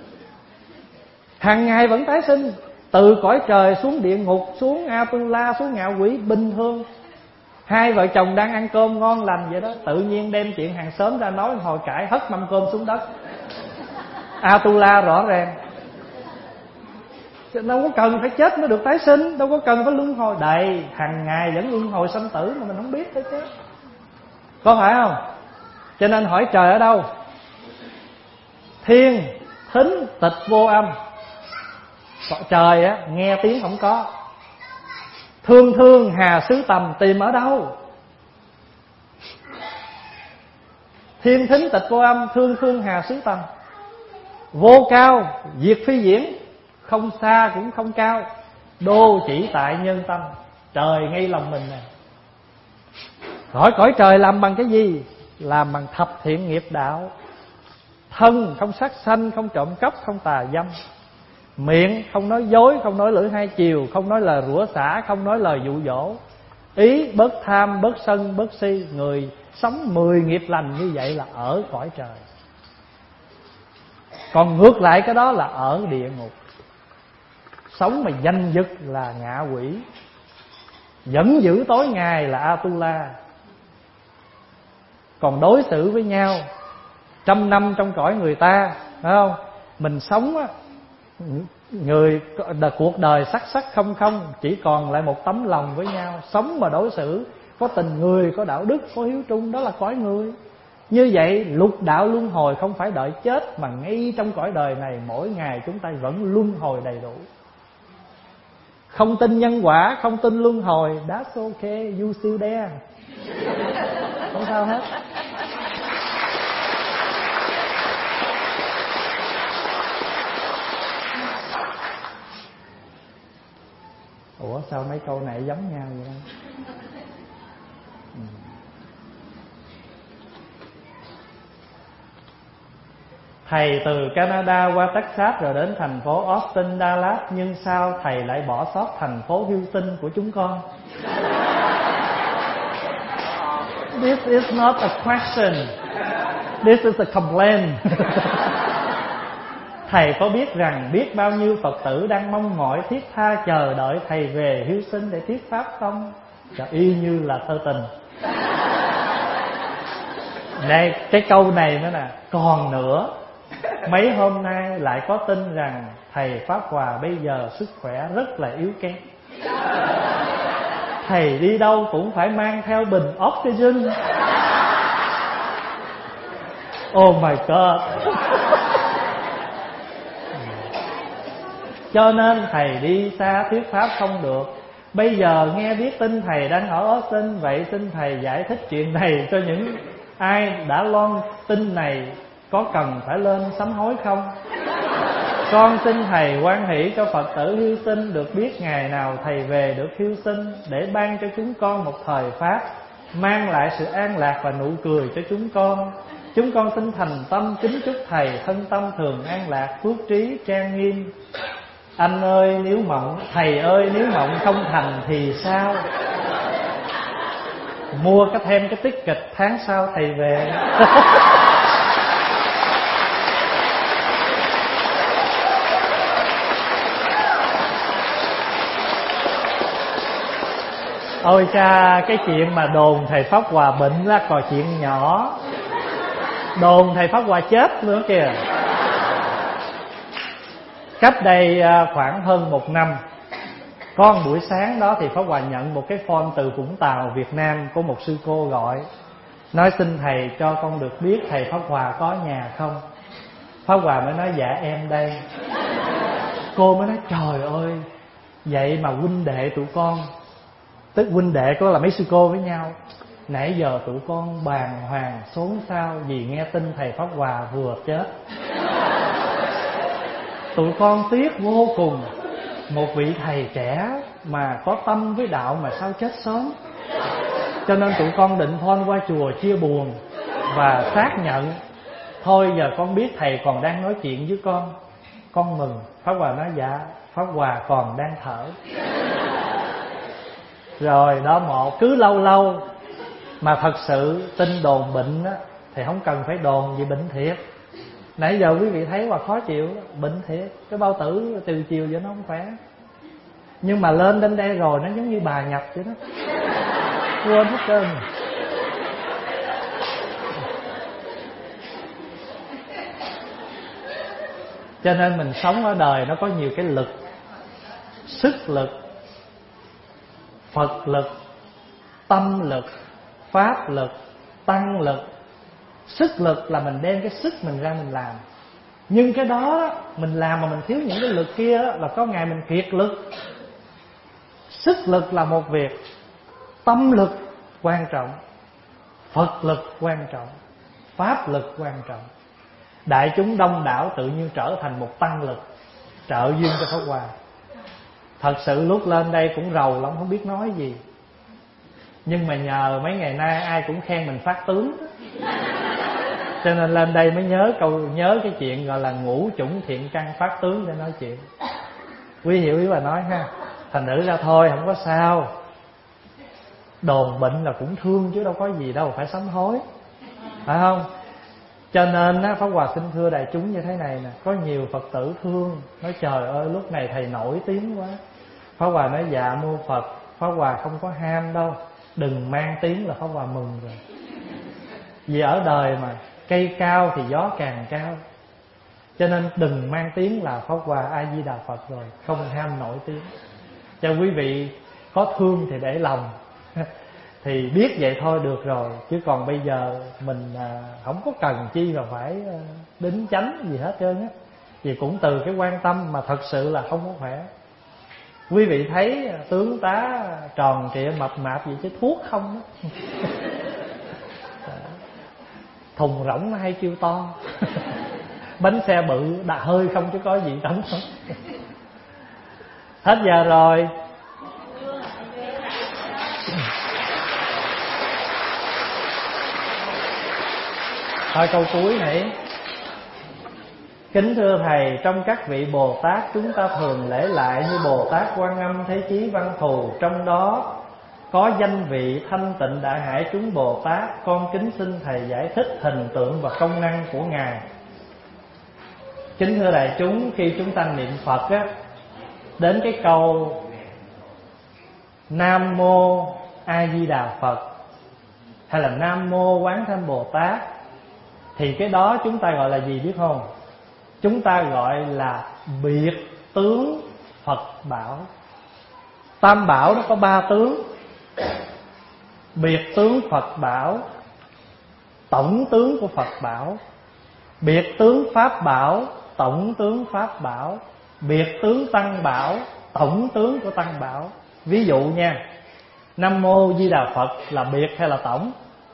hàng ngày vẫn tái sinh. Từ cõi trời xuống địa ngục, xuống Atula, xuống ngạ quỷ bình thường. Hai vợ chồng đang ăn cơm ngon lành vậy đó, tự nhiên đem chuyện hàng xóm ra nói, hồi cãi hất mâm cơm xuống đất. Atula rõ ràng. đâu có cần phải chết mới được tái sinh, đâu có cần phải luân hồi. Đầy hàng ngày vẫn luân hồi sanh tử mà mình không biết thôi chứ, có phải không? Cho nên hỏi trời ở đâu? Thiên thính tịch vô âm. Trời á nghe tiếng không có. Thương thương hà xứ tầm tìm ở đâu? Thiên thính tịch vô âm, thương thương hà xứ tầm. Vô cao diệt phi diễn, không xa cũng không cao, đô chỉ tại nhân tâm. Trời ngay lòng mình nè. Hỏi cõi trời làm bằng cái gì? Làm bằng thập thiện nghiệp đạo. Thân không sát sanh, không trộm cắp, không tà dâm. Miệng không nói dối, không nói lưỡi hai chiều, không nói lời rủa xả, không nói lời dụ dỗ. Ý bớt tham, bớt sân, bớt si. Người sống mười nghiệp lành như vậy là ở cõi trời. Còn ngược lại cái đó là ở địa ngục. Sống mà danh dực là ngạ quỷ, vẫn giữ tối ngày là Atula. Còn đối xử với nhau trăm năm trong cõi người ta, phải không? Mình sống á, người cuộc đời sắc sắc không không, chỉ còn lại một tấm lòng với nhau. Sống mà đối xử có tình người, có đạo đức, có hiếu trung, đó là cõi người. Như vậy lục đạo luân hồi không phải đợi chết, mà ngay trong cõi đời này mỗi ngày chúng ta vẫn luân hồi đầy đủ. Không tin nhân quả, không tin luân hồi, that's okay, you still there. Không sao hết. Ủa sao mấy câu này giống nhau vậy đó? Ừ. Thầy từ Canada qua Texas rồi đến thành phố Austin, Dallas, nhưng sao thầy lại bỏ sót thành phố Houston của chúng con? This is not a question. This is a complaint. Thầy có biết rằng biết bao nhiêu Phật tử đang mong mỏi thiết tha chờ đợi thầy về Houston để thuyết pháp không? Dạ, y như là thơ tình. Đây, cái câu này nữa nè. Còn nữa, mấy hôm nay lại có tin rằng thầy Pháp Hòa bây giờ sức khỏe rất là yếu kém. Thầy đi đâu cũng phải mang theo bình oxygen. Oh my God. Cho nên thầy đi xa thuyết pháp không được. Bây giờ nghe biết tin thầy đang ở Austin, vậy xin thầy giải thích chuyện này cho những ai đã loan tin này, có cần phải lên sám hối không? Con xin thầy hoan hỷ cho Phật tử Houston được biết ngày nào thầy về được Houston, để ban cho chúng con một thời pháp, mang lại sự an lạc và nụ cười cho chúng con. Chúng con xin thành tâm kính chúc thầy thân tâm thường an lạc, phước trí trang nghiêm. Anh ơi nếu mộng, thầy ơi nếu mộng không thành thì sao? Mua cái thêm cái tiết kịch tháng sau thầy về. Ôi cha, cái chuyện mà đồn thầy Pháp Hòa bệnh là còn chuyện nhỏ. Đồn thầy Pháp Hòa chết nữa kìa. Cách đây khoảng hơn một năm, có một buổi sáng đó thì Pháp Hòa nhận một cái phone từ Vũng Tàu, Việt Nam, của một sư cô gọi, nói xin thầy cho con được biết thầy Pháp Hòa có nhà không. Pháp Hòa mới nói dạ em đây. Cô mới nói trời ơi, vậy mà huynh đệ tụi con, tức huynh đệ có là mấy sư cô với nhau, nãy giờ tụi con bàng hoàng xốn xao vì nghe tin thầy Pháp Hòa vừa chết. Tụi con tiếc vô cùng, một vị thầy trẻ mà có tâm với đạo mà sao chết sớm. Cho nên tụi con định phone qua chùa chia buồn và xác nhận. Thôi giờ con biết thầy còn đang nói chuyện với con, con mừng. Pháp Hòa nói dạ, Pháp Hòa còn đang thở. Rồi đó, một cứ lâu lâu mà thật sự tin đồn bệnh á, thì không cần phải đồn vì bệnh thiệt. Nãy giờ quý vị thấy Hòa khó chịu đó, bệnh thiệt. Cái bao tử từ chiều giờ nó không khỏe. Nhưng mà lên đến đây rồi nó giống như bà nhập vậy đó, quên hết trơn. Cho nên mình sống ở đời nó có nhiều cái lực. sức lực, Phật lực, tâm lực, pháp lực, tăng lực. Sức lực là mình đem cái sức mình ra mình làm. Nhưng cái đó mình làm mà mình thiếu những cái lực kia là có ngày mình kiệt lực. Sức lực là một việc, tâm lực quan trọng, Phật lực quan trọng, pháp lực quan trọng. Đại chúng đông đảo tự nhiên trở thành một tăng lực, trợ duyên cho Pháp Hòa. Thật sự lúc lên đây cũng rầu lắm, không biết nói gì. Nhưng mà nhờ mấy ngày nay ai cũng khen mình phát tướng, cho nên lên đây mới nhớ câu nhớ cái chuyện gọi là ngũ chủng thiện căn phát tướng để nói chuyện. Quý hiểu ý bà nói ha. Thành nữ ra thôi không có sao. Đồn bệnh là cũng thương chứ đâu có gì đâu phải sám hối, phải không? Cho nên á, Pháp Hòa xin thưa đại chúng như thế này nè. Có nhiều Phật tử thương, nói trời ơi lúc này thầy nổi tiếng quá. Pháp Hòa nói dạ mô Phật, Pháp Hòa không có ham đâu. Đừng mang tiếng là Pháp Hòa mừng rồi. Vì ở đời mà cây cao thì gió càng cao, cho nên đừng mang tiếng là Pháp Hòa A Di Đà Phật rồi, không ham nổi tiếng. Cho quý vị có thương thì để lòng thì biết vậy thôi được rồi. Chứ còn bây giờ mình không có cần chi mà phải đính chánh gì hết trơn á. Vì cũng từ cái quan tâm mà thật sự là không có khỏe. Quý vị thấy tướng tá tròn trịa mập mạp gì chứ thuốc không á. Thùng rỗng nó hay kêu to bánh xe bự đà hơi không chứ có gì trống không. Hết giờ rồi. Thôi câu cuối này. Kính thưa Thầy, trong các vị Bồ Tát chúng ta thường lễ lại như Bồ Tát Quan Âm, Thế Chí, Văn Thù. Trong đó có danh vị Thanh Tịnh Đại Hải chúng Bồ Tát. Con kính xin Thầy giải thích hình tượng và công năng của Ngài. Kính thưa đại chúng, khi chúng ta niệm Phật á, đến cái câu Nam Mô A Di Đà Phật hay là Nam Mô Quán Thâm Bồ Tát, thì cái đó chúng ta gọi là gì biết không? Chúng ta gọi là biệt tướng Phật Bảo. Tam Bảo nó có ba tướng: biệt tướng Phật Bảo, tổng tướng của Phật Bảo, biệt tướng Pháp Bảo, tổng tướng Pháp Bảo, biệt tướng Tăng Bảo, tổng tướng của Tăng Bảo. Ví dụ nha, Nam Mô Di Đà Phật là biệt hay là tổng?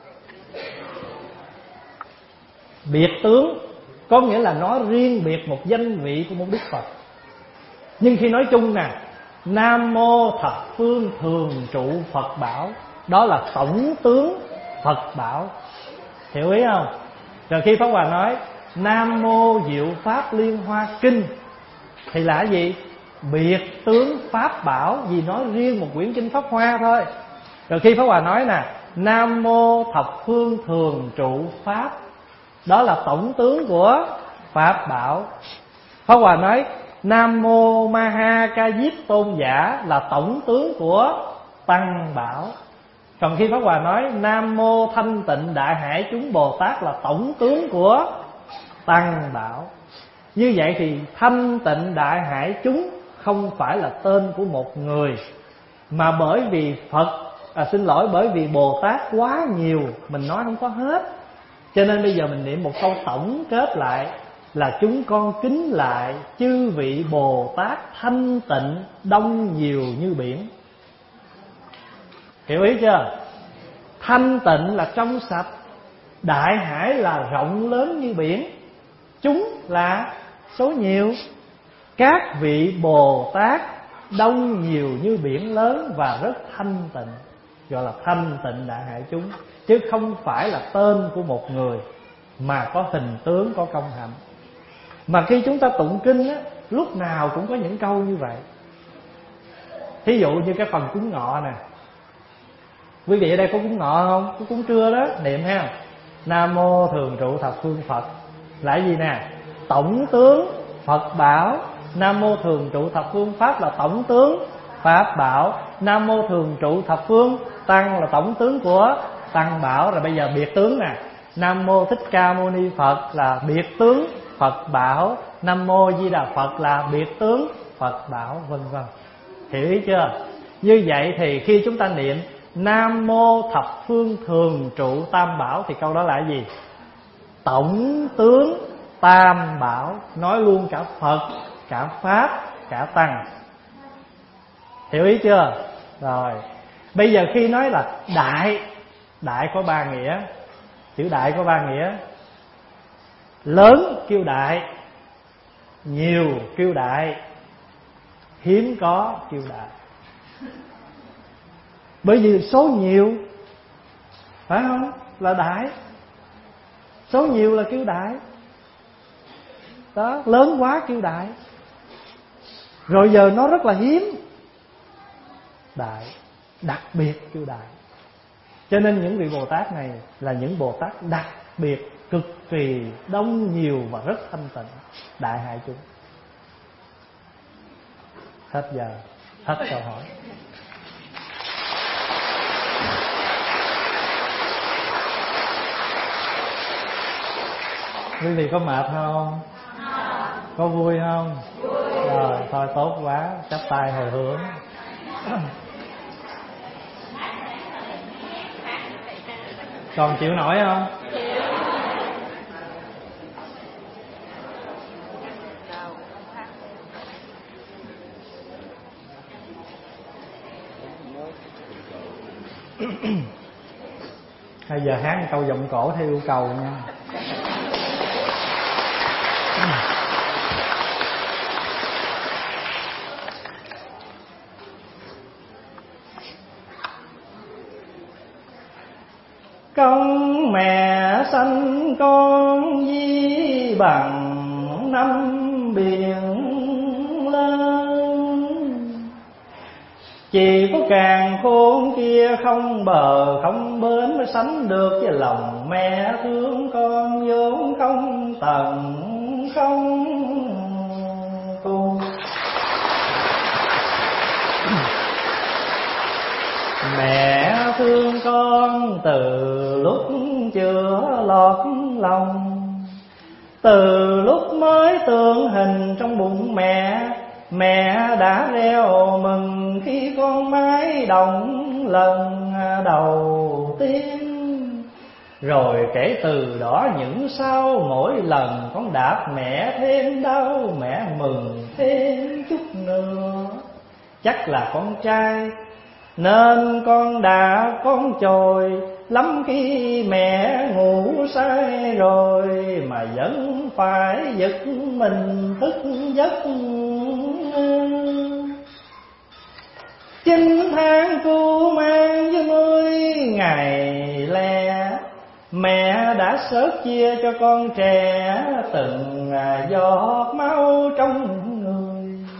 Biệt tướng có nghĩa là nói riêng biệt một danh vị của một Đức Phật. Nhưng khi nói chung nè, Nam Mô Thập Phương Thường Trụ Phật Bảo, đó là tổng tướng Phật Bảo. Hiểu ý không? Rồi khi Pháp Hòa nói Nam Mô Diệu Pháp Liên Hoa Kinh thì là gì? Biệt tướng Pháp Bảo, vì nói riêng một quyển kinh Pháp Hoa thôi. Rồi khi Pháp Hòa nói nè Nam Mô Thập Phương Thường Trụ Pháp, đó là tổng tướng của Pháp Bảo. Pháp Hòa nói Nam Mô Ma Ha Ca Diếp Tôn Giả là tổng tướng của Tăng Bảo. Còn khi Pháp Hòa nói Nam Mô Thanh Tịnh Đại Hải chúng Bồ Tát là tổng tướng của Tăng Bảo. Như vậy thì Thanh Tịnh Đại Hải chúng không phải là tên của một người, mà bởi vì Phật à, xin lỗi bởi vì Bồ Tát quá nhiều, mình nói không có hết. Cho nên bây giờ mình niệm một câu tổng kết lại là chúng con kính lại chư vị Bồ Tát thanh tịnh đông nhiều như biển. Hiểu ý chưa? Thanh tịnh là trong sạch, đại hải là rộng lớn như biển, chúng là số nhiều. Các vị Bồ Tát đông nhiều như biển lớn và rất thanh tịnh, gọi là thanh tịnh đại hải chúng, chứ không phải là tên của một người, mà có hình tướng, có công hạnh. Mà khi chúng ta tụng kinh á, lúc nào cũng có những câu như vậy. Thí dụ như cái phần cúng ngọ nè, quý vị ở đây có cúng ngọ không? Có cúng trưa đó, niệm ha. Nam Mô Thường Trụ Thập Phương Phật là gì nè? Tổng tướng Phật Bảo. Nam Mô Thường Trụ Thập Phương Pháp là tổng tướng Pháp Bảo. Nam Mô Thường Trụ Thập Phương Tăng là tổng tướng của Tăng Bảo. Rồi bây giờ biệt tướng nè, Nam Mô Thích Ca Mâu Ni Phật là biệt tướng Phật Bảo. Nam Mô Di Đà Phật là biệt tướng Phật Bảo, vân vân. Hiểu ý chưa? Như vậy thì khi chúng ta niệm Nam Mô Thập Phương Thường Trụ Tam Bảo thì câu đó là gì? Tổng tướng Tam Bảo, nói luôn cả Phật, cả Pháp, cả Tăng. Hiểu ý chưa? Rồi, bây giờ khi nói là đại, đại có ba nghĩa. Chữ đại có ba nghĩa. Lớn kêu đại, nhiều kêu đại, hiếm có kêu đại. Bởi vì số nhiều, phải không? Là đại. Số nhiều là kêu đại. Đó, lớn quá kêu đại. Rồi giờ nó rất là hiếm, đại, đặc biệt kêu đại. Cho nên những vị Bồ Tát này là những Bồ Tát đặc biệt, cực kỳ đông nhiều và rất thanh tịnh, đại hại chúng. Hết giờ, hết câu hỏi. Quý vị có mệt không? Có vui không? Vui. Rồi, thôi tốt quá, chắp tay hồi hướng. Còn chịu nổi không? Bây giờ hát câu giọng cổ theo yêu cầu nha. Công mẹ sanh con di bằng năm biển lớn, chỉ có càng khôn kia không bờ không bến mới sánh được với lòng mẹ thương con vốn không tận không tu. Mẹ thương con từ lúc chưa lọt lòng, từ lúc mới tượng hình trong bụng mẹ, mẹ đã reo mừng khi con mái đồng lần đầu tiên. Rồi kể từ đó những sau mỗi lần con đạp mẹ thêm đau, mẹ mừng thêm chút nữa. Chắc là con trai nên con đã con chồi lắm khi mẹ ngủ say rồi, mà vẫn phải giật mình thức giấc. Chín tháng cu mang với mươi ngày lẻ, mẹ đã sớt chia cho con trẻ từng giọt máu trong người.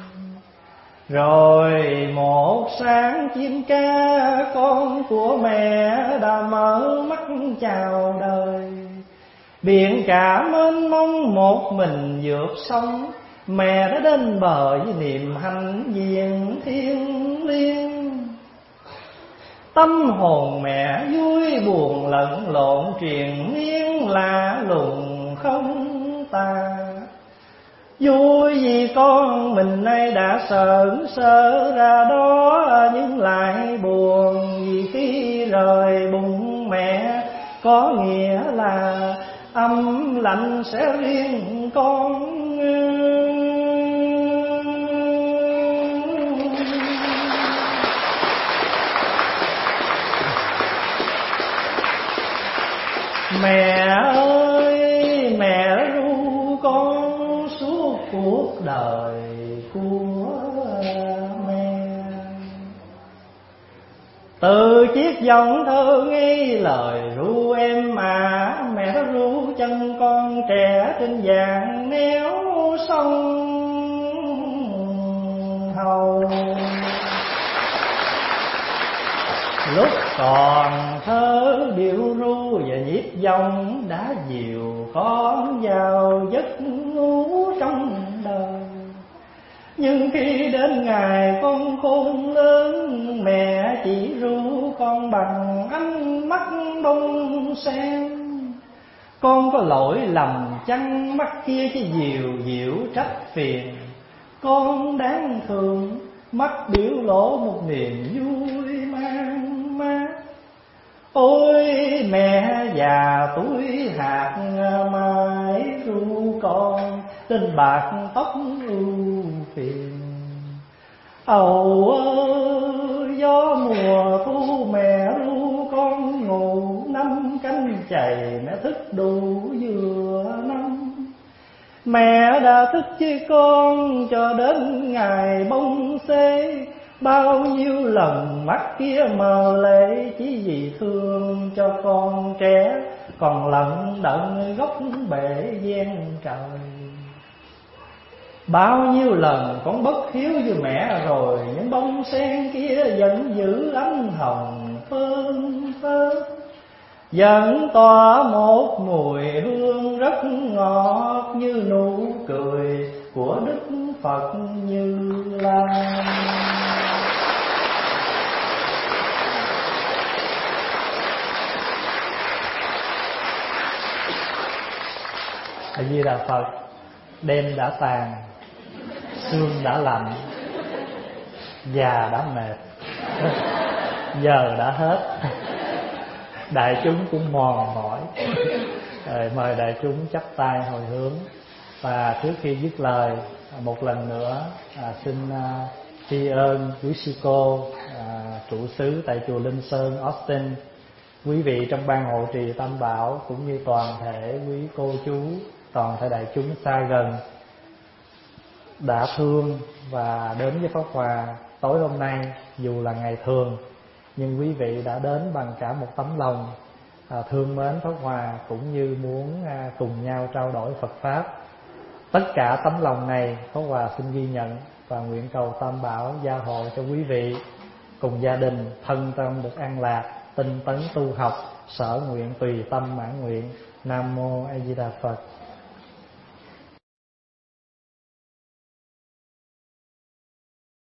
Rồi một sáng chim ca con của mẹ đã mở mắt chào đời. Biển cả mênh mông một mình vượt sông, mẹ đã đến bờ với niềm hạnh diện thiêng liêng. Tâm hồn mẹ vui buồn lẫn lộn triền miên lạ lùng không tàn. Vui vì con mình nay đã sởn sơ ra đó, nhưng lại buồn vì khi rời bụng mẹ có nghĩa là âm lạnh sẽ riêng con. Mẹ ơi, mẹ ru con suốt cuộc đời của mẹ. Từ chiếc giọng thơ ngây lời ru em à, mẹ đã ru chân con trẻ trên vàng néo sông Hầu. Lúc còn thơ điệu ru và nhịp dòng đã dìu con vào giấc ngủ trong đời. Nhưng khi đến ngày con khôn lớn, mẹ chỉ ru con bằng ánh mắt bông sen. Con có lỗi lầm chăng mắt kia chỉ dìu dịu trách phiền, con đáng thương mắt biểu lộ một niềm vui mang mát. Ôi mẹ già tuổi hạt mãi ru con, trên bạc tóc ưu phiền. Ầu ơi gió mùa thu mẹ ru con ngủ, năm cánh chày mẹ thức đủ vừa năm. Mẹ đã thức với con cho đến ngày bông xế, bao nhiêu lần mắt kia mờ lệ, chỉ vì thương cho con trẻ còn lận đận góc bể gian trời. Bao nhiêu lần con bất hiếu với mẹ rồi, những bông sen kia vẫn giữ ánh hồng phơn phớt, vẫn tỏa một mùi hương rất ngọt như nụ cười của Đức Phật Như Lai. A Di Đà Phật. Đêm đã tàn, sương đã lạnh, già đã mệt, giờ đã hết, đại chúng cũng mòn mỏi. Rồi mời đại chúng chắp tay hồi hướng. Và trước khi dứt lời, một lần nữa à, xin à, tri ân quý sư cô à, trụ xứ tại chùa Linh Sơn, Austin, quý vị trong ban hộ trì Tam Bảo, cũng như toàn thể quý cô chú, toàn thể đại chúng xa gần đã thương và đến với Pháp Hòa tối hôm nay. Dù là ngày thường nhưng quý vị đã đến bằng cả một tấm lòng à, thương mến Pháp Hòa, cũng như muốn à, cùng nhau trao đổi Phật Pháp. Tất cả tấm lòng này Pháp Hòa xin ghi nhận và nguyện cầu Tam Bảo gia hộ cho quý vị cùng gia đình thân tâm được an lạc, tinh tấn tu học, sở nguyện tùy tâm mãn nguyện. Nam mô A Di Đà Phật.